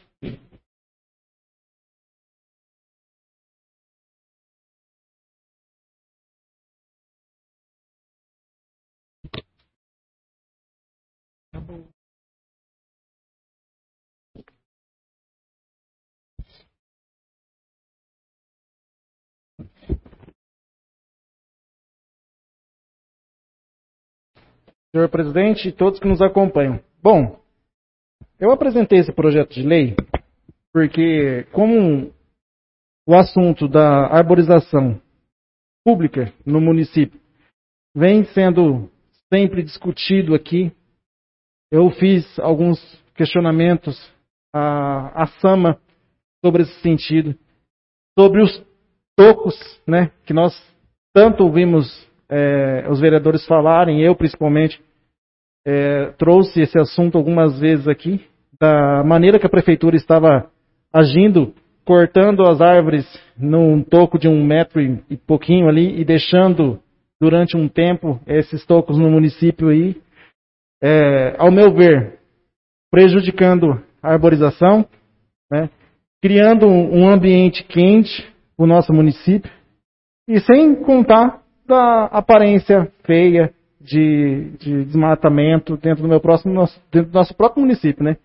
Senhor presidente e todos que nos acompanham. Bom, eu apresentei esse projeto de lei porque, como o assunto da arborização pública no município vem sendo sempre discutido aqui, eu fiz alguns questionamentos à SAMA sobre esse sentido, sobre os tocos, né, que nós tanto ouvimos os vereadores falarem, eu principalmente trouxe esse assunto algumas vezes aqui, da maneira que a prefeitura estava agindo, cortando as árvores num toco de 1 metro e pouquinho ali e deixando durante um tempo esses tocos no município aí, ao meu ver, prejudicando a arborização, né, criando um ambiente quente para o nosso município e sem contar da aparência feia de desmatamento dentro do nosso próprio município, né?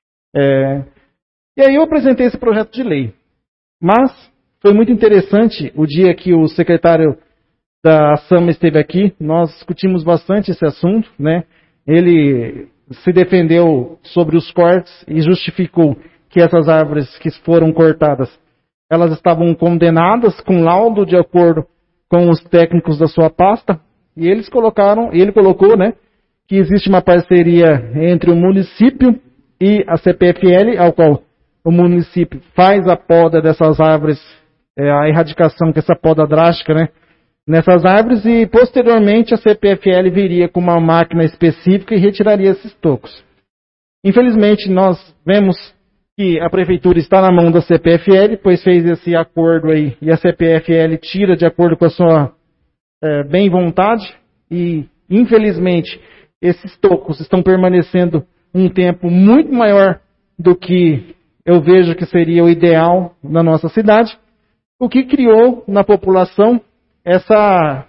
E aí eu apresentei esse projeto de lei. Mas foi muito interessante o dia que o secretário da SAMA esteve aqui, nós discutimos bastante esse assunto, né? Ele se defendeu sobre os cortes e justificou que essas árvores que foram cortadas, elas estavam condenadas com laudo de acordo com os técnicos da sua pasta, e ele colocou, né, que existe uma parceria entre o município e a CPFL, ao qual o município faz a poda dessas árvores, a erradicação, que essa poda drástica, né, nessas árvores, e posteriormente a CPFL viria com uma máquina específica e retiraria esses tocos. Infelizmente, nós vemos que a prefeitura está na mão da CPFL, pois fez esse acordo aí, e a CPFL tira de acordo com a sua bem vontade, e infelizmente esses tocos estão permanecendo um tempo muito maior do que eu vejo que seria o ideal na nossa cidade, o que criou na população essa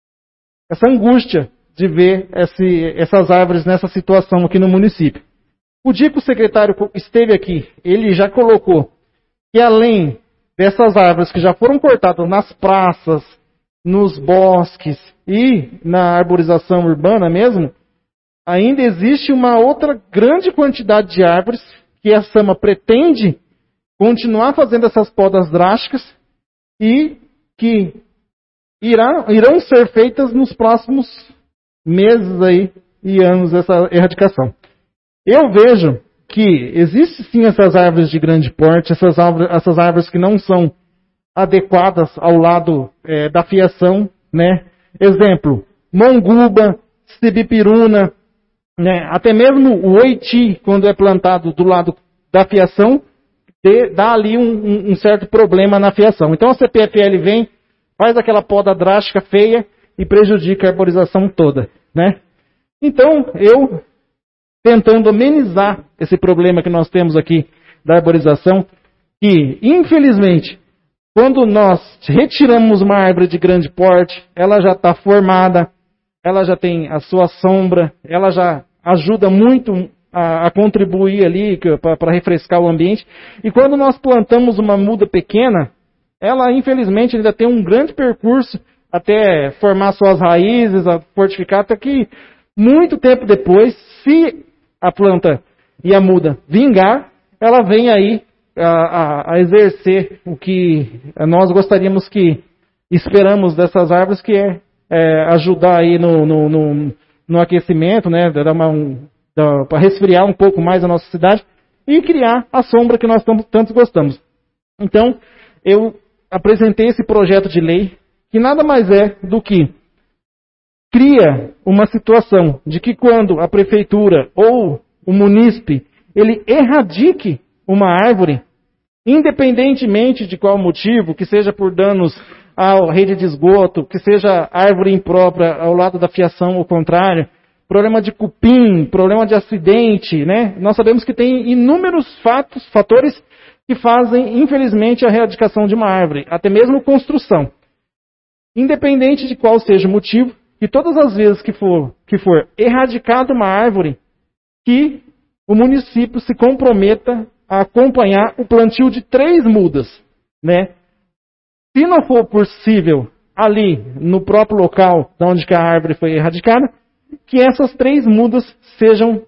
angústia de ver essas árvores nessa situação aqui no município. O dia que o secretário esteve aqui, ele já colocou que além dessas árvores que já foram cortadas nas praças, nos bosques e na arborização urbana mesmo, ainda existe uma outra grande quantidade de árvores que a SAMA pretende continuar fazendo essas podas drásticas e que irão ser feitas nos próximos meses aí e anos essa erradicação. Eu vejo que existe sim essas árvores de grande porte, essas árvores que não são adequadas ao lado da fiação, né? Exemplo, monguba, cibipiruna, né? Até mesmo o oiti, quando é plantado do lado da fiação, dá ali um certo problema na fiação. Então a CPFL vem, faz aquela poda drástica, feia, e prejudica a arborização toda, né? Então, eu tentando amenizar esse problema que nós temos aqui da arborização, que, infelizmente, quando nós retiramos uma árvore de grande porte, ela já está formada, ela já tem a sua sombra, ela já ajuda muito a contribuir ali para refrescar o ambiente. E quando nós plantamos uma muda pequena, ela, infelizmente, ainda tem um grande percurso até formar suas raízes, a fortificar, até que muito tempo depois, se a planta e a muda vingar, ela vem aí a exercer o que nós gostaríamos que esperamos dessas árvores, que é ajudar aí no aquecimento, né, para resfriar um pouco mais a nossa cidade e criar a sombra que nós tanto gostamos. Então, eu apresentei esse projeto de lei, que nada mais é do que cria uma situação de que quando a prefeitura ou o munícipe ele erradique uma árvore, independentemente de qual motivo, que seja por danos à rede de esgoto, que seja árvore imprópria ao lado da fiação ou contrário, problema de cupim, problema de acidente, né? Nós sabemos que tem inúmeros fatores que fazem, infelizmente, a erradicação de uma árvore, até mesmo construção. Independente de qual seja o motivo, que todas as vezes que for erradicada uma árvore, que o município se comprometa a acompanhar o plantio de 3 mudas, né? Se não for possível ali no próprio local de onde a árvore foi erradicada, que essas 3 mudas sejam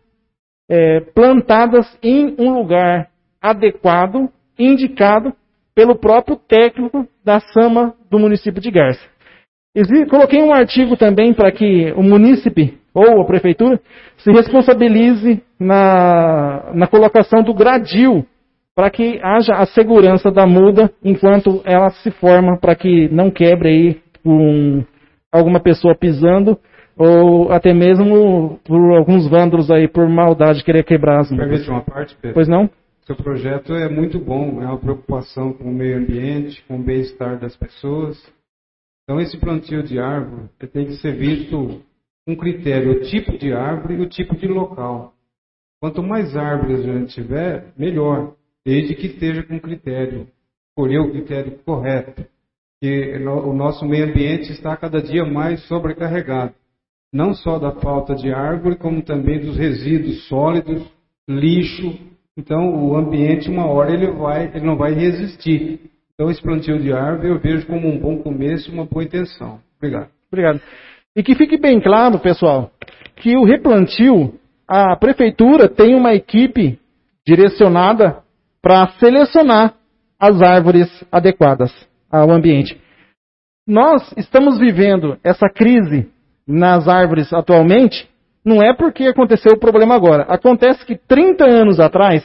plantadas em um lugar adequado, indicado pelo próprio técnico da SAMA do município de Garça. Coloquei um artigo também para que o munícipe ou a prefeitura se responsabilize na colocação do gradil, para que haja a segurança da muda enquanto ela se forma, para que não quebre aí com alguma pessoa pisando, ou até mesmo por alguns vândalos aí por maldade querer quebrar as mudas. Permite uma parte, Pedro? Pois não? Seu projeto é muito bom, é uma preocupação com o meio ambiente, com o bem-estar das pessoas. Então esse plantio de árvore tem que ser visto com critério, o tipo de árvore e o tipo de local. Quanto mais árvores a gente tiver, melhor, desde que esteja com critério, escolher o critério correto. Porque o nosso meio ambiente está cada dia mais sobrecarregado, não só da falta de árvore, como também dos resíduos sólidos, lixo. Então o ambiente, uma hora ele não vai resistir. Então esse plantio de árvore eu vejo como um bom começo, uma boa intenção. Obrigado. Obrigado. E que fique bem claro, pessoal, que o replantio, a prefeitura tem uma equipe direcionada para selecionar as árvores adequadas ao ambiente. Nós estamos vivendo essa crise nas árvores atualmente, não é porque aconteceu o problema agora. Acontece que 30 anos atrás,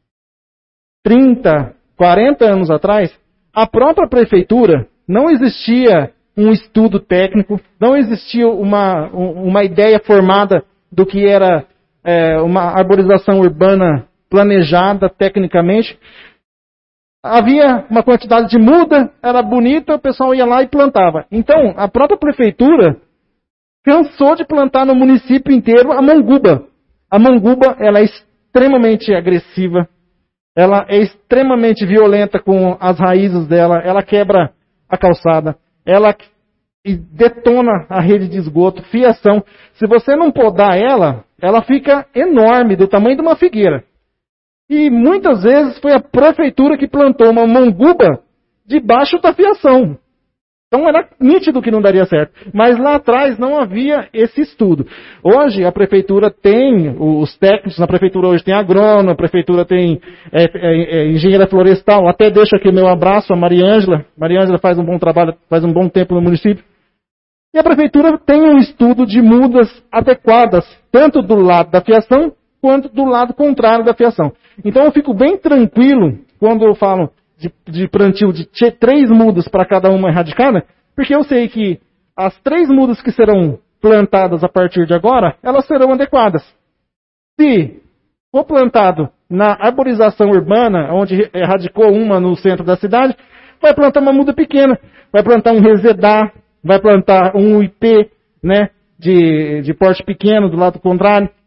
40 anos atrás, a própria prefeitura não existia um estudo técnico, não existia uma ideia formada do que era uma arborização urbana planejada tecnicamente. Havia uma quantidade de muda, era bonita, o pessoal ia lá e plantava. Então, a própria prefeitura cansou de plantar no município inteiro a manguba. A manguba, ela é extremamente agressiva, ela é extremamente violenta com as raízes dela, ela quebra a calçada, ela detona a rede de esgoto, fiação. Se você não podar ela, ela fica enorme, do tamanho de uma figueira. E muitas vezes foi a prefeitura que plantou uma manguba debaixo da fiação. Então era nítido que não daria certo. Mas lá atrás não havia esse estudo. Hoje a prefeitura tem os técnicos, na prefeitura hoje tem agrônomo, a prefeitura tem engenheira florestal. Até deixo aqui o meu abraço a Maria Ângela. Maria Ângela faz um bom trabalho, faz um bom tempo no município. E a prefeitura tem um estudo de mudas adequadas, tanto do lado da fiação, quanto do lado contrário da fiação. Então eu fico bem tranquilo quando eu falo de plantio de 3 mudas para cada uma erradicada, porque eu sei que as 3 mudas que serão plantadas a partir de agora, elas serão adequadas. Se for plantado na arborização urbana, onde erradicou uma no centro da cidade, vai plantar uma muda pequena, vai plantar um resedar, vai plantar um IP, né, de porte pequeno do lado contrário.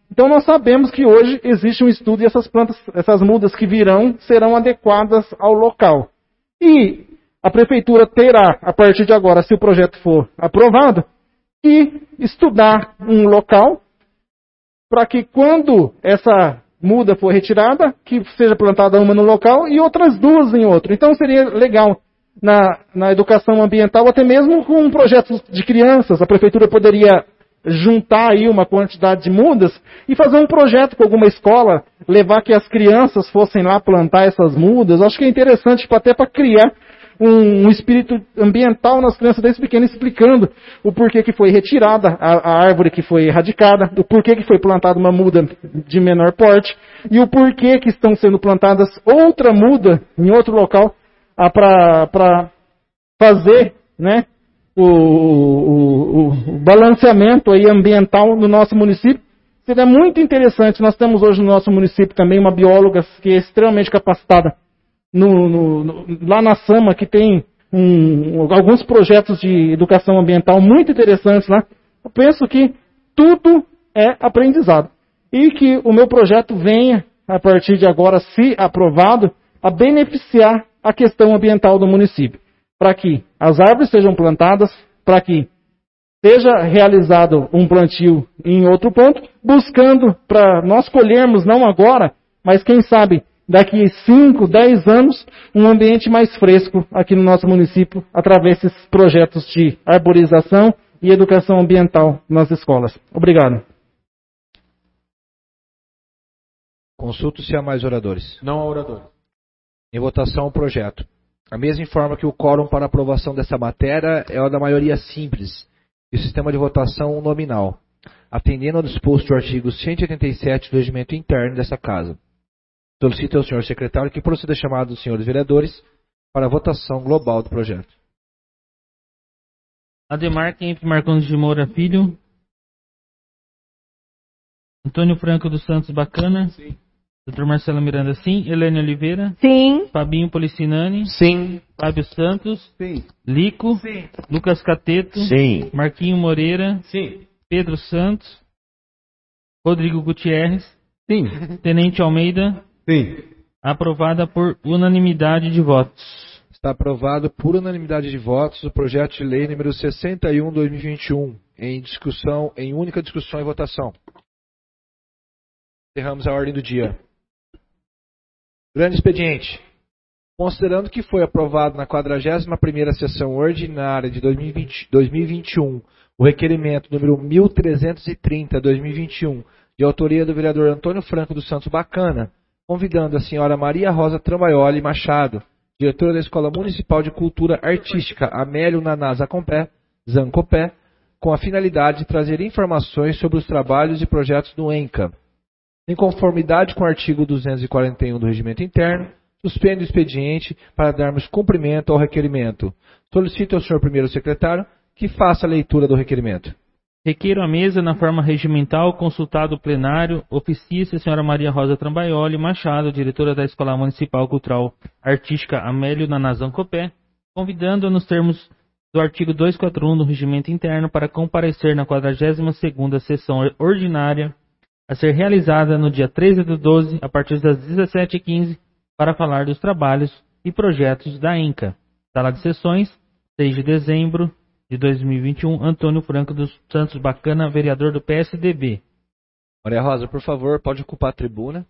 Então nós sabemos que hoje existe um estudo e essas mudas que virão serão adequadas ao local. E a prefeitura terá, a partir de agora, se o projeto for aprovado, que estudar um local para que quando essa muda for retirada, que seja plantada uma no local e outras duas em outro. Então seria legal na educação ambiental, até mesmo com projetos de crianças, a prefeitura poderia juntar aí uma quantidade de mudas e fazer um projeto com alguma escola, levar que as crianças fossem lá plantar essas mudas. Acho que é interessante até para criar um espírito ambiental nas crianças desde pequenas, explicando o porquê que foi retirada a árvore que foi erradicada, o porquê que foi plantada uma muda de menor porte e o porquê que estão sendo plantadas outra muda em outro local para fazer, né, o balanceamento aí ambiental no nosso município. Seria muito interessante. Nós temos hoje no nosso município também uma bióloga que é extremamente capacitada lá na Sama, que tem alguns projetos de educação ambiental muito interessantes lá. Eu penso que tudo é aprendizado. E que o meu projeto venha, a partir de agora, se aprovado, a beneficiar a questão ambiental do município. Para que as árvores sejam plantadas, para que seja realizado um plantio em outro ponto, buscando para nós colhermos, não agora, mas quem sabe daqui 5, 10 anos, um ambiente mais fresco aqui no nosso município, através desses projetos de arborização e educação ambiental nas escolas. Obrigado. Consulto se há mais oradores. Não há oradores. Em votação, o projeto. A mesa informa que o quórum para aprovação dessa matéria é o da maioria simples e o sistema de votação nominal, atendendo ao disposto do artigo 187 do regimento interno dessa Casa. Solicito ao senhor secretário que proceda a chamada dos senhores vereadores para a votação global do projeto. Ademar Kemp Marcondes de Moura Filho. Antônio Franco dos Santos Bacana. Sim. Dr. Marcelo Miranda, sim. Helene Oliveira. Sim. Fabinho Policinani. Sim. Fábio Santos. Sim. Lico. Sim. Lucas Cateto. Sim. Marquinho Moreira. Sim. Pedro Santos. Rodrigo Gutierrez. Sim. Tenente Almeida. Sim. Aprovada por unanimidade de votos. Está aprovado por unanimidade de votos o projeto de lei número 61/2021, em única discussão e votação. Encerramos a ordem do dia. Grande expediente. Considerando que foi aprovado na 41ª sessão ordinária de 2021 o requerimento número 1330/2021, de autoria do vereador Antônio Franco dos Santos Bacana, convidando a senhora Maria Rosa Trambaioli Machado, diretora da Escola Municipal de Cultura Artística Amélio Naná Zancopé, com a finalidade de trazer informações sobre os trabalhos e projetos do ENCA. Em conformidade com o artigo 241 do Regimento Interno, suspendo o expediente para darmos cumprimento ao requerimento. Solicito ao senhor primeiro secretário que faça a leitura do requerimento. Requeiro a mesa, na forma regimental, consultado o plenário, oficia-se a senhora Maria Rosa Trambaioli Machado, diretora da Escola Municipal Cultural Artística Amélio Naná Zancopé, convidando-a nos termos do artigo 241 do Regimento Interno para comparecer na 42ª sessão ordinária a ser realizada no dia 13/12, a partir das 17h15, para falar dos trabalhos e projetos da ENCA. Sala de sessões, 6 de dezembro de 2021, Antônio Franco dos Santos Bacana, vereador do PSDB. Maria Rosa, por favor, pode ocupar a tribuna.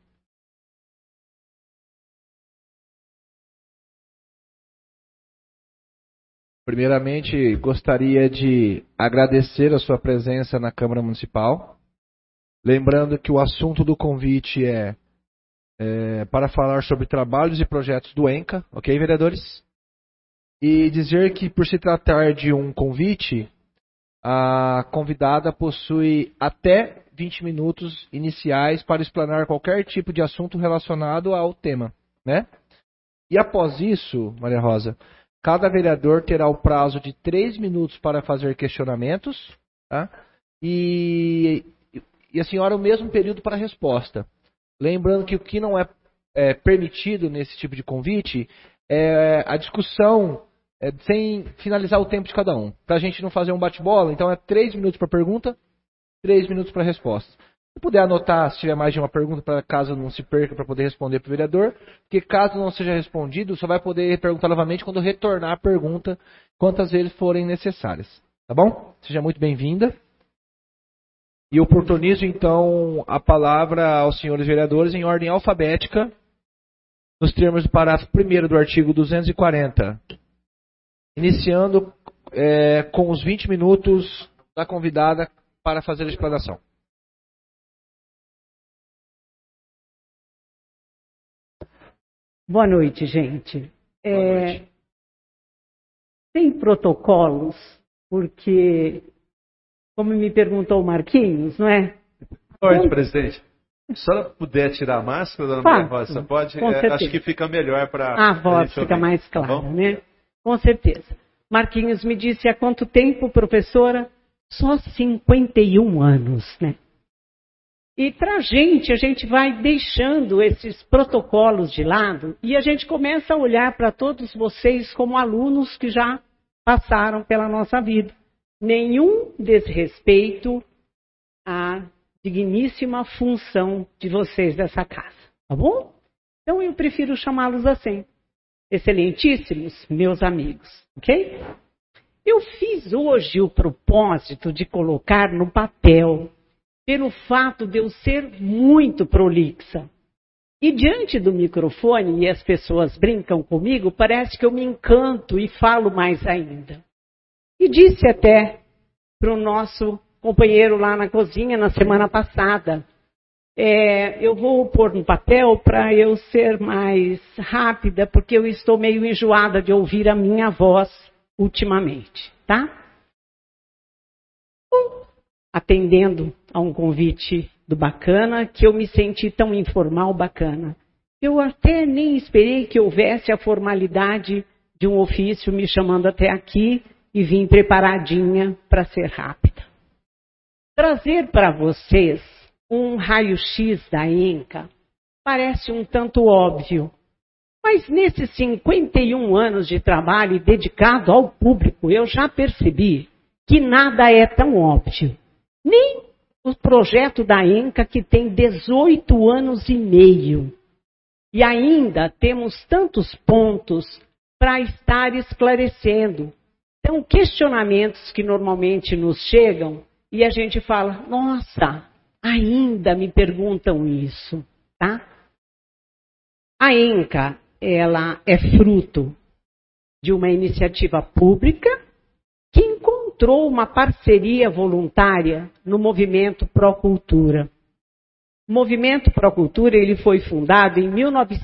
Primeiramente, gostaria de agradecer a sua presença na Câmara Municipal. Lembrando que o assunto do convite é para falar sobre trabalhos e projetos do ENCA, ok, vereadores? E dizer que, por se tratar de um convite, a convidada possui até 20 minutos iniciais para explanar qualquer tipo de assunto relacionado ao tema, né? E após isso, Maria Rosa, cada vereador terá o prazo de 3 minutos para fazer questionamentos, tá? E a senhora o mesmo período para resposta. Lembrando que o que não é permitido nesse tipo de convite é a discussão sem finalizar o tempo de cada um. Para a gente não fazer um bate-bola, então é 3 minutos para pergunta, 3 minutos para resposta. Se puder anotar, se tiver mais de uma pergunta, para caso não se perca, para poder responder para o vereador, porque caso não seja respondido, só vai poder perguntar novamente quando retornar a pergunta, quantas vezes forem necessárias. Tá bom? Seja muito bem-vinda. E oportunizo, então, a palavra aos senhores vereadores em ordem alfabética, nos termos do parágrafo 1º do artigo 240. Iniciando com os 20 minutos da convidada para fazer a explanação. Boa noite, gente. Boa noite. Tem protocolos, porque, como me perguntou o Marquinhos, não é? Boa noite, presidente. Se a senhora puder tirar a máscara, dona Maria Rosa, pode? Acho que fica melhor para a voz fica mais clara, né? Com certeza. Marquinhos me disse há quanto tempo, professora? Só 51 anos, né? E para a gente vai deixando esses protocolos de lado e a gente começa a olhar para todos vocês como alunos que já passaram pela nossa vida. Nenhum desrespeito à digníssima função de vocês dessa casa, tá bom? Então eu prefiro chamá-los assim. Excelentíssimos meus amigos, ok? Eu fiz hoje o propósito de colocar no papel, pelo fato de eu ser muito prolixa. E diante do microfone, e as pessoas brincam comigo, parece que eu me encanto e falo mais ainda. E disse até para o nosso companheiro lá na cozinha na semana passada, eu vou pôr no papel para eu ser mais rápida, porque eu estou meio enjoada de ouvir a minha voz ultimamente, tá? Atendendo a um convite do Bacana, que eu me senti tão informal, Bacana. Eu até nem esperei que houvesse a formalidade de um ofício me chamando até aqui e vim preparadinha para ser rápida. Trazer para vocês um raio-x da ENCA parece um tanto óbvio, mas nesses 51 anos de trabalho dedicado ao público, eu já percebi que nada é tão óbvio. Nem o projeto da ENCA, que tem 18 anos e meio. E ainda temos tantos pontos para estar esclarecendo. Então, questionamentos que normalmente nos chegam e a gente fala, nossa, ainda me perguntam isso, tá? A ENCA, ela é fruto de uma iniciativa pública que encontrou uma parceria voluntária no Movimento Procultura. O Movimento Procultura ele foi fundado em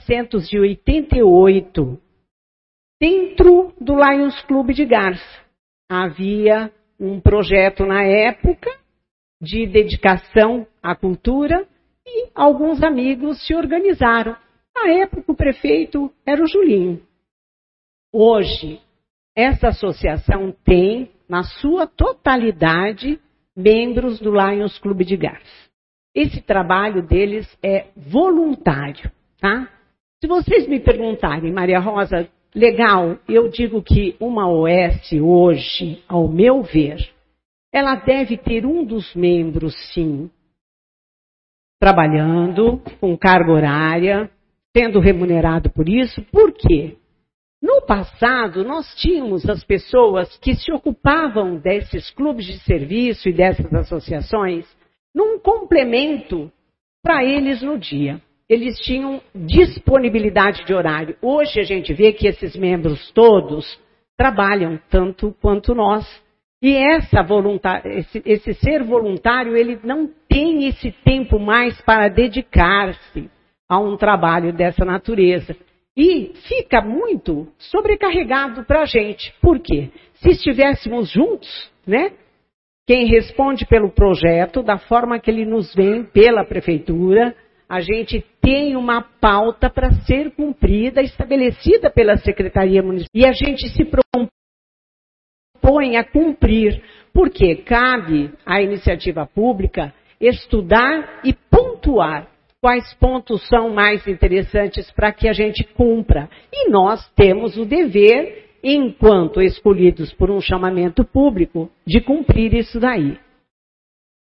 1988, dentro do Lions Clube de Garça. Havia um projeto na época de dedicação à cultura e alguns amigos se organizaram. Na época o prefeito era o Julinho. Hoje, essa associação tem, na sua totalidade, membros do Lions Clube de Garça. Esse trabalho deles é voluntário, tá? Se vocês me perguntarem, Maria Rosa, legal, eu digo que uma OS hoje, ao meu ver, ela deve ter um dos membros, sim, trabalhando com carga horária, sendo remunerado por isso. Por quê? No passado, nós tínhamos as pessoas que se ocupavam desses clubes de serviço e dessas associações num complemento para eles no dia. Eles tinham disponibilidade de horário. Hoje a gente vê que esses membros todos trabalham tanto quanto nós. E esse ser voluntário, ele não tem esse tempo mais para dedicar-se a um trabalho dessa natureza. E fica muito sobrecarregado para a gente. Por quê? Se estivéssemos juntos, né? Quem responde pelo projeto, da forma que ele nos vem pela prefeitura, a gente tem uma pauta para ser cumprida, estabelecida pela Secretaria Municipal. E a gente se propõe a cumprir, porque cabe à iniciativa pública estudar e pontuar quais pontos são mais interessantes para que a gente cumpra. E nós temos o dever, enquanto escolhidos por um chamamento público, de cumprir isso daí.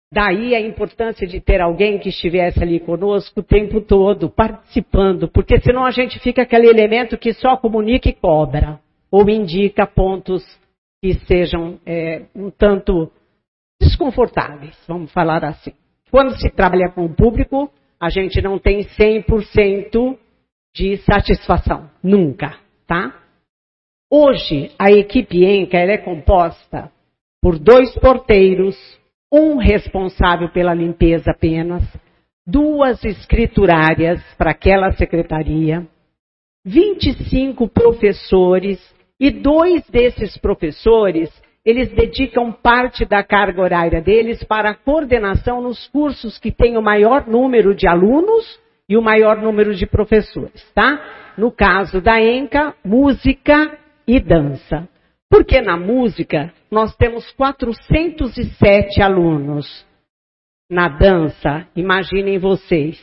Daí a importância de ter alguém que estivesse ali conosco o tempo todo, participando, porque senão a gente fica aquele elemento que só comunica e cobra, ou indica pontos que sejam um tanto desconfortáveis, vamos falar assim. Quando se trabalha com o público, a gente não tem 100% de satisfação, nunca, tá? Hoje, a equipe ENCA ela é composta por 2 porteiros, um responsável pela limpeza apenas, 2 escriturárias para aquela secretaria, 25 professores, e 2 desses professores, eles dedicam parte da carga horária deles para a coordenação nos cursos que têm o maior número de alunos e o maior número de professores, tá? No caso da ENCA, música e dança. Porque na música nós temos 407 alunos. Na dança, imaginem vocês,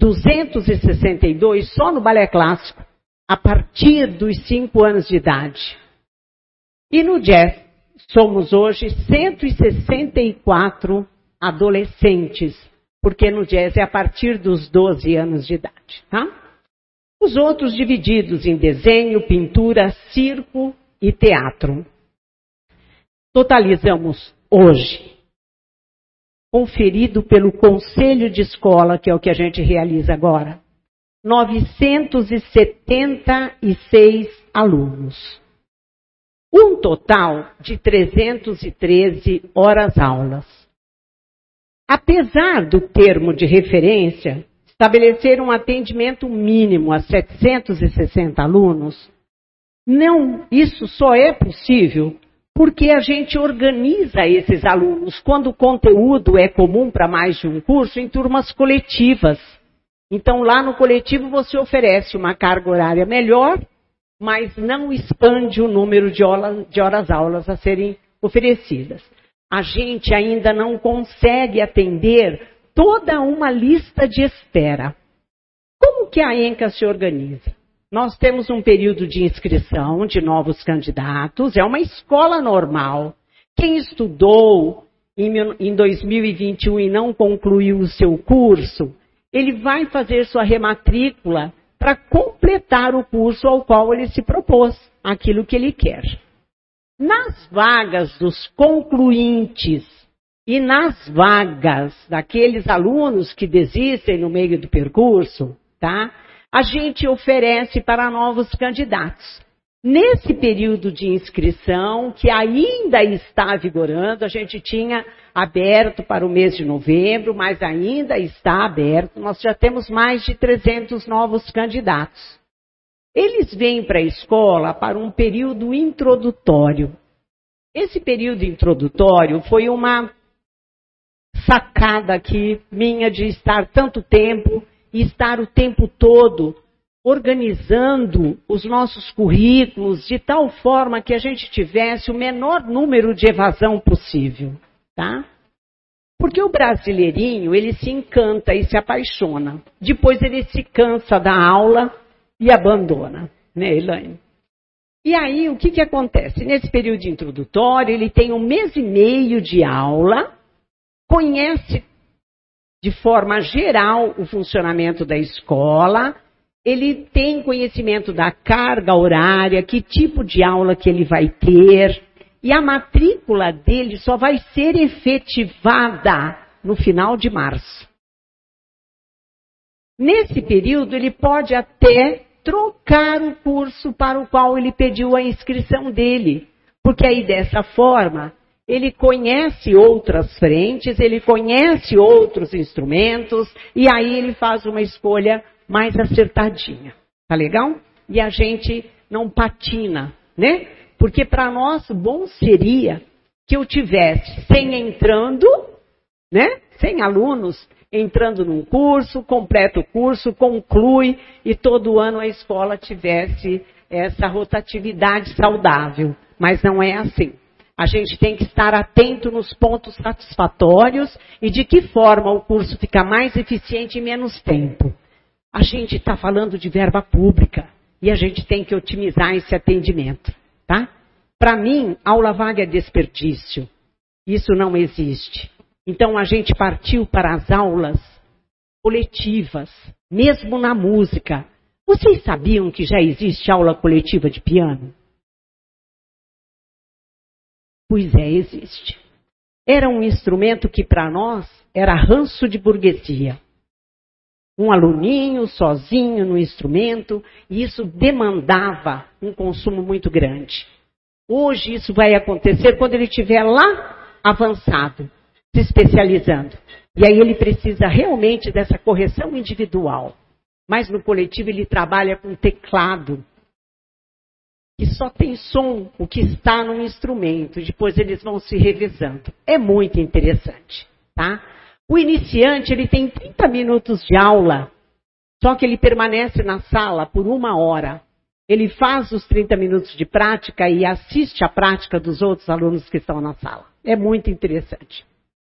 262 só no balé clássico, a partir dos 5 anos de idade. E no jazz, somos hoje 164 adolescentes, porque no jazz é a partir dos 12 anos de idade, tá? Os outros divididos em desenho, pintura, circo e teatro. Totalizamos hoje, conferido pelo Conselho de Escola, que é o que a gente realiza agora, 976 alunos. Um total de 313 horas-aulas. Apesar do termo de referência estabelecer um atendimento mínimo a 760 alunos, não, isso só é possível porque a gente organiza esses alunos, quando o conteúdo é comum para mais de um curso, em turmas coletivas. Então, lá no coletivo você oferece uma carga horária melhor, mas não expande o número de horas-aulas a serem oferecidas. A gente ainda não consegue atender toda uma lista de espera. Como que a ENCA se organiza? Nós temos um período de inscrição de novos candidatos, é uma escola normal. Quem estudou em 2021 e não concluiu o seu curso, ele vai fazer sua rematrícula para completar o curso ao qual ele se propôs, aquilo que ele quer. Nas vagas dos concluintes e nas vagas daqueles alunos que desistem no meio do percurso, tá? A gente oferece para novos candidatos. Nesse período de inscrição, que ainda está vigorando, a gente tinha aberto para o mês de novembro, mas ainda está aberto, nós já temos mais de 300 novos candidatos. Eles vêm para a escola para um período introdutório. Esse período introdutório foi uma sacada aqui minha de estar tanto tempo e estar o tempo todo organizando os nossos currículos de tal forma que a gente tivesse o menor número de evasão possível, tá? Porque o brasileirinho, ele se encanta e se apaixona. Depois ele se cansa da aula e abandona, né, Elaine? E aí, o que acontece? Nesse período introdutório, ele tem 1 mês e meio de aula, conhece de forma geral o funcionamento da escola, ele tem conhecimento da carga horária, que tipo de aula que ele vai ter, e a matrícula dele só vai ser efetivada no final de março. Nesse período, ele pode até trocar o curso para o qual ele pediu a inscrição dele, porque aí dessa forma ele conhece outras frentes, ele conhece outros instrumentos e aí ele faz uma escolha mais acertadinha, tá legal? E a gente não patina, né? Porque para nós bom seria que eu tivesse 100 entrando, né? 100 alunos entrando num curso, completa o curso, conclui e todo ano a escola tivesse essa rotatividade saudável. Mas não é assim. A gente tem que estar atento nos pontos satisfatórios e de que forma o curso fica mais eficiente em menos tempo. A gente está falando de verba pública e a gente tem que otimizar esse atendimento, tá? Para mim, aula vaga é desperdício. Isso não existe. Então a gente partiu para as aulas coletivas, mesmo na música. Vocês sabiam que já existe aula coletiva de piano? Pois é, existe. Era um instrumento que para nós era ranço de burguesia. Um aluninho sozinho no instrumento, e isso demandava um consumo muito grande. Hoje isso vai acontecer quando ele estiver lá avançado, se especializando. E aí ele precisa realmente dessa correção individual. Mas no coletivo ele trabalha com teclado, que só tem som, o que está no instrumento. Depois eles vão se revezando. É muito interessante, tá? O iniciante, ele tem 30 minutos de aula, só que ele permanece na sala por 1 hora. Ele faz os 30 minutos de prática e assiste a prática dos outros alunos que estão na sala. É muito interessante.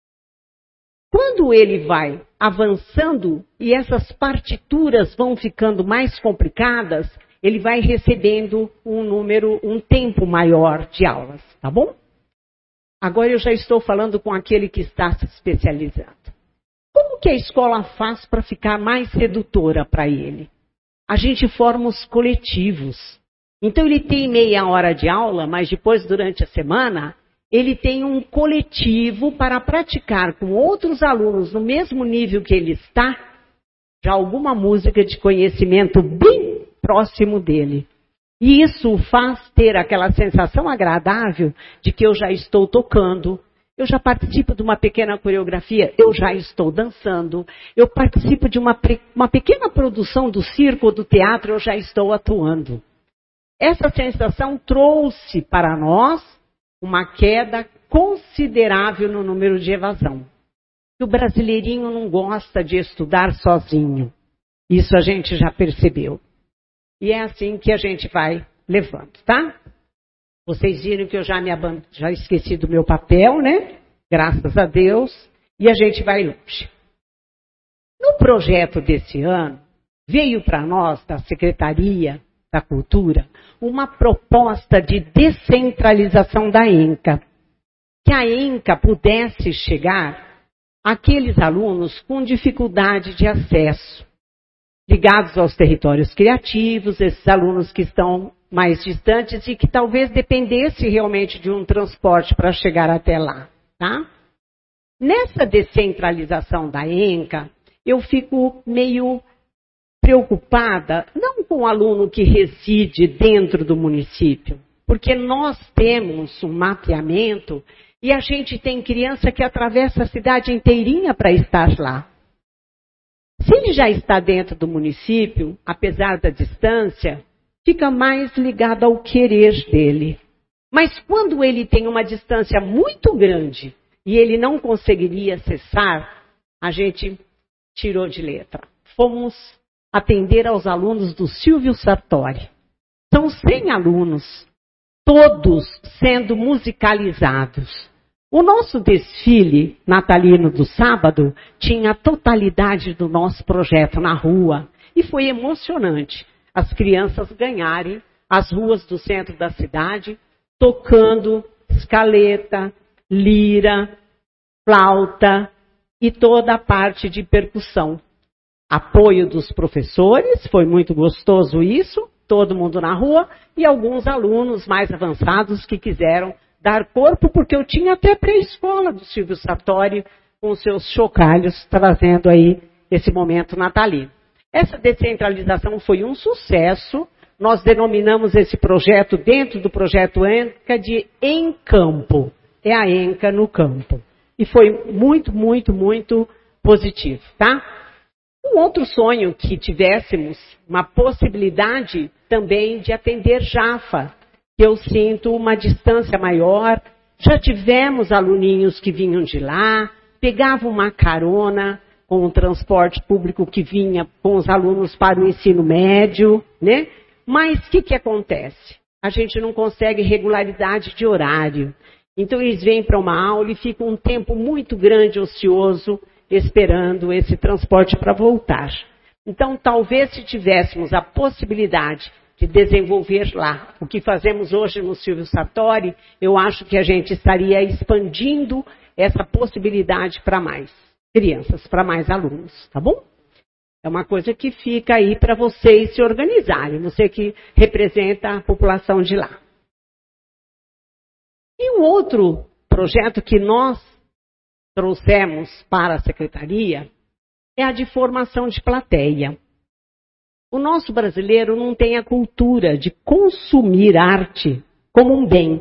Quando ele vai avançando e essas partituras vão ficando mais complicadas, ele vai recebendo um tempo maior de aulas, tá bom? Agora eu já estou falando com aquele que está se especializando. Como que a escola faz para ficar mais sedutora para ele? A gente forma os coletivos. Então ele tem meia hora de aula, mas depois, durante a semana, ele tem um coletivo para praticar com outros alunos no mesmo nível que ele está, já alguma música de conhecimento bem próximo dele. E isso o faz ter aquela sensação agradável de que eu já estou tocando, eu já participo de uma pequena coreografia, eu já estou dançando, eu participo de uma pequena produção do circo ou do teatro, eu já estou atuando. Essa sensação trouxe para nós uma queda considerável no número de evasão. O brasileirinho não gosta de estudar sozinho. Isso a gente já percebeu. E é assim que a gente vai levando, tá? Vocês viram que eu já esqueci do meu papel, né? Graças a Deus. E a gente vai longe. No projeto desse ano, veio para nós, da Secretaria da Cultura, uma proposta de descentralização da ENCA. Que a ENCA pudesse chegar àqueles alunos com dificuldade de acesso, ligados aos territórios criativos, esses alunos que estão mais distantes e que talvez dependesse realmente de um transporte para chegar até lá, tá? Nessa descentralização da ENCA, eu fico meio preocupada, não com o aluno que reside dentro do município, porque nós temos um mapeamento e a gente tem criança que atravessa a cidade inteirinha para estar lá. Se ele já está dentro do município, apesar da distância, fica mais ligado ao querer dele. Mas quando ele tem uma distância muito grande e ele não conseguiria acessar, a gente tirou de letra. Fomos atender aos alunos do Silvio Sartori. São 100 alunos, todos sendo musicalizados. O nosso desfile natalino do sábado tinha a totalidade do nosso projeto na rua. E foi emocionante as crianças ganharem as ruas do centro da cidade, tocando escaleta, lira, flauta e toda a parte de percussão. Apoio dos professores, foi muito gostoso isso, todo mundo na rua, e alguns alunos mais avançados que quiseram dar corpo, porque eu tinha até pré-escola do Silvio Sartori com seus chocalhos, trazendo aí esse momento natalino. Essa descentralização foi um sucesso, nós denominamos esse projeto, dentro do projeto ENCA, de Em Campo. É a ENCA no campo. E foi muito, muito, muito positivo, tá? Um outro sonho que tivéssemos, uma possibilidade também de atender Jafa, que eu sinto uma distância maior. Já tivemos aluninhos que vinham de lá, pegavam uma carona com o transporte público que vinha com os alunos para o ensino médio, né? Mas o que acontece? A gente não consegue regularidade de horário. Então eles vêm para uma aula e ficam um tempo muito grande ocioso esperando esse transporte para voltar. Então talvez se tivéssemos a possibilidade de desenvolver lá. O que fazemos hoje no Silvio Sartori, eu acho que a gente estaria expandindo essa possibilidade para mais crianças, para mais alunos, tá bom? É uma coisa que fica aí para vocês se organizarem, você que representa a população de lá. E um outro projeto que nós trouxemos para a secretaria é a de formação de plateia. O nosso brasileiro não tem a cultura de consumir arte como um bem.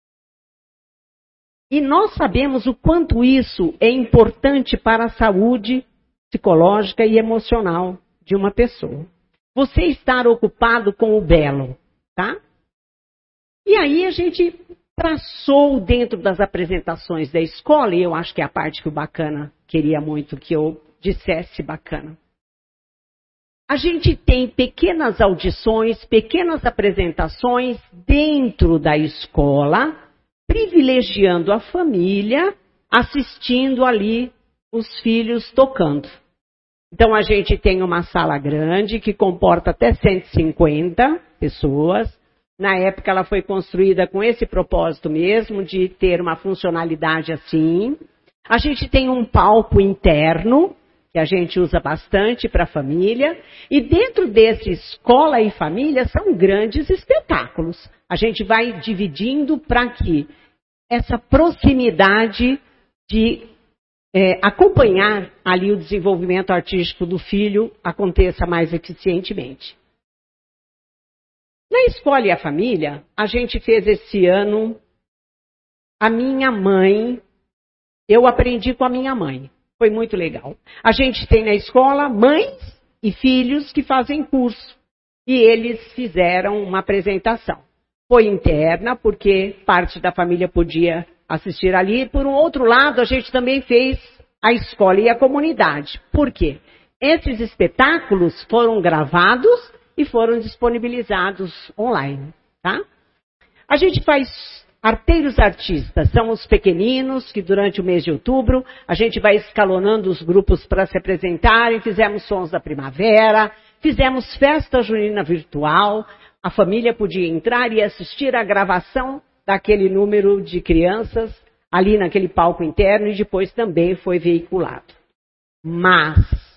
E nós sabemos o quanto isso é importante para a saúde psicológica e emocional de uma pessoa. Você estar ocupado com o belo, tá? E aí a gente traçou dentro das apresentações da escola, e eu acho que é a parte que o Bacana queria muito que eu dissesse, Bacana. A gente tem pequenas audições, pequenas apresentações dentro da escola, privilegiando a família, assistindo ali os filhos tocando. Então a gente tem uma sala grande que comporta até 150 pessoas. Na época ela foi construída com esse propósito mesmo, de ter uma funcionalidade assim. A gente tem um palco interno, que a gente usa bastante para a família. E dentro desse escola e família são grandes espetáculos. A gente vai dividindo para que essa proximidade de acompanhar ali o desenvolvimento artístico do filho aconteça mais eficientemente. Na escola e a família, a gente fez esse ano a minha mãe. Eu aprendi com a minha mãe. Foi muito legal. A gente tem na escola mães e filhos que fazem curso. E eles fizeram uma apresentação. Foi interna, porque parte da família podia assistir ali. Por um outro lado, a gente também fez a escola e a comunidade. Por quê? Esses espetáculos foram gravados e foram disponibilizados online, tá? A gente faz arteiros artistas, são os pequeninos que durante o mês de outubro a gente vai escalonando os grupos para se apresentarem, fizemos Sons da Primavera, fizemos festa junina virtual, a família podia entrar e assistir a gravação daquele número de crianças ali naquele palco interno e depois também foi veiculado. Mas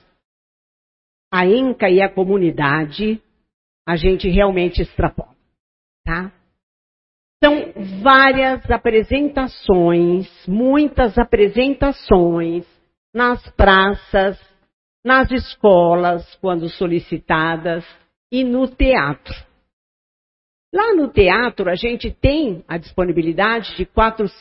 a ENCA e a comunidade, a gente realmente extrapola, tá? São várias apresentações, muitas apresentações nas praças, nas escolas, quando solicitadas, e no teatro. Lá no teatro, a gente tem a disponibilidade de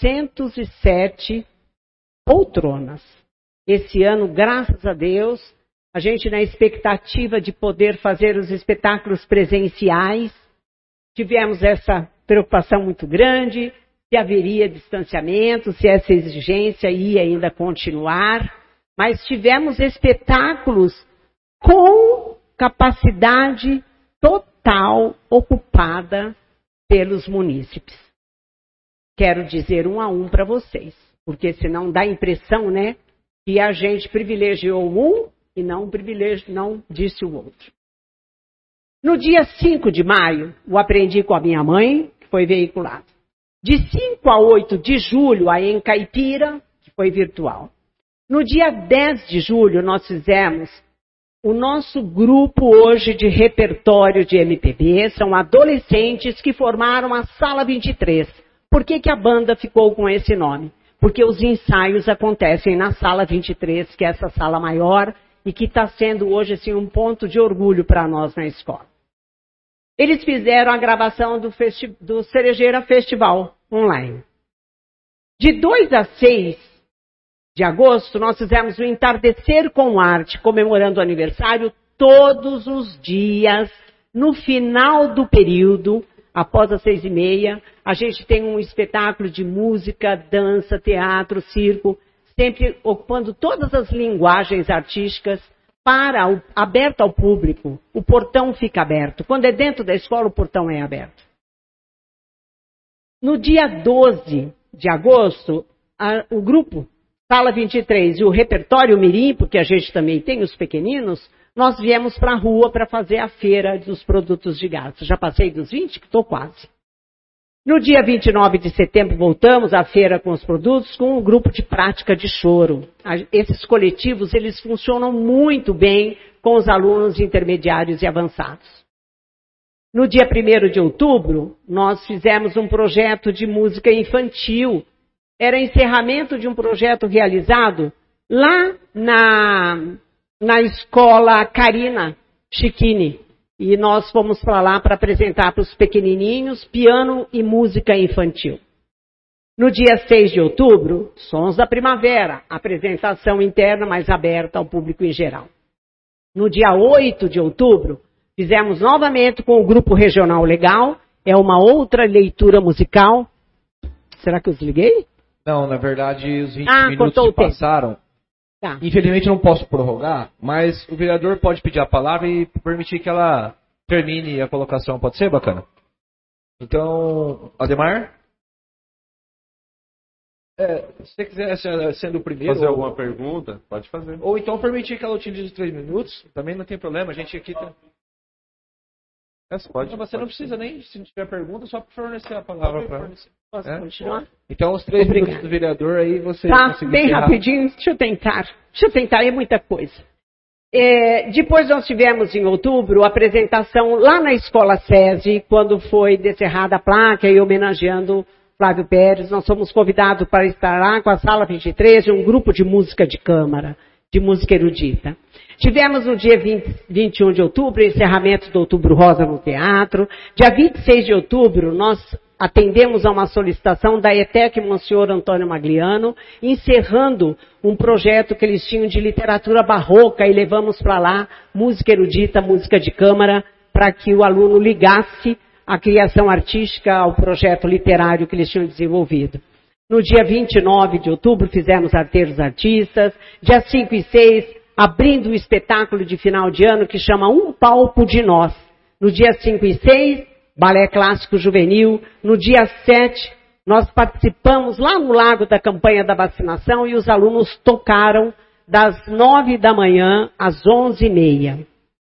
407 poltronas. Esse ano, graças a Deus, a gente na expectativa de poder fazer os espetáculos presenciais, tivemos essa preocupação muito grande, se haveria distanciamento, se essa exigência ia ainda continuar, mas tivemos espetáculos com capacidade total ocupada pelos munícipes. Quero dizer um a um para vocês, porque senão dá a impressão, né, que a gente privilegiou um e não disse o outro. No dia 5 de maio, o Aprendi com a Minha Mãe, que foi veiculado. De 5 a 8 de julho, a Encaipira, que foi virtual. No dia 10 de julho, nós fizemos o nosso grupo hoje de repertório de MPB. São adolescentes que formaram a Sala 23. Por que a banda ficou com esse nome? Porque os ensaios acontecem na Sala 23, que é essa sala maior, e que está sendo hoje assim, um ponto de orgulho para nós na escola. Eles fizeram a gravação do Cerejeira Festival online. De 2 a 6 de agosto, nós fizemos o Entardecer com Arte, comemorando o aniversário todos os dias, no final do período, após as 6h30, a gente tem um espetáculo de música, dança, teatro, circo, sempre ocupando todas as linguagens artísticas aberto ao público. O portão fica aberto. Quando é dentro da escola, o portão é aberto. No dia 12 de agosto, o grupo Sala 23 e o Repertório Mirim, porque a gente também tem os pequeninos, nós viemos para a rua para fazer a feira dos produtos de garça. Já passei dos 20? Estou quase. No dia 29 de setembro, voltamos à feira com os produtos com um grupo de prática de choro. Esses coletivos, eles funcionam muito bem com os alunos intermediários e avançados. No dia 1º de outubro, nós fizemos um projeto de música infantil. Era encerramento de um projeto realizado lá na escola Carina Chiquini. E nós fomos para lá para apresentar para os pequenininhos piano e música infantil. No dia 6 de outubro, Sons da Primavera, apresentação interna mais aberta ao público em geral. No dia 8 de outubro, fizemos novamente com o Grupo Regional Legal, é uma outra leitura musical. Será que eu desliguei? Não, na verdade, os 20 minutos cortou o tempo. passaram. Tá. Infelizmente não posso prorrogar, mas o vereador pode pedir a palavra e permitir que ela termine a colocação. Pode ser, bacana? Então, Ademar? Se você quiser, sendo o primeiro... Fazer alguma pergunta, pode fazer. Ou então permitir que ela utilize os 3 minutos, também não tem problema, a gente aqui... Pode, você não precisa nem, se não tiver pergunta, só fornecer a palavra para... Posso continuar? Então, os 3 minutos do vereador aí, você... Tá, bem rapidinho, deixa eu tentar, é muita coisa. Depois nós tivemos, em outubro, a apresentação lá na Escola SESI, quando foi descerrada a placa e homenageando Flávio Pérez. Nós fomos convidados para estar lá com a Sala 23 e um grupo de música de câmara, de música erudita. Tivemos no dia 21 de outubro, encerramento do Outubro Rosa no teatro. Dia 26 de outubro, nós atendemos a uma solicitação da ETEC Monsenhor Antônio Magliano, encerrando um projeto que eles tinham de literatura barroca e levamos para lá música erudita, música de câmara, para que o aluno ligasse a criação artística ao projeto literário que eles tinham desenvolvido. No dia 29 de outubro, fizemos Arteiros Artistas. Dia 5 e 6, abrindo o espetáculo de final de ano que chama Um Palco de Nós. No dia 5 e 6, Balé Clássico Juvenil. No dia 7, nós participamos lá no Lago da campanha da vacinação e os alunos tocaram das 9 da manhã às 11h30.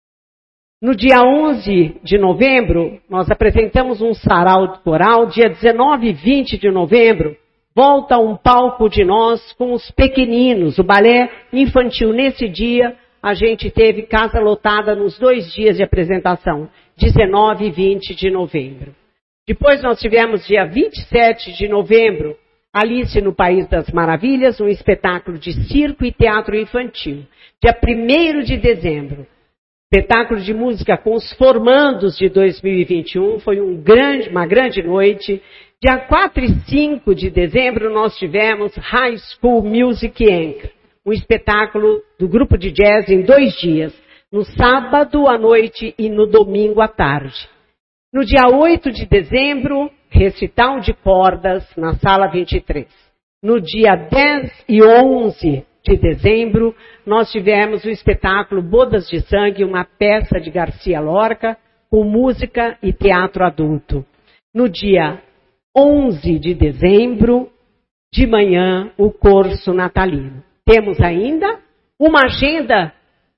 No dia 11 de novembro, nós apresentamos um sarau coral. Dia 19 e 20 de novembro, volta Um Palco de Nós com os pequeninos, o balé infantil. Nesse dia, a gente teve casa lotada nos 2 dias de apresentação, 19 e 20 de novembro. Depois nós tivemos dia 27 de novembro, Alice no País das Maravilhas, um espetáculo de circo e teatro infantil. Dia 1º de dezembro, espetáculo de música com os formandos de 2021, foi uma grande noite. Dia 4 e 5 de dezembro, nós tivemos High School Music Inc., um espetáculo do grupo de jazz em 2 dias, no sábado à noite e no domingo à tarde. No dia 8 de dezembro, recital de cordas na Sala 23. No dia 10 e 11 de dezembro, nós tivemos o espetáculo Bodas de Sangue, uma peça de Garcia Lorca, com música e teatro adulto. No dia 11 de dezembro, de manhã, o curso natalino. Temos ainda uma agenda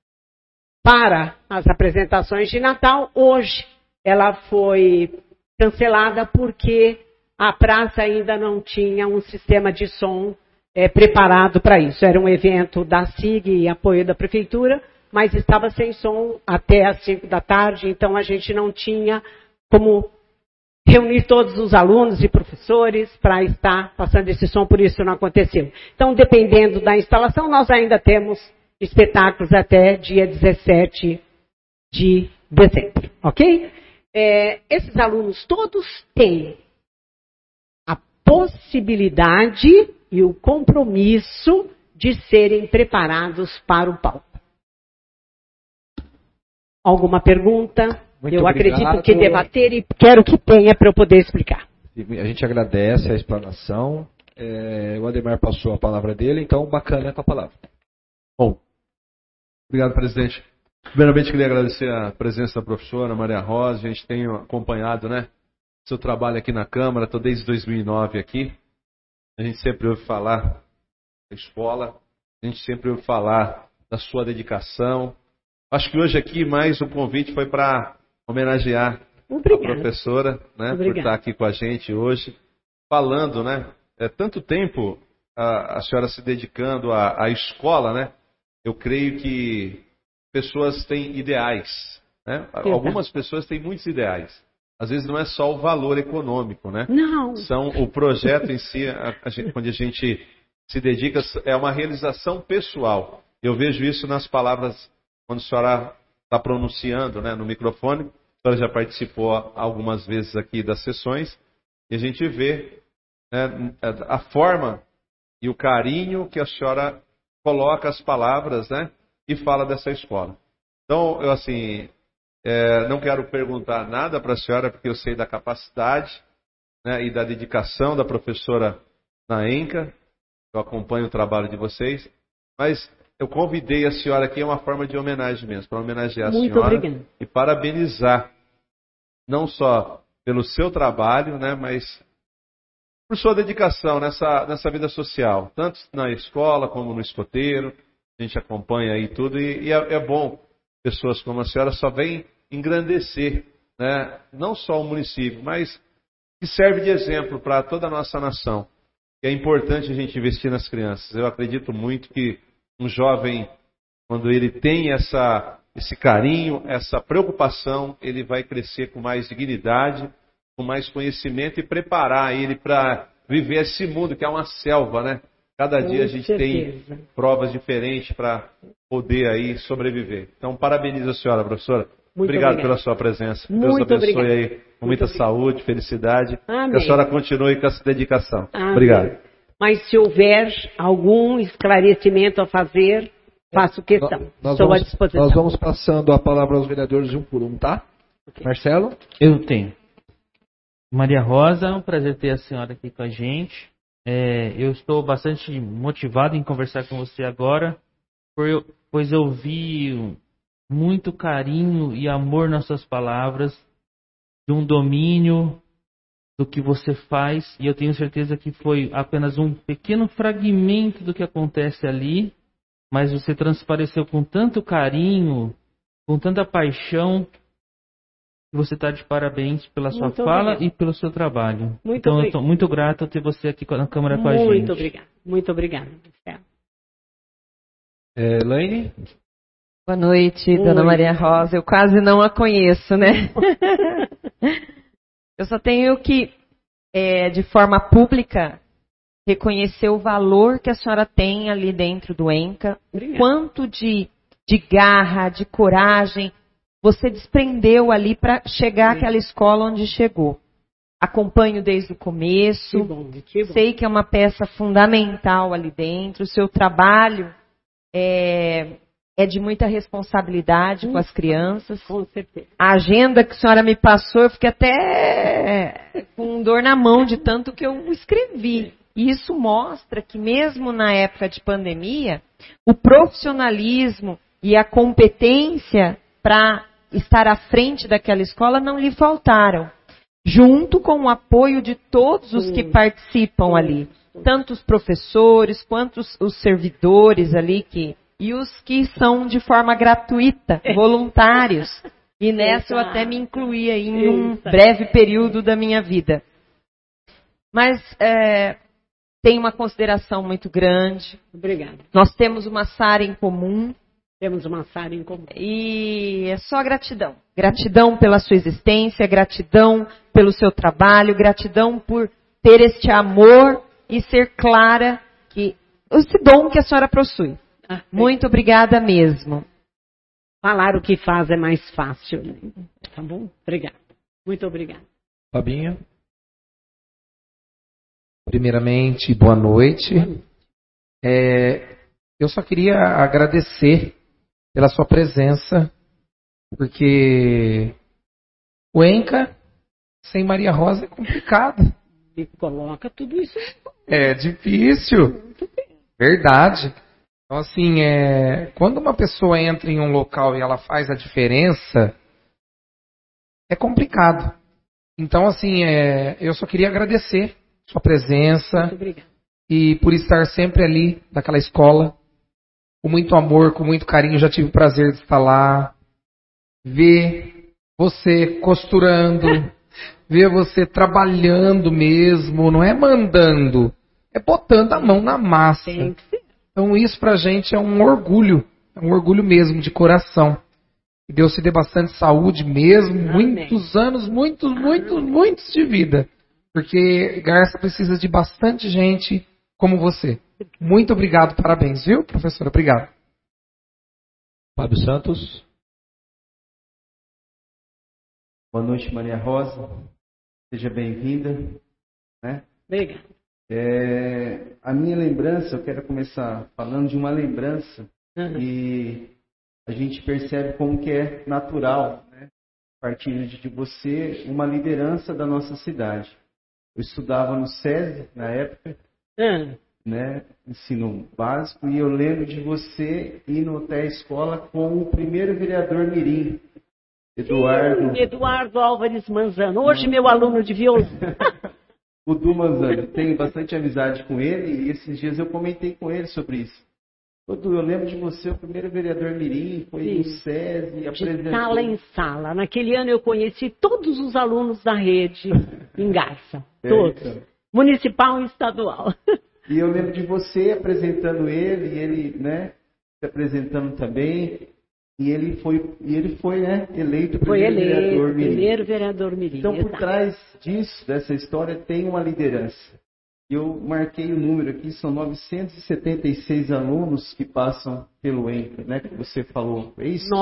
para as apresentações de Natal. Hoje ela foi cancelada porque a praça ainda não tinha um sistema de som preparado para isso. Era um evento da SIG e apoio da prefeitura, mas estava sem som até às 5 da tarde, então a gente não tinha como reunir todos os alunos e professores para estar passando esse som, por isso não aconteceu. Então, dependendo da instalação, nós ainda temos espetáculos até dia 17 de dezembro, ok? Esses alunos todos têm a possibilidade e o compromisso de serem preparados para o palco. Alguma pergunta? Muito eu obrigado. Acredito que debater e quero que tenha para eu poder explicar. A gente agradece a explanação. O Ademar passou a palavra dele, então bacana com a palavra. Bom, obrigado, presidente. Primeiramente, queria agradecer a presença da professora Maria Rosa. A gente tem acompanhado, seu trabalho aqui na Câmara. Estou desde 2009 aqui. A gente sempre ouve falar da escola, a gente sempre ouve falar da sua dedicação, Acho que hoje aqui mais um convite foi para homenagear a professora, né, por estar aqui com a gente hoje, falando, né? Tanto tempo a senhora se dedicando à escola, né? Eu creio que pessoas têm ideais, né? Algumas pessoas têm muitos ideais. Às vezes não é só o valor econômico, né? Não. São o projeto em si, quando a gente se dedica, é uma realização pessoal. Eu vejo isso nas palavras, quando a senhora está pronunciando, né, no microfone. A senhora já participou algumas vezes aqui das sessões, e a gente vê, né, a forma e o carinho que a senhora coloca as palavras, né, e fala dessa escola. Então, eu assim, não quero perguntar nada para a senhora, porque eu sei da capacidade, né, e da dedicação da professora na ENCA. Eu acompanho o trabalho de vocês, mas eu convidei a senhora aqui, é uma forma de homenagem mesmo, para homenagear a senhora obrigada. E parabenizar, não só pelo seu trabalho, né, mas por sua dedicação nessa vida social, tanto na escola como no escoteiro. A gente acompanha aí tudo e é bom, pessoas como a senhora só vêm engrandecer, né, não só o município, mas que serve de exemplo para toda a nossa nação. E é importante a gente investir nas crianças. Eu acredito muito que um jovem, quando ele tem esse carinho, essa preocupação, ele vai crescer com mais dignidade, com mais conhecimento e preparar ele para viver esse mundo que é uma selva, né? Cada dia a gente tem provas diferentes para poder aí sobreviver. Então, parabenizo a senhora, professora. Obrigado pela sua presença. Deus abençoe aí com muita saúde, felicidade. Amém. Que a senhora continue com essa dedicação. Amém. Obrigado. Mas se houver algum esclarecimento a fazer, faço questão. Estou à disposição. Nós vamos passando a palavra aos vereadores um por um, tá? Okay. Marcelo? Eu tenho. Maria Rosa, é um prazer ter a senhora aqui com a gente. Eu estou bastante motivado em conversar com você agora, pois eu vi muito carinho e amor nas suas palavras, de um domínio do que você faz, e eu tenho certeza que foi apenas um pequeno fragmento do que acontece ali, mas você transpareceu com tanto carinho, com tanta paixão, que você está de parabéns pela sua fala e pelo seu trabalho. Então eu estou muito grato a ter você aqui na Câmara com a gente. Muito obrigada. Muito obrigada. Elaine? Boa noite, Dona Maria Rosa. Eu quase não a conheço, né? Eu só tenho que, de forma pública, reconhecer o valor que a senhora tem ali dentro do ENCA, o quanto de garra, de coragem você desprendeu ali para chegar àquela escola onde chegou. Acompanho desde o começo, que bom. Sei que é uma peça fundamental ali dentro, o seu trabalho é de muita responsabilidade com as crianças. Com certeza. A agenda que a senhora me passou, eu fiquei até com dor na mão de tanto que eu escrevi. E isso mostra que mesmo na época de pandemia, o profissionalismo e a competência para estar à frente daquela escola não lhe faltaram. Junto com o apoio de todos os que participam ali. Tanto os professores, quanto os servidores ali e os que são de forma gratuita, voluntários. E nessa eu até me incluí aí em um breve período da minha vida. Mas tem uma consideração muito grande. Obrigada. Nós temos uma SARA em comum. Temos uma SARA em comum. E é só gratidão. Gratidão pela sua existência, gratidão pelo seu trabalho, gratidão por ter este amor e ser clara que esse dom que a senhora possui. Muito obrigada mesmo. Falar o que faz é mais fácil, né? Tá bom? Obrigada. Muito obrigada. Fabinho? Primeiramente, boa noite. Eu só queria agradecer pela sua presença, porque o ENCA sem Maria Rosa é complicado. E coloca tudo isso. É difícil. Verdade. Então, assim, quando uma pessoa entra em um local e ela faz a diferença, é complicado. Então, assim, eu só queria agradecer sua presença e por estar sempre ali naquela escola, com muito amor, com muito carinho. Já tive o prazer de estar lá, ver você costurando, ver você trabalhando mesmo, não é mandando, é botando a mão na massa. Então isso pra gente é um orgulho mesmo de coração. Que Deus te dê bastante saúde mesmo, muitos anos, muitos de vida. Porque Garça precisa de bastante gente como você. Muito obrigado, parabéns, viu, professora? Obrigado. Fábio Santos. Boa noite, Maria Rosa. Seja bem-vinda. Né? Obrigada. A minha lembrança, eu quero começar falando de uma lembrança que a gente percebe como que é natural, né? A partir de você, uma liderança da nossa cidade. Eu estudava no SESI na época, né? Ensino básico, e eu lembro de você indo até a escola com o primeiro vereador mirim, Eduardo Álvares Manzano, hoje meu aluno de violão. O Du Manzano, tenho bastante amizade com ele, e esses dias eu comentei com ele sobre isso. Du, eu lembro de você, o primeiro vereador mirim, foi no SESI, apresentou... De sala em sala. Naquele ano eu conheci todos os alunos da rede em Garça, todos. Então. Municipal e estadual. E eu lembro de você apresentando ele, e ele, né, se apresentando também, e ele foi, né, eleito primeiro vereador mirim. Então, por trás disso, dessa história, tem uma liderança. Eu marquei o número aqui, são 976 alunos que passam pelo ENCA, né, que você falou, é isso?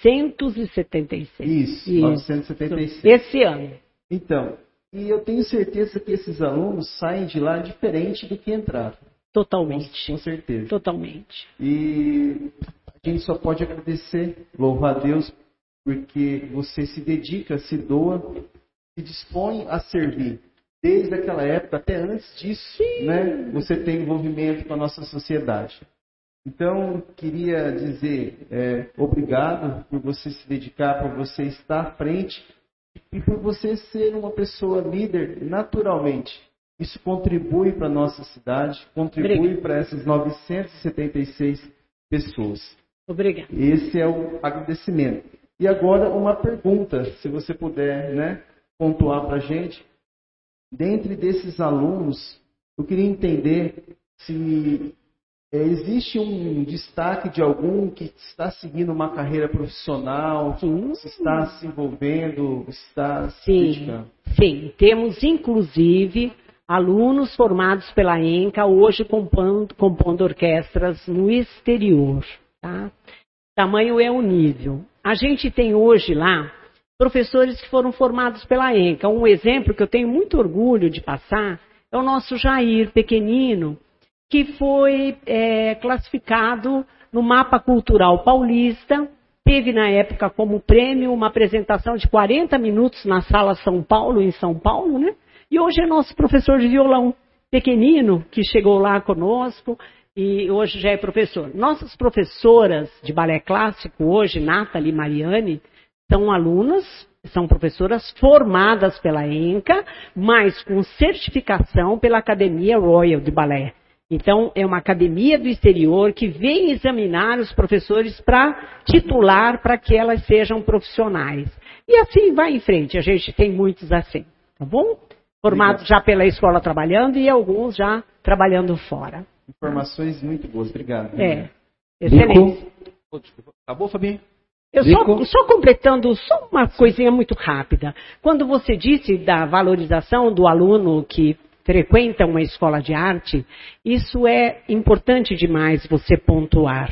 976. Isso. 976. Esse ano. Então, e eu tenho certeza que esses alunos saem de lá diferente do que entraram. Totalmente. Com certeza. Totalmente. E a gente só pode agradecer, louvar a Deus, porque você se dedica, se doa, se dispõe a servir. Desde aquela época, até antes disso, né, você tem envolvimento com a nossa sociedade. Então, queria dizer obrigado por você se dedicar, por você estar à frente e por você ser uma pessoa líder naturalmente. Isso contribui para a nossa cidade, contribui para essas 976 pessoas. Obrigado. Esse é o agradecimento. E agora uma pergunta, se você puder, né, pontuar para a gente. Dentre desses alunos, eu queria entender se existe um destaque de algum que está seguindo uma carreira profissional, se está se envolvendo, está se dedicando. Sim, temos inclusive alunos formados pela ENCA hoje compondo orquestras no exterior. Tá? Tamanho é o nível. A gente tem hoje lá professores que foram formados pela ENCA. Um exemplo que eu tenho muito orgulho de passar é o nosso Jair, pequenino, que foi classificado no Mapa Cultural Paulista, teve na época como prêmio uma apresentação de 40 minutos na Sala São Paulo, em São Paulo, né? E hoje é nosso professor de violão, pequenino, que chegou lá conosco e hoje já é professor. Nossas professoras de balé clássico hoje, Nathalie e Mariane, são alunas, são professoras formadas pela ENCA, mas com certificação pela Academia Royal de Balé. Então, é uma academia do exterior que vem examinar os professores para titular, para que elas sejam profissionais. E assim vai em frente, a gente tem muitos assim, tá bom? Formados já pela escola trabalhando e alguns já trabalhando fora. Informações muito boas, obrigado. Excelente. Acabou, Fabinho? Eu só completando, só uma coisinha muito rápida. Quando você disse da valorização do aluno que frequenta uma escola de arte, isso é importante demais você pontuar.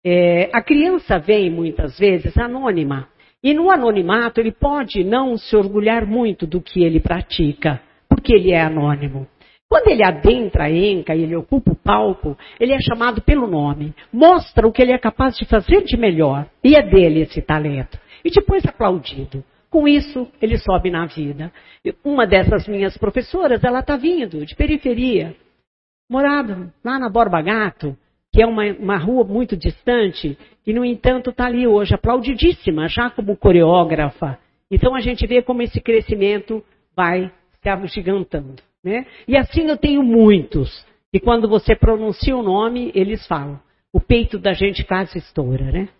A criança vem muitas vezes anônima. E no anonimato ele pode não se orgulhar muito do que ele pratica, porque ele é anônimo. Quando ele adentra a ENCA e ele ocupa o palco, ele é chamado pelo nome, mostra o que ele é capaz de fazer de melhor, e é dele esse talento, e depois aplaudido. Com isso, ele sobe na vida. Uma dessas minhas professoras, ela está vindo de periferia, morada lá na Borba Gato, que é uma rua muito distante, e no entanto está ali hoje, aplaudidíssima, já como coreógrafa. Então a gente vê como esse crescimento vai se agigantando. Né? E assim eu tenho muitos. E quando você pronuncia o nome, eles falam. o peito da gente quase estoura, né?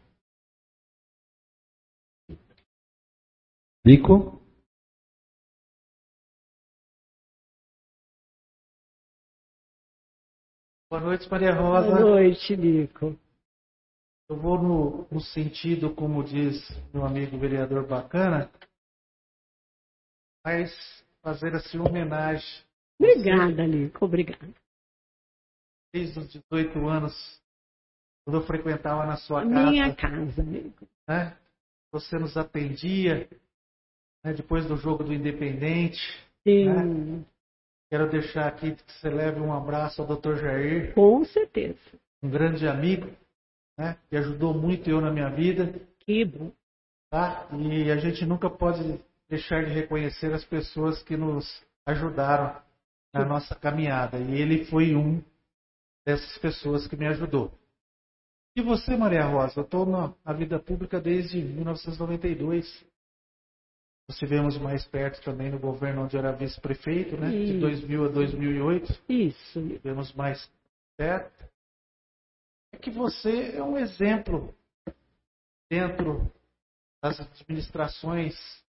Lico? Boa noite, Maria Rosa. Boa noite, Nico. Eu vou no sentido, como diz meu amigo vereador Bacana, mas fazer assim uma homenagem. Obrigada, Nico. Obrigada. Desde os 18 anos, quando eu frequentava na sua casa. Minha casa, Nico. Né? Você nos atendia, né? Depois do jogo do Independente. Sim. Né? Quero deixar aqui que você leve um abraço ao Dr. Jair. Com certeza. Um grande amigo, né? Que ajudou muito eu na minha vida. Que bom. Tá? E a gente nunca pode deixar de reconhecer as pessoas que nos ajudaram na nossa caminhada. E ele foi um dessas pessoas que me ajudou. E você, Maria Rosa? Eu estou na vida pública desde 1992. Nós estivemos mais perto também no governo onde eu era vice-prefeito, né? De 2000 a 2008. Isso. Estivemos mais perto. É que você é um exemplo dentro das administrações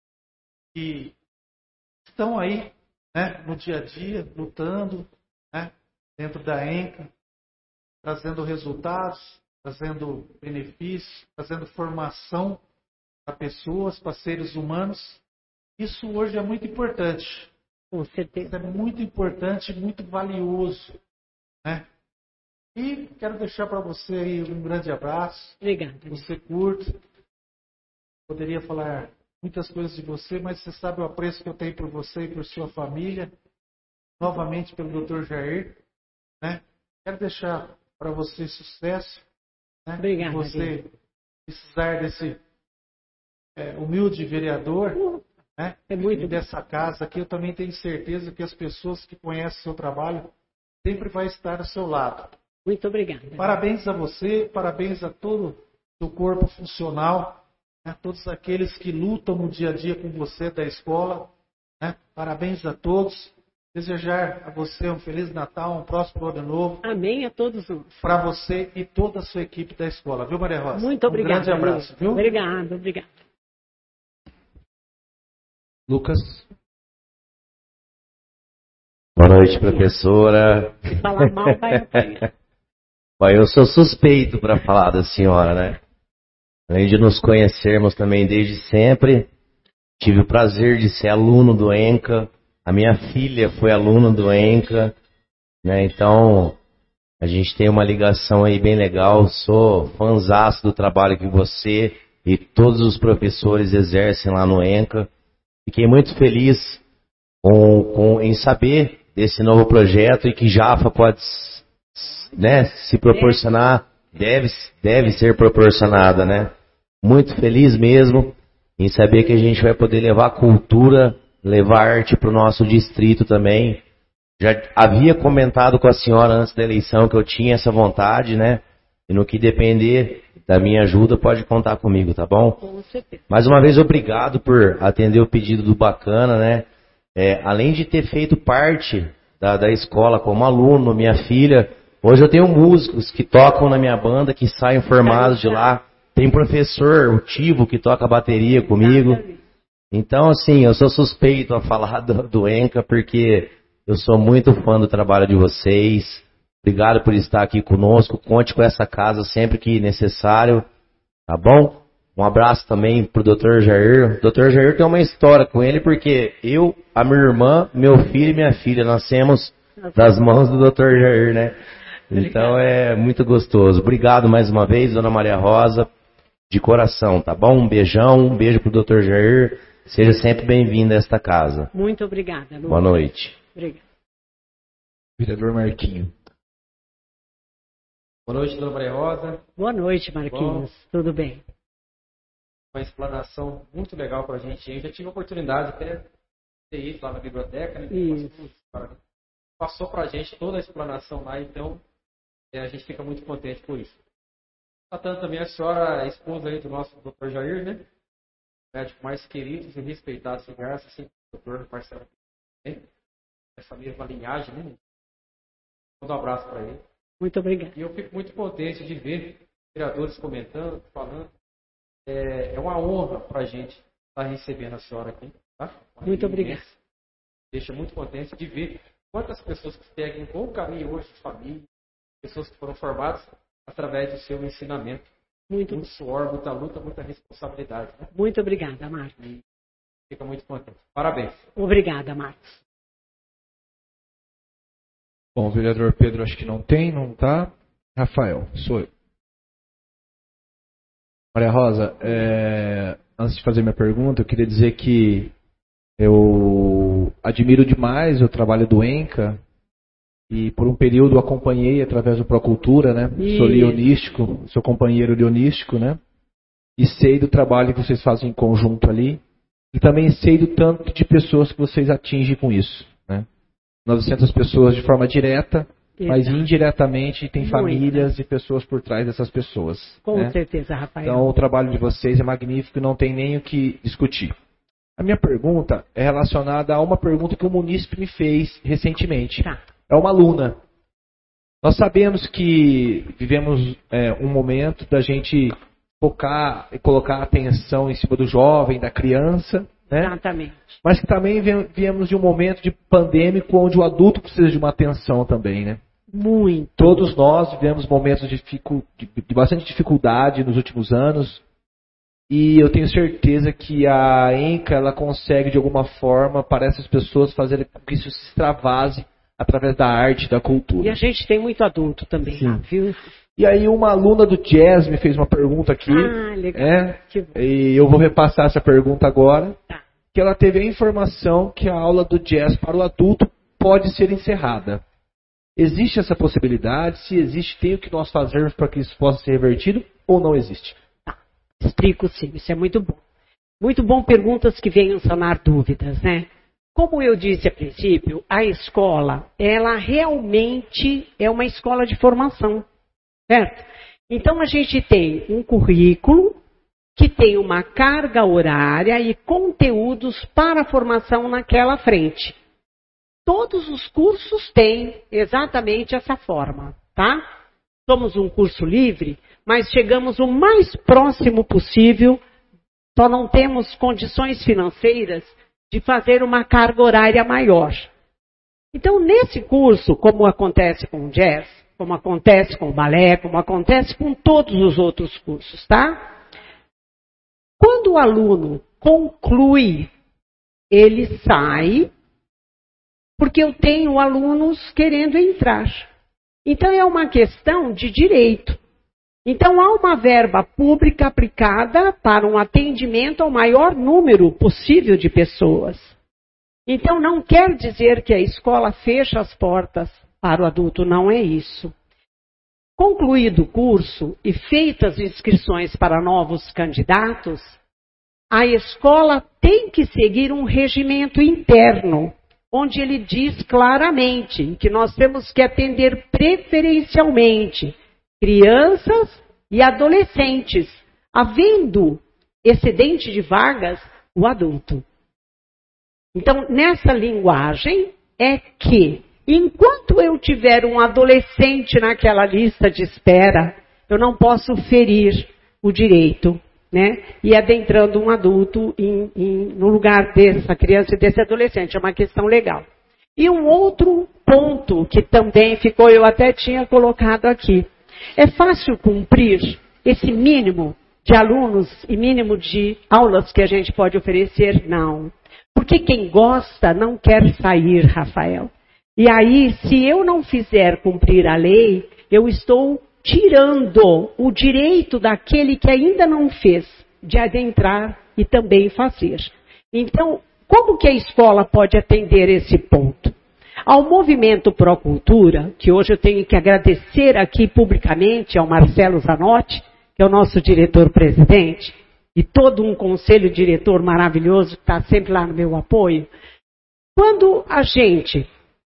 que estão aí, né? No dia a dia, lutando, né? Dentro da ENCA, trazendo resultados, trazendo benefícios, trazendo formação para pessoas, para seres humanos. Isso hoje é muito importante. Com certeza. Isso é muito importante e muito valioso. Né? E quero deixar para você aí um grande abraço. Obrigada. Você curte. Poderia falar muitas coisas de você, mas você sabe o apreço que eu tenho por você e por sua família. Novamente pelo Dr. Jair. Né? Quero deixar para você sucesso. Né? Obrigada. Você precisar desse humilde vereador, né? E dessa casa aqui, eu também tenho certeza que as pessoas que conhecem o seu trabalho sempre vai estar ao seu lado. Muito obrigada. Parabéns a você, parabéns a todo o corpo funcional, né? Todos aqueles que lutam no dia a dia com você da escola. Né? Parabéns a todos. Desejar a você um Feliz Natal, um próximo Ano Novo. Amém a todos nós. Para você e toda a sua equipe da escola, viu, Maria Rosa? Muito obrigada. Um grande abraço, viu? Obrigada, obrigada. Lucas? Boa noite, professora. Se falar mal, vai apanhar. Bom, eu sou suspeito para falar da senhora, né? Além de nos conhecermos também desde sempre, tive o prazer de ser aluno do ENCA. A minha filha foi aluna do ENCA, né? Então, a gente tem uma ligação aí bem legal. Sou fãzaço do trabalho que você e todos os professores exercem lá no ENCA. Fiquei muito feliz em saber desse novo projeto e que Jafa pode, né, se proporcionar, deve ser proporcionada, né? Muito feliz mesmo em saber que a gente vai poder levar cultura, levar arte para o nosso distrito também. Já havia comentado com a senhora antes da eleição que eu tinha essa vontade, né? E no que depender da minha ajuda, pode contar comigo, tá bom? Com certeza. Mais uma vez, obrigado por atender o pedido do Bacana, né? Além de ter feito parte da escola como aluno, minha filha, hoje eu tenho músicos que tocam na minha banda, que saem formados de lá. Tem professor, o Tivo, que toca bateria comigo. Então, assim, eu sou suspeito a falar do ENCA, porque eu sou muito fã do trabalho de vocês. Obrigado por estar aqui conosco. Conte com essa casa sempre que necessário, tá bom? Um abraço também pro Dr. Jair. O Dr. Jair tem uma história com ele, porque eu, a minha irmã, meu filho e minha filha nascemos das mãos do Dr. Jair, né? Então é muito gostoso. Obrigado mais uma vez, Dona Maria Rosa, de coração, tá bom? Um beijão, um beijo pro Dr. Jair. Seja sempre bem-vindo a esta casa. Muito obrigada, Lu. Boa noite. Obrigada. Vereador Marquinho. Boa noite, Dona Maria Rosa. Boa noite, Marquinhos. Tudo bem? Uma explanação muito legal para a gente. Eu já tive a oportunidade de ter ido lá na biblioteca, né? Passou para a gente toda a explanação lá, então a gente fica muito contente por isso. Tratando também a senhora, a esposa aí do nosso Dr. Jair, né? Médico mais querido e respeitado em Garça, sempre o doutor Marcelo, né? Essa mesma linhagem, né? Manda um abraço para ele. Muito obrigada. E eu fico muito contente de ver vereadores comentando, falando. É uma honra para a gente estar recebendo a senhora aqui. Tá? Muito obrigada. Deixa muito contente de ver quantas pessoas que seguem um bom caminho hoje de família, pessoas que foram formadas através do seu ensinamento. Muito suor, muita luta, muita responsabilidade. Né? Muito obrigada, Marcos. Fica muito contente. Parabéns. Obrigada, Marcos. Bom, o vereador Pedro acho que não tá. Rafael, sou eu. Maria Rosa, antes de fazer minha pergunta, eu queria dizer que eu admiro demais o trabalho do ENCA e por um período acompanhei através do Procultura, né? Sou leonístico, sou companheiro leonístico, né? E sei do trabalho que vocês fazem em conjunto ali e também sei do tanto de pessoas que vocês atingem com isso, né? 900 pessoas de forma direta, mas indiretamente tem famílias e pessoas por trás dessas pessoas. Com certeza, Rafael. Então o trabalho de vocês é magnífico e não tem nem o que discutir. A minha pergunta é relacionada a uma pergunta que o munícipe me fez recentemente. É uma aluna. Nós sabemos que vivemos um momento da gente focar e colocar atenção em cima do jovem, da criança, né? Exatamente. Mas que também viemos de um momento de pandêmico onde o adulto precisa de uma atenção também, né? Muito. Todos nós vivemos momentos de bastante dificuldade nos últimos anos e eu tenho certeza que a ENCA ela consegue de alguma forma para essas pessoas fazer com que isso se extravase através da arte, da cultura. E a gente tem muito adulto também, lá, viu? E aí uma aluna do jazz me fez uma pergunta aqui, legal. E eu vou repassar essa pergunta agora, que ela teve a informação que a aula do jazz para o adulto pode ser encerrada. Existe essa possibilidade? Se existe, tem o que nós fazermos para que isso possa ser revertido ou não existe? Explico sim, isso é muito bom. Muito bom perguntas que venham sanar dúvidas, né? Como eu disse a princípio, a escola, ela realmente é uma escola de formação, certo? Então a gente tem um currículo que tem uma carga horária e conteúdos para a formação naquela frente. Todos os cursos têm exatamente essa forma, tá? Somos um curso livre, mas chegamos o mais próximo possível, só não temos condições financeiras de fazer uma carga horária maior. Então, nesse curso, como acontece com o jazz, como acontece com o balé, como acontece com todos os outros cursos, tá? Quando o aluno conclui, ele sai, porque eu tenho alunos querendo entrar. Então, é uma questão de direito. Então, há uma verba pública aplicada para um atendimento ao maior número possível de pessoas. Então, não quer dizer que a escola fecha as portas para o adulto, não é isso. Concluído o curso e feitas inscrições para novos candidatos, a escola tem que seguir um regimento interno, onde ele diz claramente que nós temos que atender preferencialmente crianças e adolescentes, havendo excedente de vagas, o adulto. Então, nessa linguagem é que, enquanto eu tiver um adolescente naquela lista de espera, eu não posso ferir o direito, né? E adentrando um adulto no lugar dessa criança e desse adolescente. É uma questão legal. E um outro ponto que também ficou, eu até tinha colocado aqui. É fácil cumprir esse mínimo de alunos e mínimo de aulas que a gente pode oferecer? Não. Porque quem gosta não quer sair, Rafael. E aí, se eu não fizer cumprir a lei, eu estou tirando o direito daquele que ainda não fez de adentrar e também fazer. Então, como que a escola pode atender esse ponto? Ao movimento Procultura, que hoje eu tenho que agradecer aqui publicamente ao Marcelo Zanotti, que é o nosso diretor-presidente, e todo um conselho diretor maravilhoso que está sempre lá no meu apoio. Quando a gente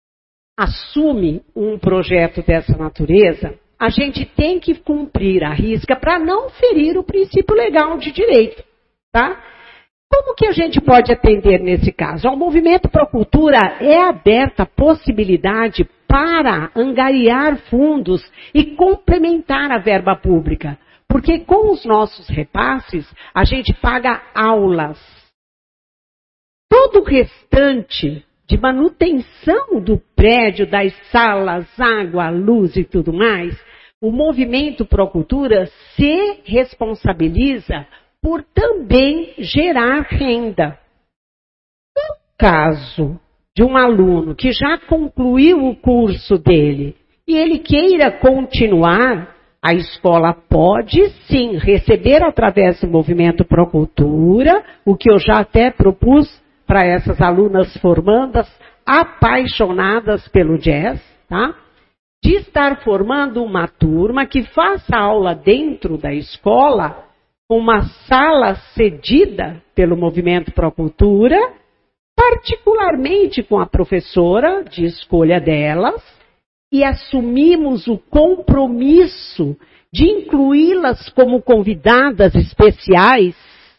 assume um projeto dessa natureza, a gente tem que cumprir a risca para não ferir o princípio legal de direito, tá? Como que a gente pode atender nesse caso? Ao movimento Procultura é aberta a possibilidade para angariar fundos e complementar a verba pública. Porque com os nossos repasses, a gente paga aulas. Todo o restante de manutenção do prédio, das salas, água, luz e tudo mais, o movimento Procultura se responsabiliza por também gerar renda. No caso de um aluno que já concluiu o curso dele e ele queira continuar, a escola pode sim receber através do movimento Procultura, o que eu já até propus para essas alunas formandas apaixonadas pelo jazz, tá? De estar formando uma turma que faça aula dentro da escola, uma sala cedida pelo movimento Procultura, particularmente com a professora de escolha delas, e assumimos o compromisso de incluí-las como convidadas especiais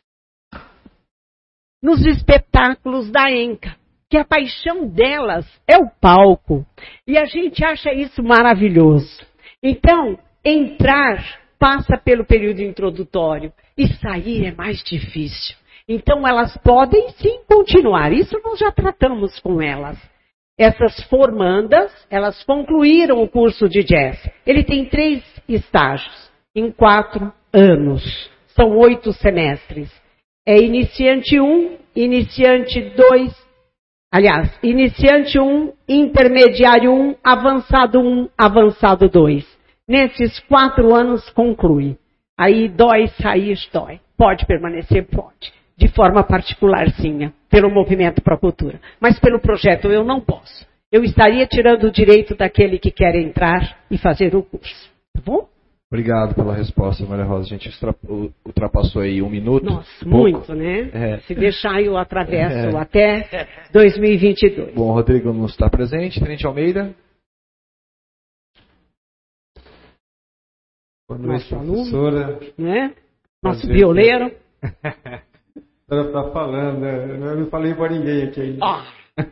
nos espetáculos da ENCA, que a paixão delas é o palco. E a gente acha isso maravilhoso. Então, entrar passa pelo período introdutório e sair é mais difícil. Então, elas podem sim continuar. Isso nós já tratamos com elas. Essas formandas, elas concluíram o curso de jazz. Ele tem 3 estágios em 4 anos. São 8 semestres. É iniciante 1, iniciante 2, iniciante 1, intermediário 1, avançado 2. Nesses 4 anos conclui. Aí dói, sair, dói. Pode permanecer? Pode. De forma particular, sim, pelo movimento Procultura. Mas pelo projeto eu não posso. Eu estaria tirando o direito daquele que quer entrar e fazer o curso. Tá bom? Obrigado pela resposta, Maria Rosa. A gente ultrapassou aí 1 minuto. Nossa, muito, né? Se deixar eu atravesso até 2022. Bom, o Rodrigo não está presente. Tenente Almeida. Boa noite, professora. Aluno, né? Nosso violeiro. A senhora está falando, né? Eu não falei para ninguém aqui ainda.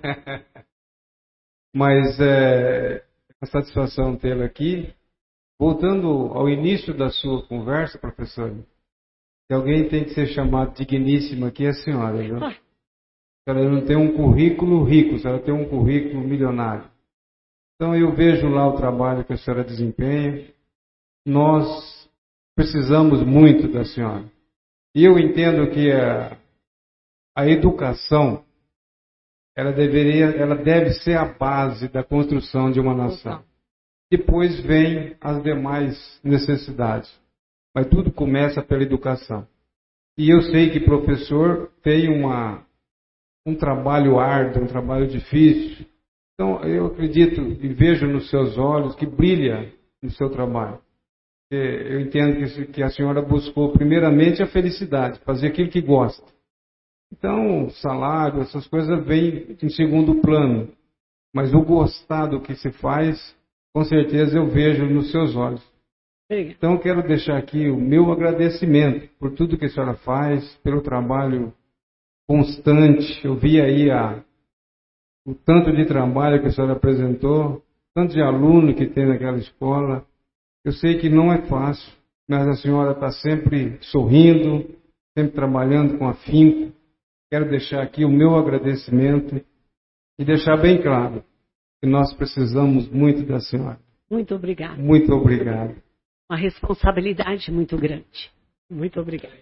Mas é uma satisfação tê-la aqui. Voltando ao início da sua conversa, professora, se alguém tem que ser chamado digníssima aqui é a senhora, viu? A senhora não tem um currículo rico, a senhora tem um currículo milionário. Então eu vejo lá o trabalho que a senhora desempenha. Nós precisamos muito da senhora. E eu entendo que a educação, ela deve ser a base da construção de uma nação. Depois vem as demais necessidades. Mas tudo começa pela educação. E eu sei que professor tem um trabalho árduo, um trabalho difícil. Então eu acredito e vejo nos seus olhos que brilha no seu trabalho. Eu entendo que a senhora buscou primeiramente a felicidade, fazer aquilo que gosta. Então, salário, essas coisas vêm em segundo plano. Mas o gostar do que se faz, com certeza eu vejo nos seus olhos. Então, quero deixar aqui o meu agradecimento por tudo que a senhora faz, pelo trabalho constante. Eu vi aí o tanto de trabalho que a senhora apresentou, tanto de aluno que tem naquela escola. Eu sei que não é fácil, mas a senhora está sempre sorrindo, sempre trabalhando com afinco. Quero deixar aqui o meu agradecimento e deixar bem claro que nós precisamos muito da senhora. Muito obrigada. Muito obrigado. Uma responsabilidade muito grande. Muito obrigada.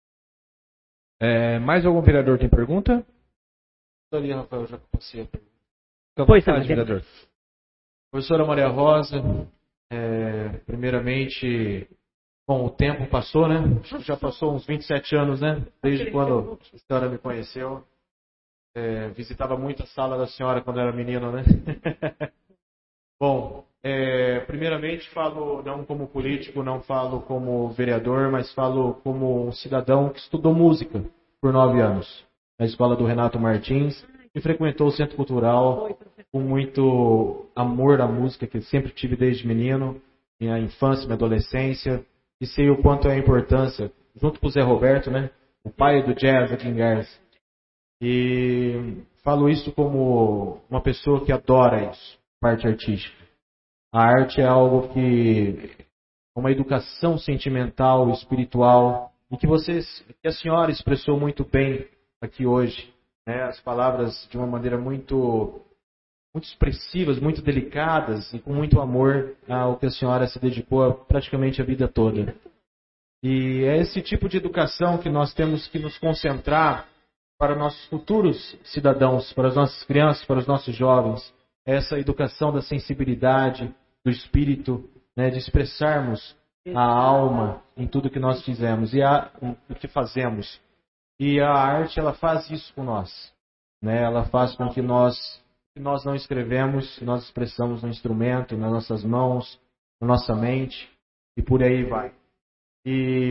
Mais algum vereador tem pergunta? Ali, Rafael, já passei a pergunta. Pois é, vereador. Professora Maria Rosa, primeiramente, bom, o tempo passou, né? Acho que já passou uns 27 anos, né? Desde quando a senhora me conheceu. Visitava muito a sala da senhora quando era menino, né? Bom, primeiramente falo não como político, não falo como vereador, mas falo como um cidadão que estudou música por 9 anos na escola do Renato Martins e frequentou o Centro Cultural com muito amor à música que sempre tive desde menino, minha infância, minha adolescência, e sei o quanto é a importância, junto com o Zé Roberto, né, o pai do jazz aqui em Garça. E falo isso como uma pessoa que adora isso. parte artística. A arte é algo que é uma educação sentimental, espiritual, e que a senhora expressou muito bem aqui hoje, né? As palavras de uma maneira muito expressivas, muito delicadas e com muito amor ao que a senhora se dedicou praticamente a vida toda. E é esse tipo de educação que nós temos que nos concentrar para nossos futuros cidadãos, para as nossas crianças, para os nossos jovens. Essa educação da sensibilidade, do espírito, né, de expressarmos a alma em tudo que nós fizemos e o que fazemos. E a arte, ela faz isso com nós, né? Ela faz com que nós não escrevemos, nós expressamos no instrumento, nas nossas mãos, na nossa mente, e por aí vai. E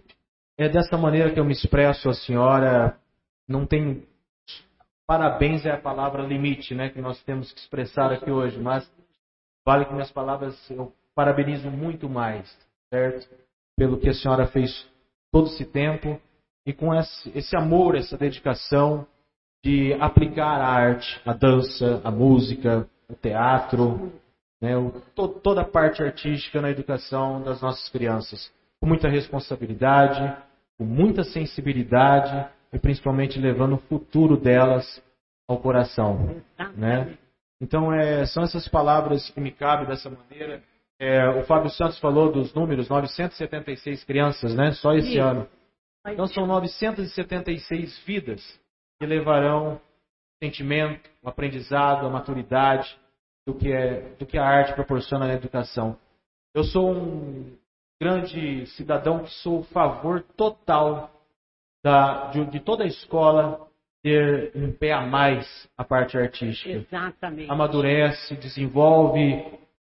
é dessa maneira que eu me expresso à senhora. Não tem... Parabéns é a palavra limite, né, que nós temos que expressar aqui hoje, mas vale que minhas palavras eu parabenizo muito mais, certo? Pelo que a senhora fez todo esse tempo e com esse amor, essa dedicação de aplicar a arte, a dança, a música, o teatro, né, toda a parte artística na educação das nossas crianças, com muita responsabilidade, com muita sensibilidade e principalmente levando o futuro delas ao coração, né? Então, são essas palavras que me cabem dessa maneira. O Fábio Santos falou dos números, 976 crianças, né? Só esse ano. Então, são 976 vidas que levarão o sentimento, o aprendizado, a maturidade do que a arte proporciona na educação. Eu sou um grande cidadão que sou a favor total de toda a escola ter um pé a mais a parte artística. Exatamente. Amadurece, desenvolve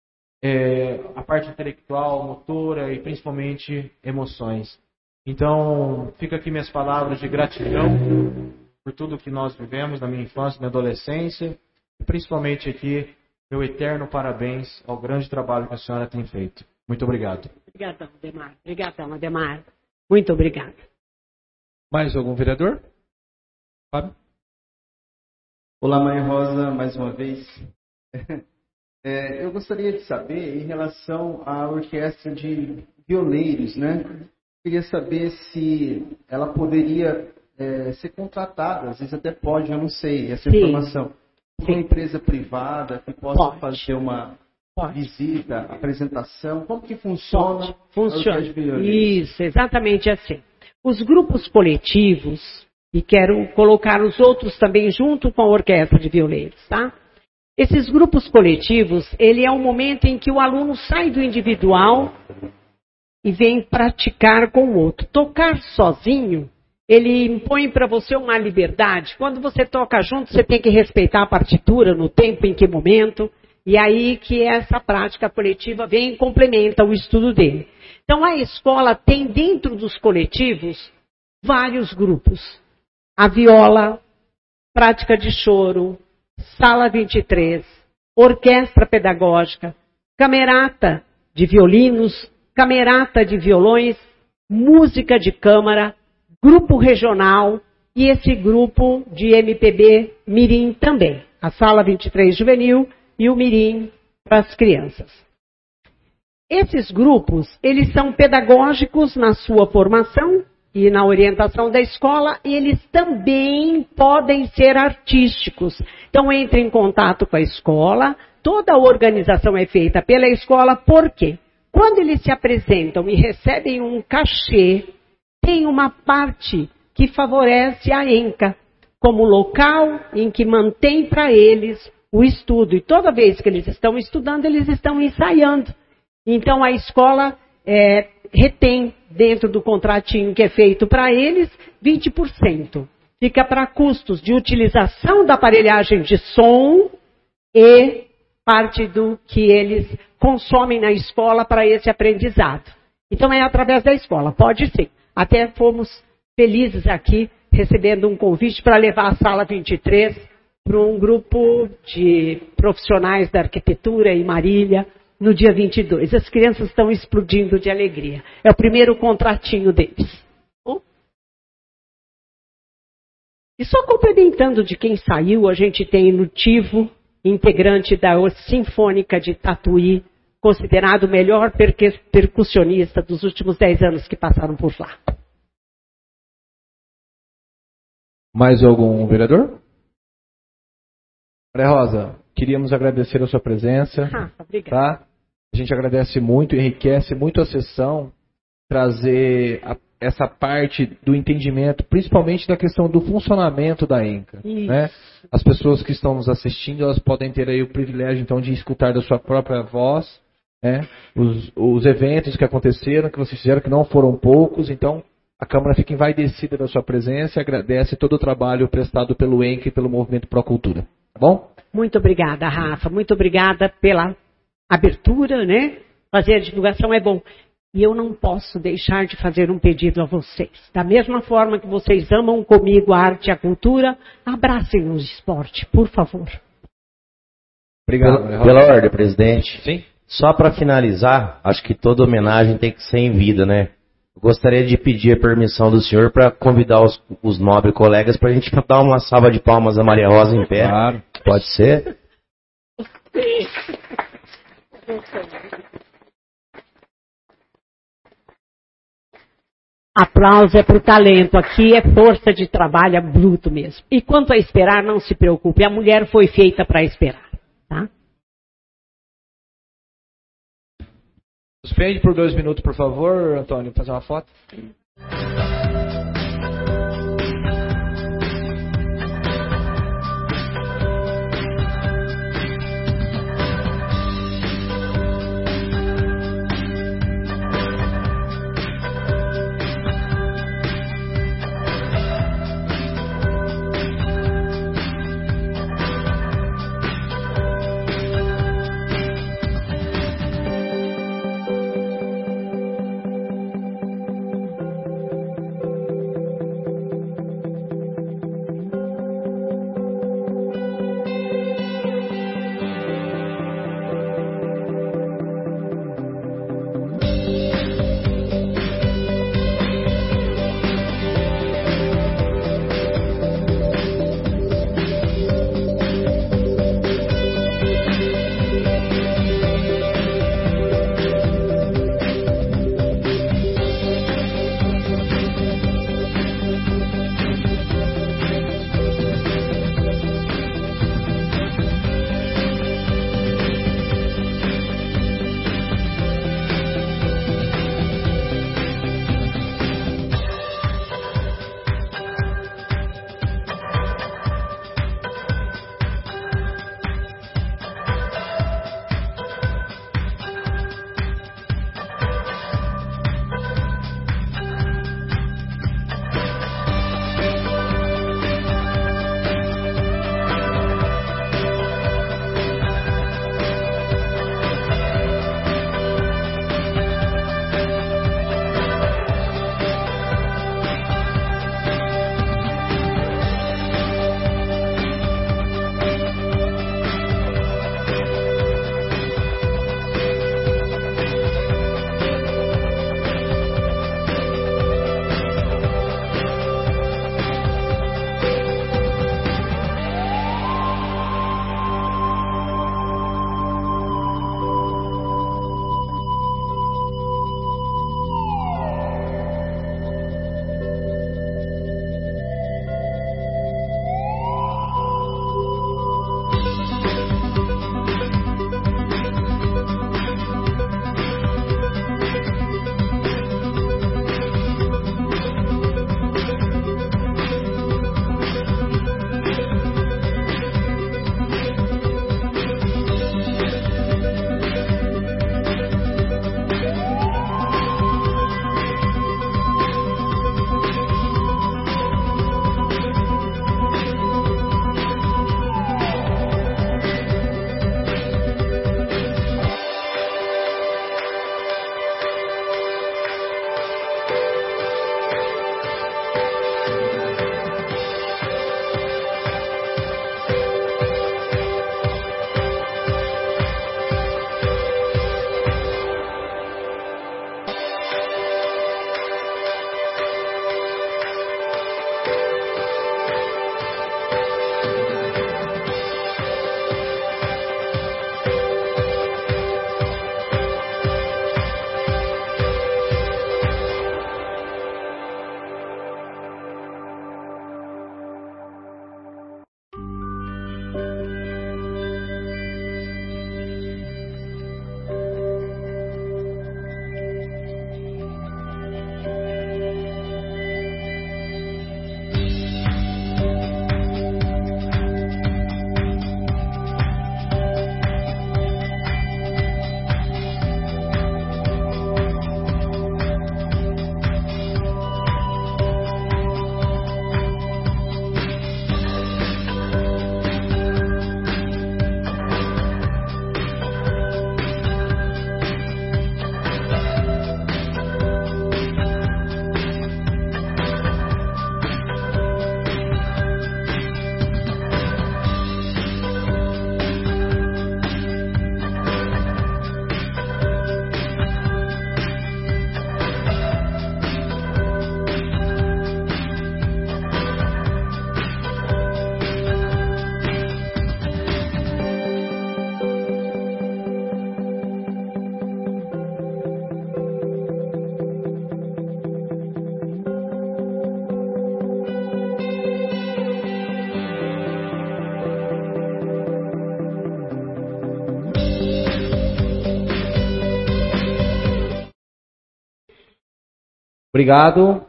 a parte intelectual, motora e principalmente emoções. Então, fica aqui minhas palavras de gratidão por tudo que nós vivemos na minha infância, na minha adolescência, e principalmente aqui, meu eterno parabéns ao grande trabalho que a senhora tem feito. Muito obrigado. Obrigadão, Ademar. Obrigadão, Ademar. Muito obrigada. Mais algum vereador? Fábio? Olá, Maria Rosa, mais uma vez. Eu gostaria de saber, em relação à orquestra de violeiros, né? Queria saber se ela poderia ser contratada, às vezes até pode, eu não sei, essa informação. Uma empresa privada que possa fazer uma visita, apresentação, como que funciona? Funciona. Isso, exatamente assim. Os grupos coletivos, e quero colocar os outros também junto com a orquestra de violeiros, tá? Esses grupos coletivos, ele é um momento em que o aluno sai do individual e vem praticar com o outro. Tocar sozinho, ele impõe para você uma liberdade. Quando você toca junto, você tem que respeitar a partitura no tempo, em que momento, e aí que essa prática coletiva vem e complementa o estudo dele. Então, a escola tem dentro dos coletivos vários grupos. A viola, prática de choro, sala 23, orquestra pedagógica, camerata de violinos, camerata de violões, música de câmara, grupo regional e esse grupo de MPB Mirim também. A sala 23 juvenil e o Mirim para as crianças. Esses grupos, eles são pedagógicos na sua formação e na orientação da escola, e eles também podem ser artísticos. Então, entre em contato com a escola, toda a organização é feita pela escola, por quê? Quando eles se apresentam e recebem um cachê, tem uma parte que favorece a ENCA, como local em que mantém para eles o estudo. E toda vez que eles estão estudando, eles estão ensaiando. Então, a escola retém, dentro do contratinho que é feito para eles, 20%. Fica para custos de utilização da aparelhagem de som e parte do que eles consomem na escola para esse aprendizado. Então, é através da escola, pode sim. Até fomos felizes aqui, recebendo um convite para levar a sala 23 para um grupo de profissionais da arquitetura em Marília, no dia 22. As crianças estão explodindo de alegria. É o primeiro contratinho deles. E só complementando de quem saiu, a gente tem no Tivo, integrante da Sinfônica de Tatuí, considerado o melhor percussionista dos últimos 10 anos que passaram por lá. Mais algum vereador? Maria Rosa, queríamos agradecer a sua presença. Obrigada. Tá? A gente agradece muito, enriquece muito a sessão, trazer essa parte do entendimento, principalmente da questão do funcionamento da ENCA. Né? As pessoas que estão nos assistindo, elas podem ter aí o privilégio então de escutar da sua própria voz, né? Os eventos que aconteceram, que vocês fizeram, que não foram poucos. Então, a Câmara fica envaidecida da sua presença e agradece todo o trabalho prestado pelo ENCA e pelo Movimento Procultura. Tá bom? Muito obrigada, Rafa. Muito obrigada pela abertura, né? Fazer a divulgação é bom. E eu não posso deixar de fazer um pedido a vocês. Da mesma forma que vocês amam comigo a arte e a cultura, abracem o esporte, por favor. Obrigado. Pela ordem, presidente. Sim. Só para finalizar, acho que toda homenagem tem que ser em vida, né? Eu gostaria de pedir a permissão do senhor para convidar os nobres colegas para a gente dar uma salva de palmas a Maria Rosa em pé. Claro. Pode ser? Aplauso é para o talento, aqui é força de trabalho, é bruto mesmo. E quanto a esperar, não se preocupe, a mulher foi feita para esperar. Tá? Suspende por 2 minutos, por favor, Antônio, fazer uma foto. Obrigado.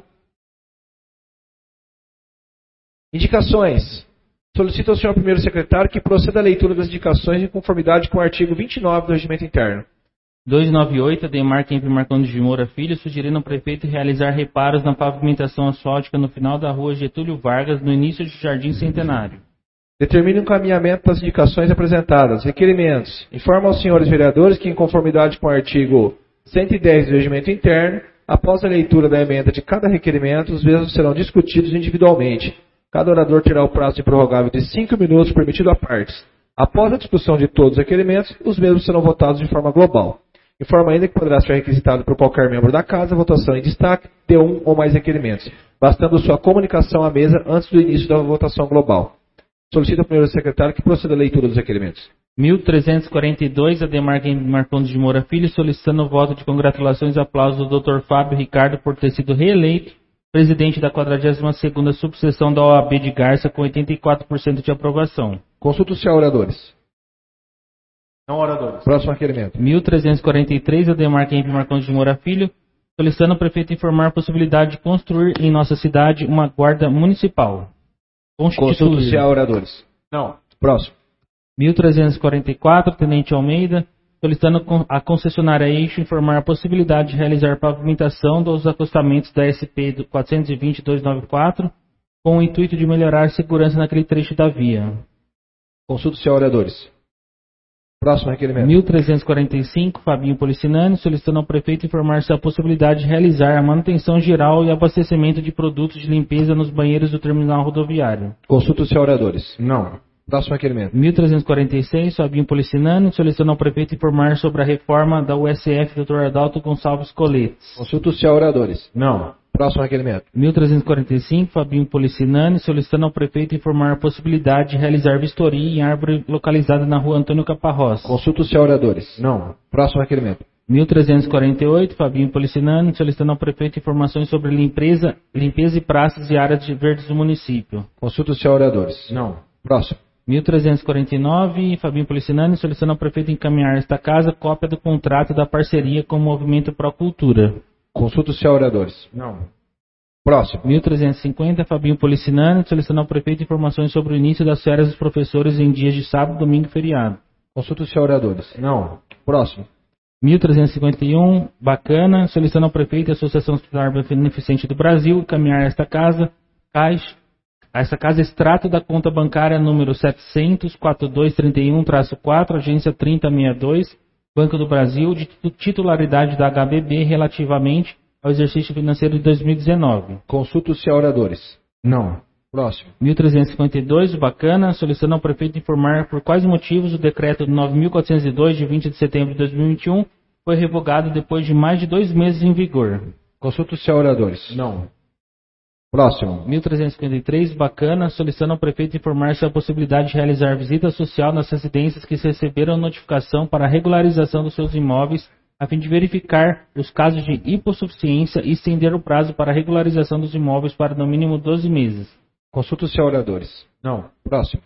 Indicações. Solicito ao senhor primeiro secretário que proceda à leitura das indicações em conformidade com o artigo 29 do Regimento Interno. 298, Ademar Kemp Marcondes de Moura Filho, sugerindo ao prefeito realizar reparos na pavimentação asfáltica no final da rua Getúlio Vargas, no início do Jardim Centenário. Determine o encaminhamento das indicações apresentadas. Requerimentos. Informa aos senhores vereadores que, em conformidade com o artigo 110 do Regimento Interno, após a leitura da emenda de cada requerimento, os mesmos serão discutidos individualmente. Cada orador terá o prazo improrrogável de 5 minutos permitido a partes. Após a discussão de todos os requerimentos, os mesmos serão votados de forma global. Informa ainda que poderá ser requisitado por qualquer membro da Casa a votação em destaque de um ou mais requerimentos, bastando sua comunicação à mesa antes do início da votação global. Solicito ao primeiro secretário que proceda à leitura dos requerimentos. 1342, Ademar Kemp Marcondes de Moura Filho, solicitando o voto de congratulações e aplausos do Dr. Fábio Ricardo por ter sido reeleito presidente da 42ª subseção da OAB de Garça com 84% de aprovação. Consulta os oradores. Não oradores. Próximo requerimento. 1343, Ademar Kemp Marcondes de Moura Filho, solicitando o prefeito informar a possibilidade de construir em nossa cidade uma guarda municipal. Consulta os oradores. Não. Próximo. 1344, Tenente Almeida, solicitando a concessionária Eixo informar a possibilidade de realizar pavimentação dos acostamentos da SP 420-294 com o intuito de melhorar a segurança naquele trecho da via. Consulta os oradores. Próximo requerimento. 1345, Fabinho Policinani, solicitando ao prefeito informar-se a possibilidade de realizar a manutenção geral e abastecimento de produtos de limpeza nos banheiros do terminal rodoviário. Consulta os oradores. Não. Próximo requerimento. 1346, Fabinho Policinani, solicitando ao prefeito informar sobre a reforma da USF Dr. Adalto Gonçalves Coletes. Consulta os oradores. Não. Próximo requerimento. 1345, Fabinho Policinani, solicitando ao prefeito informar a possibilidade de realizar vistoria em árvore localizada na rua Antônio Caparrós. Consulta os oradores. Não. Próximo requerimento. 1348, Fabinho Policinani, solicitando ao prefeito informações sobre limpeza e praças e áreas verdes do município. Consulta os oradores. Não. Próximo. 1349, Fabinho Policinani, solicitando ao prefeito encaminhar a esta casa cópia do contrato da parceria com o Movimento Procultura. Consulta os oradores. Não. Próximo. 1350, Fabinho Policinani, solicitando ao prefeito informações sobre o início das férias dos professores em dias de sábado, domingo e feriado. Consulta os oradores. Não. Próximo. 1351, Bacana, solicitando ao prefeito e à Associação Hospitalar Beneficente do Brasil encaminhar a esta casa extrato da conta bancária número 700-4231-4, agência 3062, Banco do Brasil, de titularidade da HBB relativamente ao exercício financeiro de 2019. Consulta os oradores. Não. Próximo. 1352, Bacana, solicitando ao prefeito informar por quais motivos o decreto 9.402, de 20 de setembro de 2021, foi revogado depois de mais de 2 meses em vigor. Consulta os oradores. Não. Próximo. 1353, Bacana, solicitando ao prefeito informar-se a possibilidade de realizar visita social nas residências que receberam notificação para a regularização dos seus imóveis, a fim de verificar os casos de hipossuficiência e estender o prazo para a regularização dos imóveis para no mínimo 12 meses. Consulta os oradores. Não. Próximo.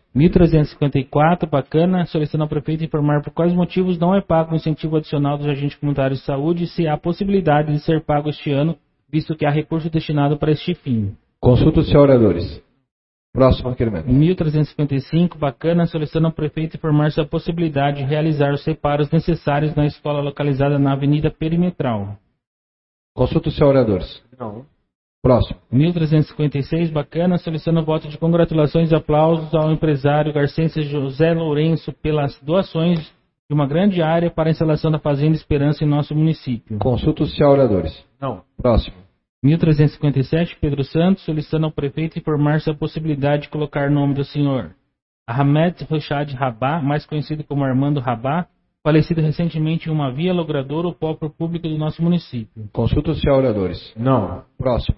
1354, Bacana, solicitando ao prefeito informar por quais motivos não é pago o incentivo adicional dos agentes comunitários de saúde e se há possibilidade de ser pago este ano, visto que há recurso destinado para este fim. Consulta os oradores. Próximo requerimento. 1355, Bacana, solicitando ao prefeito informar-se a possibilidade de realizar os reparos necessários na escola localizada na Avenida Perimetral. Consulta os oradores. Não. Próximo. 1356, Bacana, solicitando o voto de congratulações e aplausos ao empresário garcense José Lourenço pelas doações de uma grande área para a instalação da Fazenda Esperança em nosso município. Consulta os oradores. Não. Próximo. 1357, Pedro Santos, solicitando ao prefeito informar-se a possibilidade de colocar o nome do senhor Ahmed Rochad Rabá, mais conhecido como Armando Rabá, falecido recentemente em uma via logradora ou próprio público do nosso município. Consulta os oradores. Não. Próximo.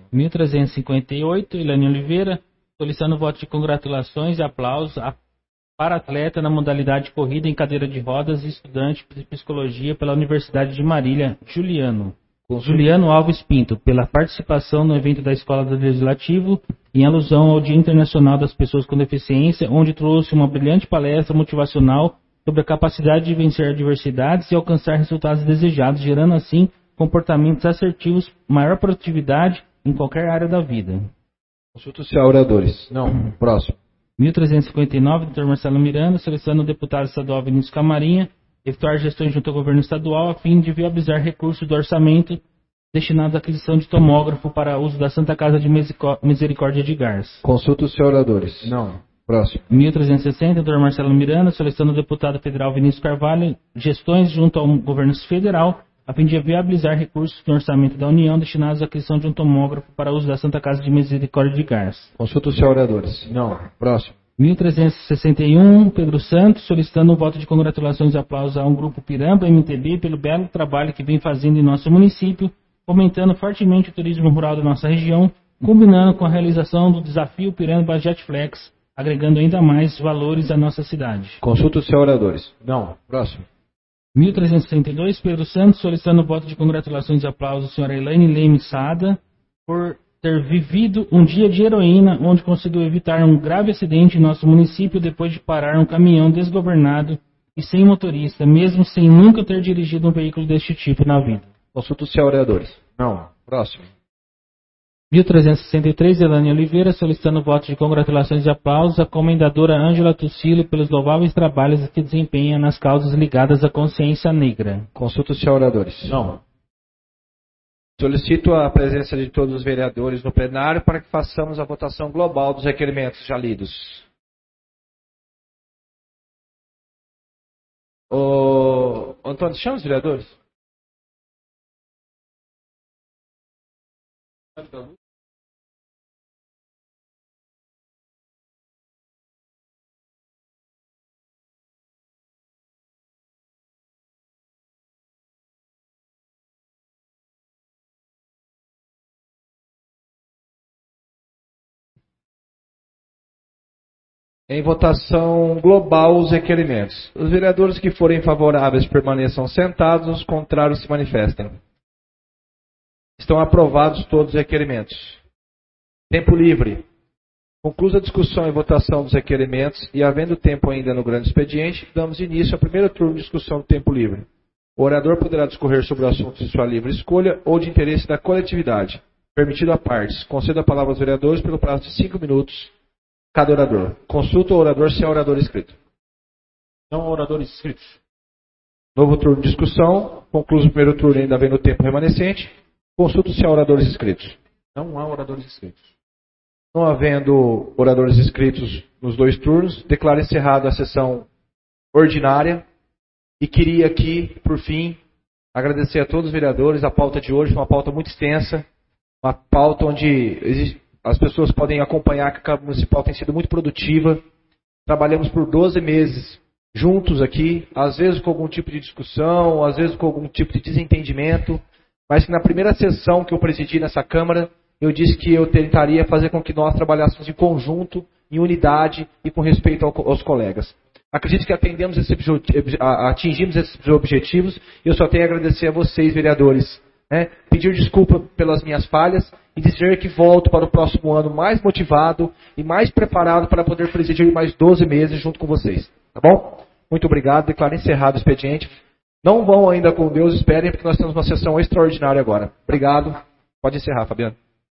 1358, Ilane Oliveira, solicitando voto de congratulações e aplausos para atleta na modalidade de corrida em cadeira de rodas e estudante de psicologia pela Universidade de Marília, Juliano Alves Pinto, pela participação no evento da Escola do Legislativo, em alusão ao Dia Internacional das Pessoas com Deficiência, onde trouxe uma brilhante palestra motivacional sobre a capacidade de vencer adversidades e alcançar resultados desejados, gerando assim comportamentos assertivos, maior produtividade em qualquer área da vida. Consulta os oradores. Não. Próximo. 1359, Dr. Marcelo Miranda, solicitando o deputado estadual Vinícius Camarinha efetuar gestões junto ao governo estadual a fim de viabilizar recursos do orçamento destinados à aquisição de tomógrafo para uso da Santa Casa de Misericórdia de Garça. Consulta os oradores. Não. Próximo. 1360, Dr. Marcelo Miranda, solicitando ao deputado federal Vinícius Carvalho gestões junto ao governo federal a fim de viabilizar recursos do orçamento da União destinados à aquisição de um tomógrafo para uso da Santa Casa de Misericórdia de Garça. Consulta os oradores. Não. Próximo. 1361, Pedro Santos, solicitando um voto de congratulações e aplausos a um grupo Piramba MTB pelo belo trabalho que vem fazendo em nosso município, fomentando fortemente o turismo rural da nossa região, combinando com a realização do desafio Piramba Jetflex, agregando ainda mais valores à nossa cidade. Consulta os oradores. Não. Próximo. 1362, Pedro Santos, solicitando o voto de congratulações e aplausos à senhora Elaine Leme Sada por ter vivido um dia de heroína, onde conseguiu evitar um grave acidente em nosso município depois de parar um caminhão desgovernado e sem motorista, mesmo sem nunca ter dirigido um veículo deste tipo na vida. Consulta os oradores. Não. Próximo. 1363, Elane Oliveira, solicitando votos de congratulações e aplausos à comendadora Ângela Tucilo pelos louváveis trabalhos que desempenha nas causas ligadas à consciência negra. Consulta os oradores. Não. Solicito a presença de todos os vereadores no plenário para que façamos a votação global dos requerimentos já lidos. Antônio, chama os vereadores. Em votação global os requerimentos. Os vereadores que forem favoráveis permaneçam sentados, os contrários se manifestem. Estão aprovados todos os requerimentos. Tempo livre. Conclusa a discussão e votação dos requerimentos e, havendo tempo ainda no grande expediente, damos início ao primeiro turno de discussão do tempo livre. O orador poderá discorrer sobre o assunto de sua livre escolha ou de interesse da coletividade, permitido a partes. Conceda a palavra aos vereadores pelo prazo de 5 minutos. Cada orador. Consulta o orador se é orador inscrito. Não oradores inscritos. Novo turno de discussão. Concluso o primeiro turno ainda havendo tempo remanescente. Consulta se há oradores inscritos. Não há oradores inscritos. Não havendo oradores inscritos nos dois turnos, declaro encerrada a sessão ordinária. E queria aqui, por fim, agradecer a todos os vereadores. A pauta de hoje foi uma pauta muito extensa. Uma pauta onde as pessoas podem acompanhar que a Câmara Municipal tem sido muito produtiva. Trabalhamos por 12 meses juntos aqui, às vezes com algum tipo de discussão, às vezes com algum tipo de desentendimento, mas que na primeira sessão que eu presidi nessa Câmara, eu disse que eu tentaria fazer com que nós trabalhássemos em conjunto, em unidade e com respeito aos colegas. Acredito que atingimos esses objetivos e eu só tenho a agradecer a vocês, vereadores. Pedir desculpa pelas minhas falhas e dizer que volto para o próximo ano mais motivado e mais preparado para poder presidir mais 12 meses junto com vocês. Tá bom? Muito obrigado. Declaro encerrado o expediente. Não vão ainda com Deus, esperem, porque nós temos uma sessão extraordinária agora. Obrigado. Pode encerrar, Fabiano.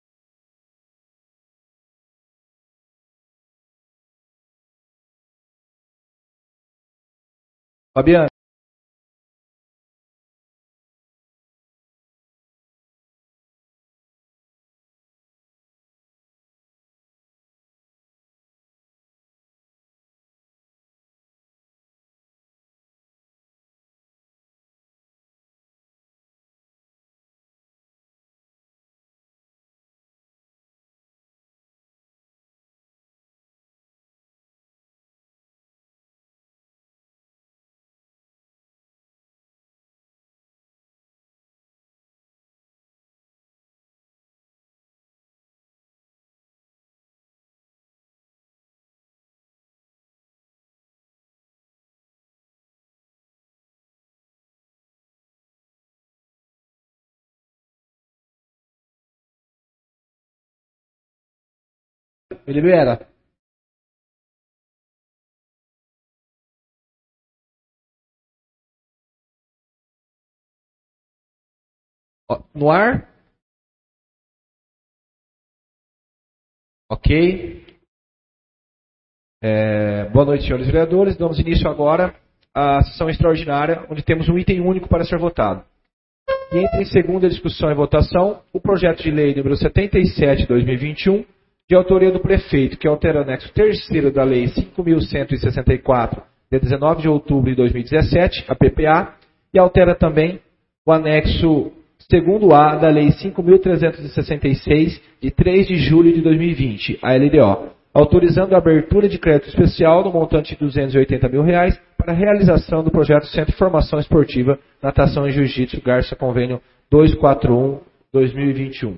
Fabiano. Me libera. No ar? Ok. Boa noite, senhores vereadores. Damos início agora à sessão extraordinária, onde temos um item único para ser votado. E entra em segunda discussão e votação o projeto de lei número 77/2021, de autoria do prefeito, que altera o anexo 3º da Lei 5.164, de 19 de outubro de 2017, a PPA, e altera também o anexo 2º-A da Lei 5.366, de 3 de julho de 2020, a LDO, autorizando a abertura de crédito especial no montante de R$280 mil para a realização do projeto Centro de Formação Esportiva, Natação e Jiu-Jitsu, Garça Convênio 241-2021.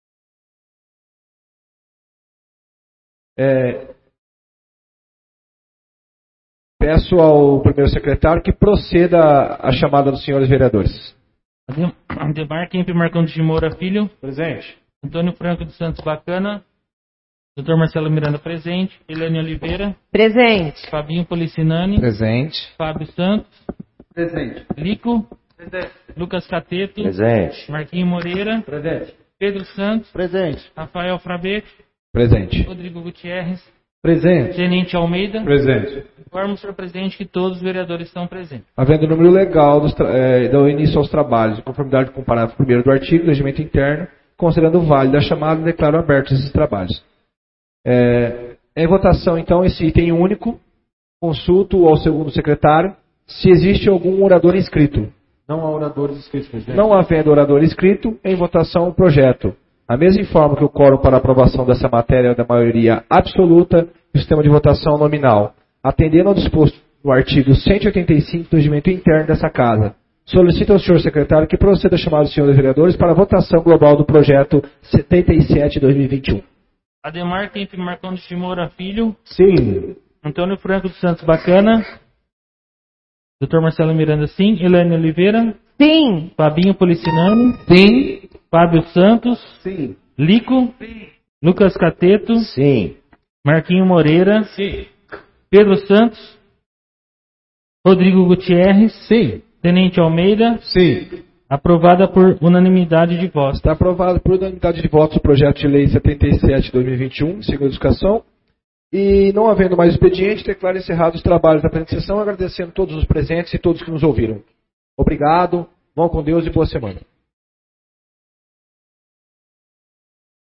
Peço ao primeiro secretário que proceda à chamada dos senhores vereadores. Ademar Kemp Marcondes de Moura Filho. Presente. Antônio Franco dos Santos Bacana. Dr. Marcelo Miranda presente. Helene Oliveira. Presente. Fabinho Policinani. Presente. Fábio Santos. Presente. Lico. Presente. Lucas Cateto. Presente. Marquinho Moreira. Presente. Pedro Santos. Presente. Rafael Frabete. Presente. Rodrigo Gutierrez. Presente. Tenente Almeida. Presente. Informo, senhor presidente, que todos os vereadores estão presentes. Havendo o número legal, dou início aos trabalhos, em conformidade com o parágrafo 1º do artigo do regimento interno, considerando válido a chamada, declaro abertos esses trabalhos. Em votação, então, esse item único, consulto ao segundo secretário se existe algum orador inscrito. Não há oradores inscritos, presidente. Não havendo orador inscrito, em votação o projeto. A mesma informa que o quórum para aprovação dessa matéria é da maioria absoluta e o sistema de votação nominal, atendendo ao disposto no artigo 185 do regimento interno dessa Casa. Solicito ao senhor secretário que proceda a chamar os senhores vereadores para a votação global do projeto 77/2021. Ademar Kemp Marcondes de Moura Filho. Sim. Antônio Franco dos Santos Bacana. Dr. Marcelo Miranda, sim. Helene Oliveira. Sim. Fabinho Policinani. Sim. Fábio Santos. Sim. Lico. Sim. Lucas Cateto. Sim. Marquinho Moreira. Sim. Pedro Santos. Rodrigo Gutierrez. Sim. Tenente Almeida. Sim. Aprovada por unanimidade de votos. Está aprovado por unanimidade de votos o projeto de lei 77/2021, segunda discussão. E não havendo mais expediente, declaro encerrados os trabalhos da presente sessão, agradecendo todos os presentes e todos que nos ouviram. Obrigado, vão com Deus e boa semana.